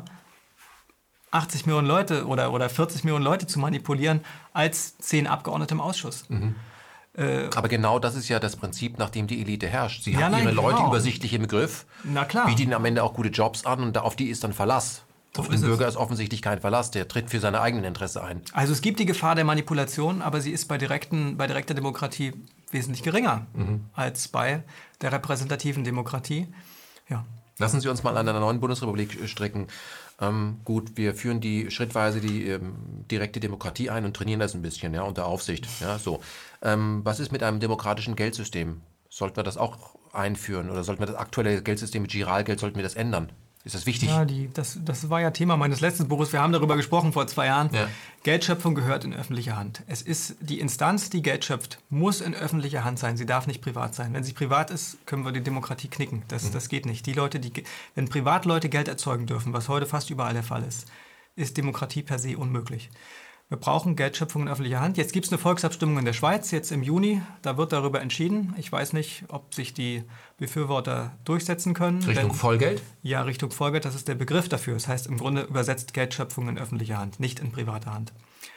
80 Millionen Leute oder 40 Millionen Leute zu manipulieren, als 10 Abgeordnete im Ausschuss. Aber genau das ist ja das Prinzip, nach dem die Elite herrscht. Sie hat ihre genau. Leute übersichtlich im Griff, Na klar. bietet ihnen am Ende auch gute Jobs an und auf die ist dann Verlass. Auf den Bürger ist offensichtlich kein Verlass, der tritt für seine eigenen Interesse ein. Also es gibt die Gefahr der Manipulation, aber sie ist bei direkter Demokratie wesentlich geringer als bei der repräsentativen Demokratie. Ja. Lassen Sie uns mal an einer neuen Bundesrepublik stricken. Gut, wir führen schrittweise die direkte Demokratie ein und trainieren das ein bisschen, ja, unter Aufsicht. Ja, so. Was ist mit einem demokratischen Geldsystem? Sollten wir das auch einführen oder sollten wir das aktuelle Geldsystem mit Giralgeld, sollten wir das ändern? Ist das wichtig? Ja, das war ja Thema meines letzten Buches. Wir haben darüber gesprochen vor 2 Jahren. Ja. Geldschöpfung gehört in öffentliche Hand. Es ist die Instanz, die Geld schöpft, muss in öffentlicher Hand sein. Sie darf nicht privat sein. Wenn sie privat ist, können wir die Demokratie knicken. Das geht nicht. Wenn Privatleute Geld erzeugen dürfen, was heute fast überall der Fall ist Demokratie per se unmöglich. Wir brauchen Geldschöpfung in öffentlicher Hand. Jetzt gibt es eine Volksabstimmung in der Schweiz, jetzt im Juni. Da wird darüber entschieden. Ich weiß nicht, ob sich die Befürworter durchsetzen können. Richtung Vollgeld? Ja, Richtung Vollgeld, das ist der Begriff dafür. Das heißt im Grunde übersetzt Geldschöpfung in öffentlicher Hand, nicht in privater Hand.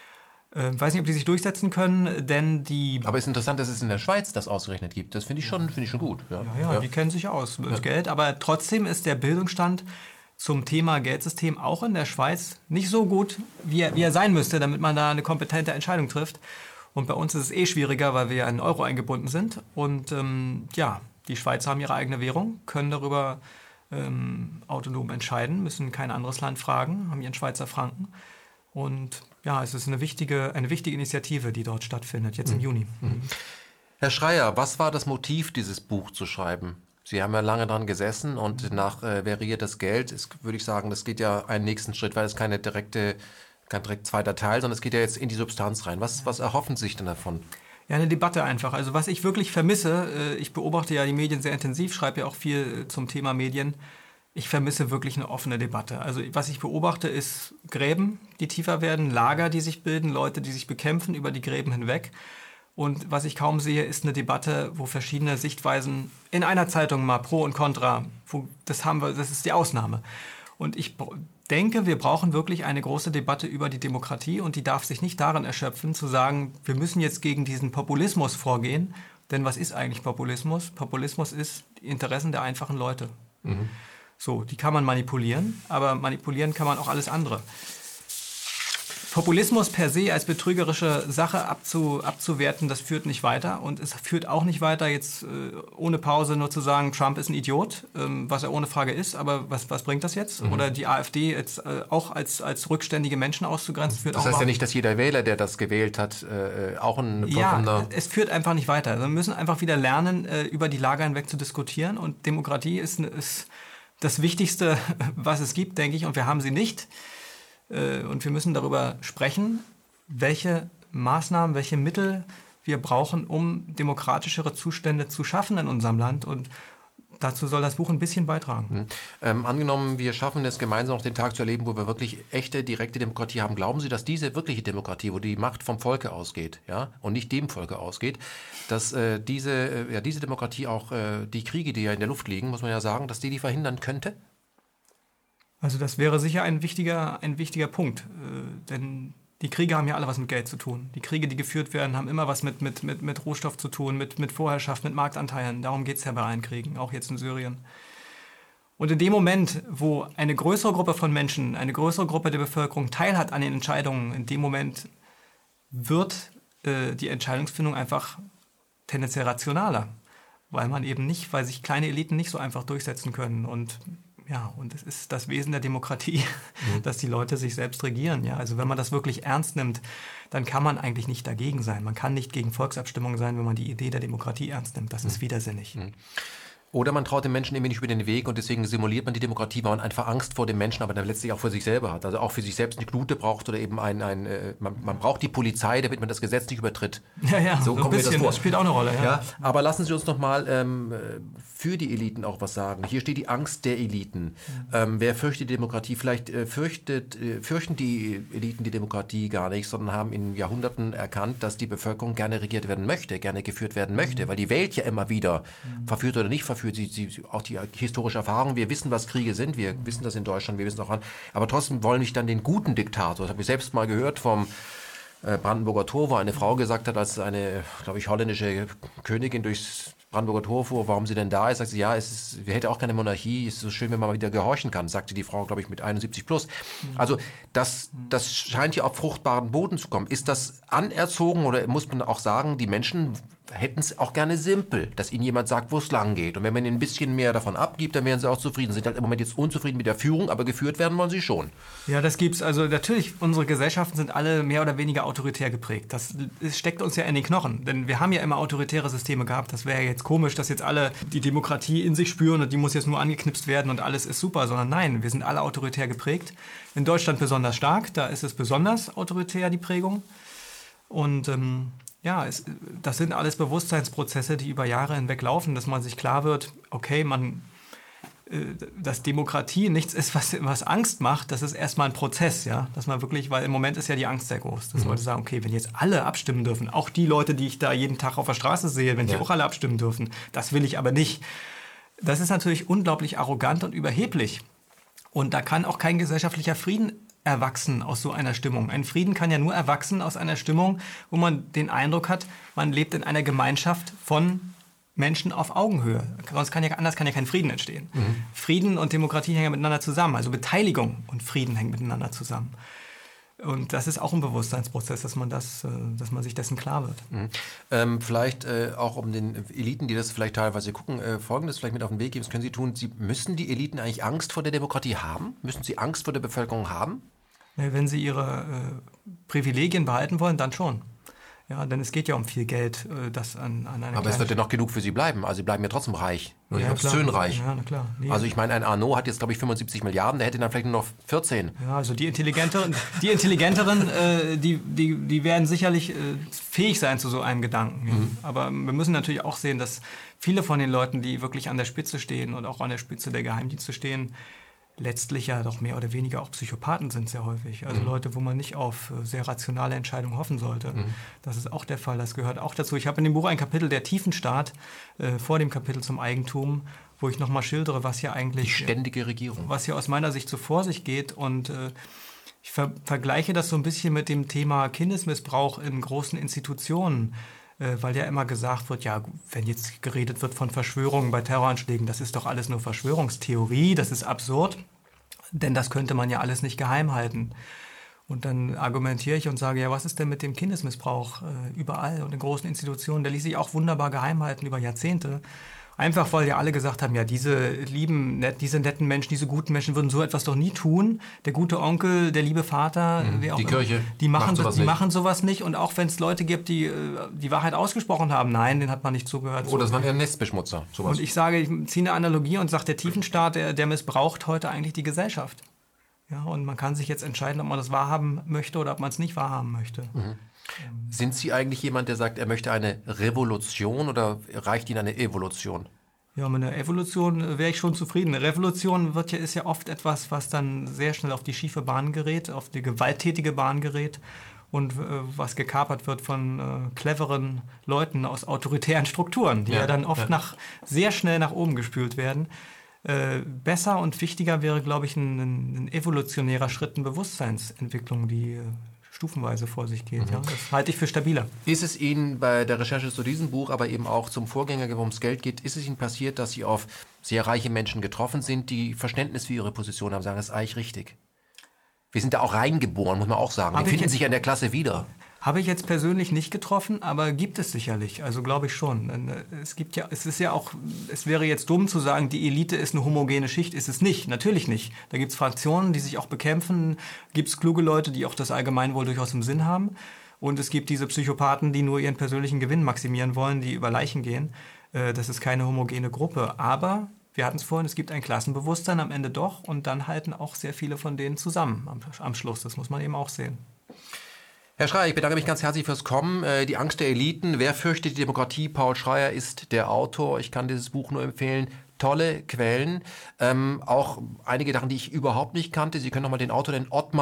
Ich weiß nicht, ob die sich durchsetzen können, denn die... Aber es ist interessant, dass es in der Schweiz das ausgerechnet gibt. Das finde ich schon gut. Ja, die kennen sich aus mit Geld. Aber trotzdem ist der Bildungsstand zum Thema Geldsystem auch in der Schweiz nicht so gut, wie er sein müsste, damit man da eine kompetente Entscheidung trifft. Und bei uns ist es schwieriger, weil wir ja in Euro eingebunden sind. Und die Schweizer haben ihre eigene Währung, können darüber autonom entscheiden, müssen kein anderes Land fragen, haben ihren Schweizer Franken. Und ja, es ist eine wichtige Initiative, die dort stattfindet, jetzt im Juni. Herr Schreyer, was war das Motiv, dieses Buch zu schreiben? Sie haben ja lange dran gesessen und nach Wer regiert das Geld, würde ich sagen, das geht ja einen nächsten Schritt, weil es kein direkt zweiter Teil, sondern es geht ja jetzt in die Substanz rein. Was erhoffen Sie sich denn davon? Ja, eine Debatte einfach. Also was ich wirklich vermisse, ich beobachte ja die Medien sehr intensiv, schreibe ja auch viel zum Thema Medien. Ich vermisse wirklich eine offene Debatte. Also was ich beobachte, ist Gräben, die tiefer werden, Lager, die sich bilden, Leute, die sich bekämpfen über die Gräben hinweg. Und was ich kaum sehe, ist eine Debatte, wo verschiedene Sichtweisen in einer Zeitung mal pro und contra, das ist die Ausnahme. Und ich denke, wir brauchen wirklich eine große Debatte über die Demokratie und die darf sich nicht darin erschöpfen, zu sagen, wir müssen jetzt gegen diesen Populismus vorgehen. Denn was ist eigentlich Populismus? Populismus ist die Interessen der einfachen Leute. So, die kann man manipulieren, aber manipulieren kann man auch alles andere. Populismus per se als betrügerische Sache abzuwerten, das führt nicht weiter. Und es führt auch nicht weiter, jetzt ohne Pause nur zu sagen, Trump ist ein Idiot, was er ohne Frage ist. Aber was bringt das jetzt? Oder die AfD jetzt auch als rückständige Menschen auszugrenzen. Das heißt ja nicht, dass jeder Wähler, der das gewählt hat, auch ein vollkommener... Ja, es führt einfach nicht weiter. Wir müssen einfach wieder lernen, über die Lager hinweg zu diskutieren. Und Demokratie ist das Wichtigste, was es gibt, denke ich. Und wir haben sie nicht. Und wir müssen darüber sprechen, welche Maßnahmen, welche Mittel wir brauchen, um demokratischere Zustände zu schaffen in unserem Land. Und dazu soll das Buch ein bisschen beitragen. Angenommen, wir schaffen es gemeinsam noch den Tag zu erleben, wo wir wirklich echte, direkte Demokratie haben. Glauben Sie, dass diese wirkliche Demokratie, wo die Macht vom Volke ausgeht, ja, und nicht dem Volke ausgeht, dass diese Demokratie auch die Kriege, die ja in der Luft liegen, muss man ja sagen, dass die verhindern könnte? Also das wäre sicher ein wichtiger Punkt, denn die Kriege haben ja alle was mit Geld zu tun. Die Kriege, die geführt werden, haben immer was mit Rohstoff zu tun, mit Vorherrschaft, mit Marktanteilen. Darum geht es ja bei allen Kriegen, auch jetzt in Syrien. Und in dem Moment, wo eine größere Gruppe von Menschen, eine größere Gruppe der Bevölkerung teilhat an den Entscheidungen, in dem Moment wird die Entscheidungsfindung einfach tendenziell rationaler, weil sich kleine Eliten nicht so einfach durchsetzen können. Und es ist das Wesen der Demokratie, dass die Leute sich selbst regieren. Ja? Also wenn man das wirklich ernst nimmt, dann kann man eigentlich nicht dagegen sein. Man kann nicht gegen Volksabstimmungen sein, wenn man die Idee der Demokratie ernst nimmt. Das ist widersinnig. Oder man traut den Menschen irgendwie nicht über den Weg und deswegen simuliert man die Demokratie, weil man einfach Angst vor dem Menschen, aber dann letztlich auch vor sich selber hat. Also auch für sich selbst eine Knute braucht oder eben man braucht die Polizei, damit man das Gesetz nicht übertritt. Ja, so kommt mir das vor. Das spielt auch eine Rolle. Ja. Aber lassen Sie uns noch mal für die Eliten auch was sagen. Hier steht die Angst der Eliten. Wer fürchtet die Demokratie? Vielleicht fürchten die Eliten die Demokratie gar nicht, sondern haben in Jahrhunderten erkannt, dass die Bevölkerung gerne regiert werden möchte, gerne geführt werden möchte, weil die wählt ja immer wieder, verführt oder nicht verführt. Auch die historische Erfahrung, wir wissen, was Kriege sind, wir wissen das in Deutschland, wir wissen auch aber trotzdem wollen nicht dann den guten Diktator, das habe ich selbst mal gehört vom Brandenburger Tor, wo eine Frau gesagt hat, als eine, glaube ich, holländische Königin durchs Brandenburger Tor fuhr, warum sie denn da ist, sagt sie, ja, wir hätten auch keine Monarchie, es ist so schön, wenn man mal wieder gehorchen kann, sagte die Frau, glaube ich, mit 71 plus. Also das scheint ja auf fruchtbaren Boden zu kommen. Ist das anerzogen oder muss man auch sagen, die Menschen hätten es auch gerne simpel, dass ihnen jemand sagt, wo es lang geht. Und wenn man ihnen ein bisschen mehr davon abgibt, dann wären sie auch zufrieden. Sind halt im Moment jetzt unzufrieden mit der Führung, aber geführt werden wollen sie schon. Ja, das gibt's. Also natürlich, unsere Gesellschaften sind alle mehr oder weniger autoritär geprägt. Das steckt uns ja in den Knochen. Denn wir haben ja immer autoritäre Systeme gehabt. Das wäre ja jetzt komisch, dass jetzt alle die Demokratie in sich spüren und die muss jetzt nur angeknipst werden und alles ist super. Sondern nein, wir sind alle autoritär geprägt. In Deutschland besonders stark. Da ist es besonders autoritär, die Prägung. Und das sind alles Bewusstseinsprozesse, die über Jahre hinweg laufen, dass man sich klar wird, okay, dass Demokratie nichts ist, was Angst macht, das ist erstmal ein Prozess, ja, dass man wirklich, weil im Moment ist ja die Angst sehr groß, dass Leute sagen, okay, wenn jetzt alle abstimmen dürfen, auch die Leute, die ich da jeden Tag auf der Straße sehe, wenn die auch alle abstimmen dürfen, das will ich aber nicht. Das ist natürlich unglaublich arrogant und überheblich und da kann auch kein gesellschaftlicher Frieden erwachsen aus so einer Stimmung. Ein Frieden kann ja nur erwachsen aus einer Stimmung, wo man den Eindruck hat, man lebt in einer Gemeinschaft von Menschen auf Augenhöhe. Anders kann ja kein Frieden entstehen. Frieden und Demokratie hängen ja miteinander zusammen. Also Beteiligung und Frieden hängen miteinander zusammen. Und das ist auch ein Bewusstseinsprozess, dass man sich dessen klar wird. Vielleicht auch um den Eliten, die das vielleicht teilweise gucken, Folgendes vielleicht mit auf den Weg geben. Das können Sie tun. Müssen die Eliten eigentlich Angst vor der Demokratie haben? Müssen sie Angst vor der Bevölkerung haben? Wenn sie ihre Privilegien behalten wollen, dann schon. Ja, denn es geht ja um viel Geld, das an eine Aber es wird ja noch genug für sie bleiben. Also sie bleiben ja trotzdem reich. Nur ja, obszönreich. Ja, na klar. Nee. Also ich meine, ein Arnaud hat jetzt, glaube ich, 75 Milliarden, der hätte dann vielleicht nur noch 14. Ja, also die Intelligenteren, die werden sicherlich fähig sein zu so einem Gedanken. Ja. Aber wir müssen natürlich auch sehen, dass viele von den Leuten, die wirklich an der Spitze stehen und auch an der Spitze der Geheimdienste stehen, letztlich ja doch mehr oder weniger auch Psychopathen sind sehr häufig. Also Leute, wo man nicht auf sehr rationale Entscheidungen hoffen sollte. Das ist auch der Fall, das gehört auch dazu. Ich habe in dem Buch ein Kapitel, der Tiefenstaat, vor dem Kapitel zum Eigentum, wo ich nochmal schildere, was hier eigentlich... Die ständige Regierung. Was hier aus meiner Sicht so vor sich geht. Und ich vergleiche das so ein bisschen mit dem Thema Kindesmissbrauch in großen Institutionen. Weil ja immer gesagt wird, ja, wenn jetzt geredet wird von Verschwörungen bei Terroranschlägen, das ist doch alles nur Verschwörungstheorie, das ist absurd, denn das könnte man ja alles nicht geheim halten. Und dann argumentiere ich und sage, ja, was ist denn mit dem Kindesmissbrauch überall und in großen Institutionen? Der ließ sich auch wunderbar geheim halten über Jahrzehnte. Einfach, weil ja alle gesagt haben, ja, diese netten Menschen, diese guten Menschen würden so etwas doch nie tun. Der gute Onkel, der liebe Vater, wer auch die Kirche, die machen sowas nicht. Und auch wenn es Leute gibt, die die Wahrheit ausgesprochen haben, nein, den hat man nicht zugehört. Oh, das waren ja Nestbeschmutzer. Sowas. Und ich ziehe eine Analogie und sage, der Tiefenstaat, der missbraucht heute eigentlich die Gesellschaft. Ja, und man kann sich jetzt entscheiden, ob man das wahrhaben möchte oder ob man es nicht wahrhaben möchte. Sind Sie eigentlich jemand, der sagt, er möchte eine Revolution oder reicht Ihnen eine Evolution? Ja, mit einer Evolution wäre ich schon zufrieden. Eine Revolution ist ja oft etwas, was dann sehr schnell auf die schiefe Bahn gerät, auf die gewalttätige Bahn gerät und was gekapert wird von cleveren Leuten aus autoritären Strukturen, die ja dann oft sehr schnell nach oben gespült werden. Besser und wichtiger wäre, glaube ich, ein evolutionärer Schritt, eine Bewusstseinsentwicklung, die stufenweise vor sich geht. Ja? Das halte ich für stabiler. Ist es Ihnen bei der Recherche zu diesem Buch, aber eben auch zum Vorgänger, worum es Geld geht, ist es Ihnen passiert, dass Sie auf sehr reiche Menschen getroffen sind, die Verständnis für ihre Position haben, sagen, das ist eigentlich richtig? Wir sind da auch reingeboren, muss man auch sagen. Die finden sich ja in der Klasse wieder. Habe ich jetzt persönlich nicht getroffen, aber gibt es sicherlich. Also glaube ich schon. Es wäre jetzt dumm zu sagen, die Elite ist eine homogene Schicht. Ist es nicht. Natürlich nicht. Da gibt es Fraktionen, die sich auch bekämpfen. Gibt es kluge Leute, die auch das Allgemeinwohl durchaus im Sinn haben. Und es gibt diese Psychopathen, die nur ihren persönlichen Gewinn maximieren wollen, die über Leichen gehen. Das ist keine homogene Gruppe. Aber wir hatten es vorhin, es gibt ein Klassenbewusstsein am Ende doch. Und dann halten auch sehr viele von denen zusammen am Schluss. Das muss man eben auch sehen. Herr Schreier, ich bedanke mich ganz herzlich fürs Kommen. Die Angst der Eliten, wer fürchtet die Demokratie? Paul Schreier ist der Autor. Ich kann dieses Buch nur empfehlen. Tolle Quellen. Auch einige Sachen, die ich überhaupt nicht kannte. Sie können nochmal den Autor nennen. Ottmar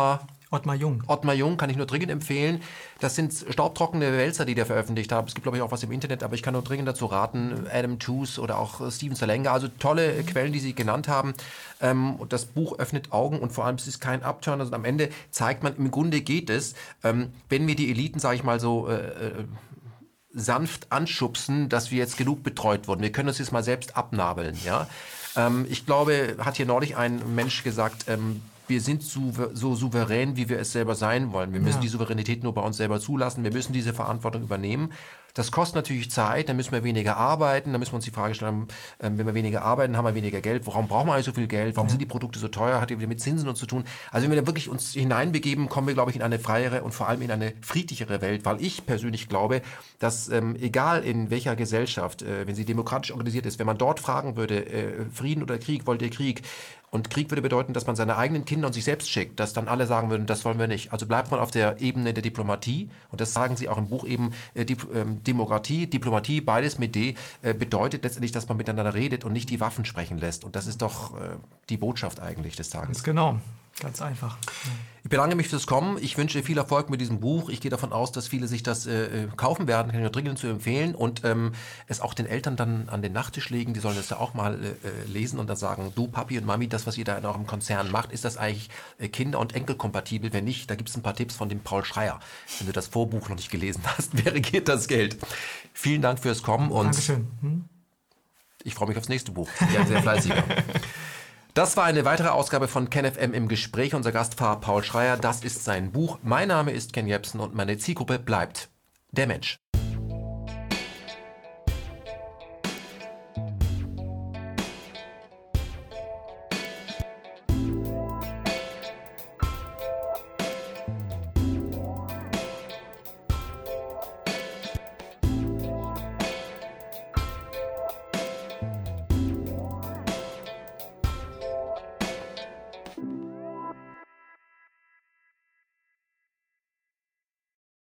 Ottmar Jung. Ottmar Jung kann ich nur dringend empfehlen. Das sind staubtrockene Wälzer, die der veröffentlicht hat. Es gibt, glaube ich, auch was im Internet, aber ich kann nur dringend dazu raten. Adam Tooze oder auch Steven Salenga. Also tolle Quellen, die Sie genannt haben. Und das Buch öffnet Augen und vor allem es ist kein Upturner, sondern am Ende zeigt man, im Grunde geht es, wenn wir die Eliten, sage ich mal so, sanft anschubsen, dass wir jetzt genug betreut wurden. Wir können uns jetzt mal selbst abnabeln. Ja? Ich glaube, hat hier neulich ein Mensch gesagt, wir sind so souverän, wie wir es selber sein wollen. Wir müssen die Souveränität nur bei uns selber zulassen. Wir müssen diese Verantwortung übernehmen. Das kostet natürlich Zeit, dann müssen wir weniger arbeiten, dann müssen wir uns die Frage stellen, wenn wir weniger arbeiten, haben wir weniger Geld. Warum brauchen wir eigentlich so viel Geld? Warum sind die Produkte so teuer? Hat ja wieder mit Zinsen und zu tun. Also wenn wir da wirklich uns hineinbegeben, kommen wir, glaube ich, in eine freiere und vor allem in eine friedlichere Welt, weil ich persönlich glaube, dass egal in welcher Gesellschaft, wenn sie demokratisch organisiert ist, wenn man dort fragen würde, Frieden oder Krieg, wollt ihr Krieg? Und Krieg würde bedeuten, dass man seine eigenen Kinder und sich selbst schickt, dass dann alle sagen würden, das wollen wir nicht. Also bleibt man auf der Ebene der Diplomatie und das sagen sie auch im Buch eben, Diplomatie, beides mit D, bedeutet letztendlich, dass man miteinander redet und nicht die Waffen sprechen lässt. Und das ist doch die Botschaft eigentlich des Tages. Genau, ganz einfach. Ich bedanke mich fürs Kommen. Ich wünsche viel Erfolg mit diesem Buch. Ich gehe davon aus, dass viele sich das kaufen werden. Kann ich nur dringend zu empfehlen. Und es auch den Eltern dann an den Nachttisch legen. Die sollen das ja auch mal lesen und dann sagen, du Papi und Mami, das, was ihr da in eurem Konzern macht, ist das eigentlich kinder- und enkelkompatibel? Wenn nicht, da gibt es ein paar Tipps von dem Paul Schreier. Wenn du das Vorbuch noch nicht gelesen hast, wer regiert das Geld? Vielen Dank fürs Kommen. Und Dankeschön. Ich freue mich aufs nächste Buch. Ja, sehr fleißiger. Das war eine weitere Ausgabe von KenFM im Gespräch. Unser Gast war Paul Schreier. Das ist sein Buch. Mein Name ist Ken Jepsen und meine Zielgruppe bleibt der Mensch.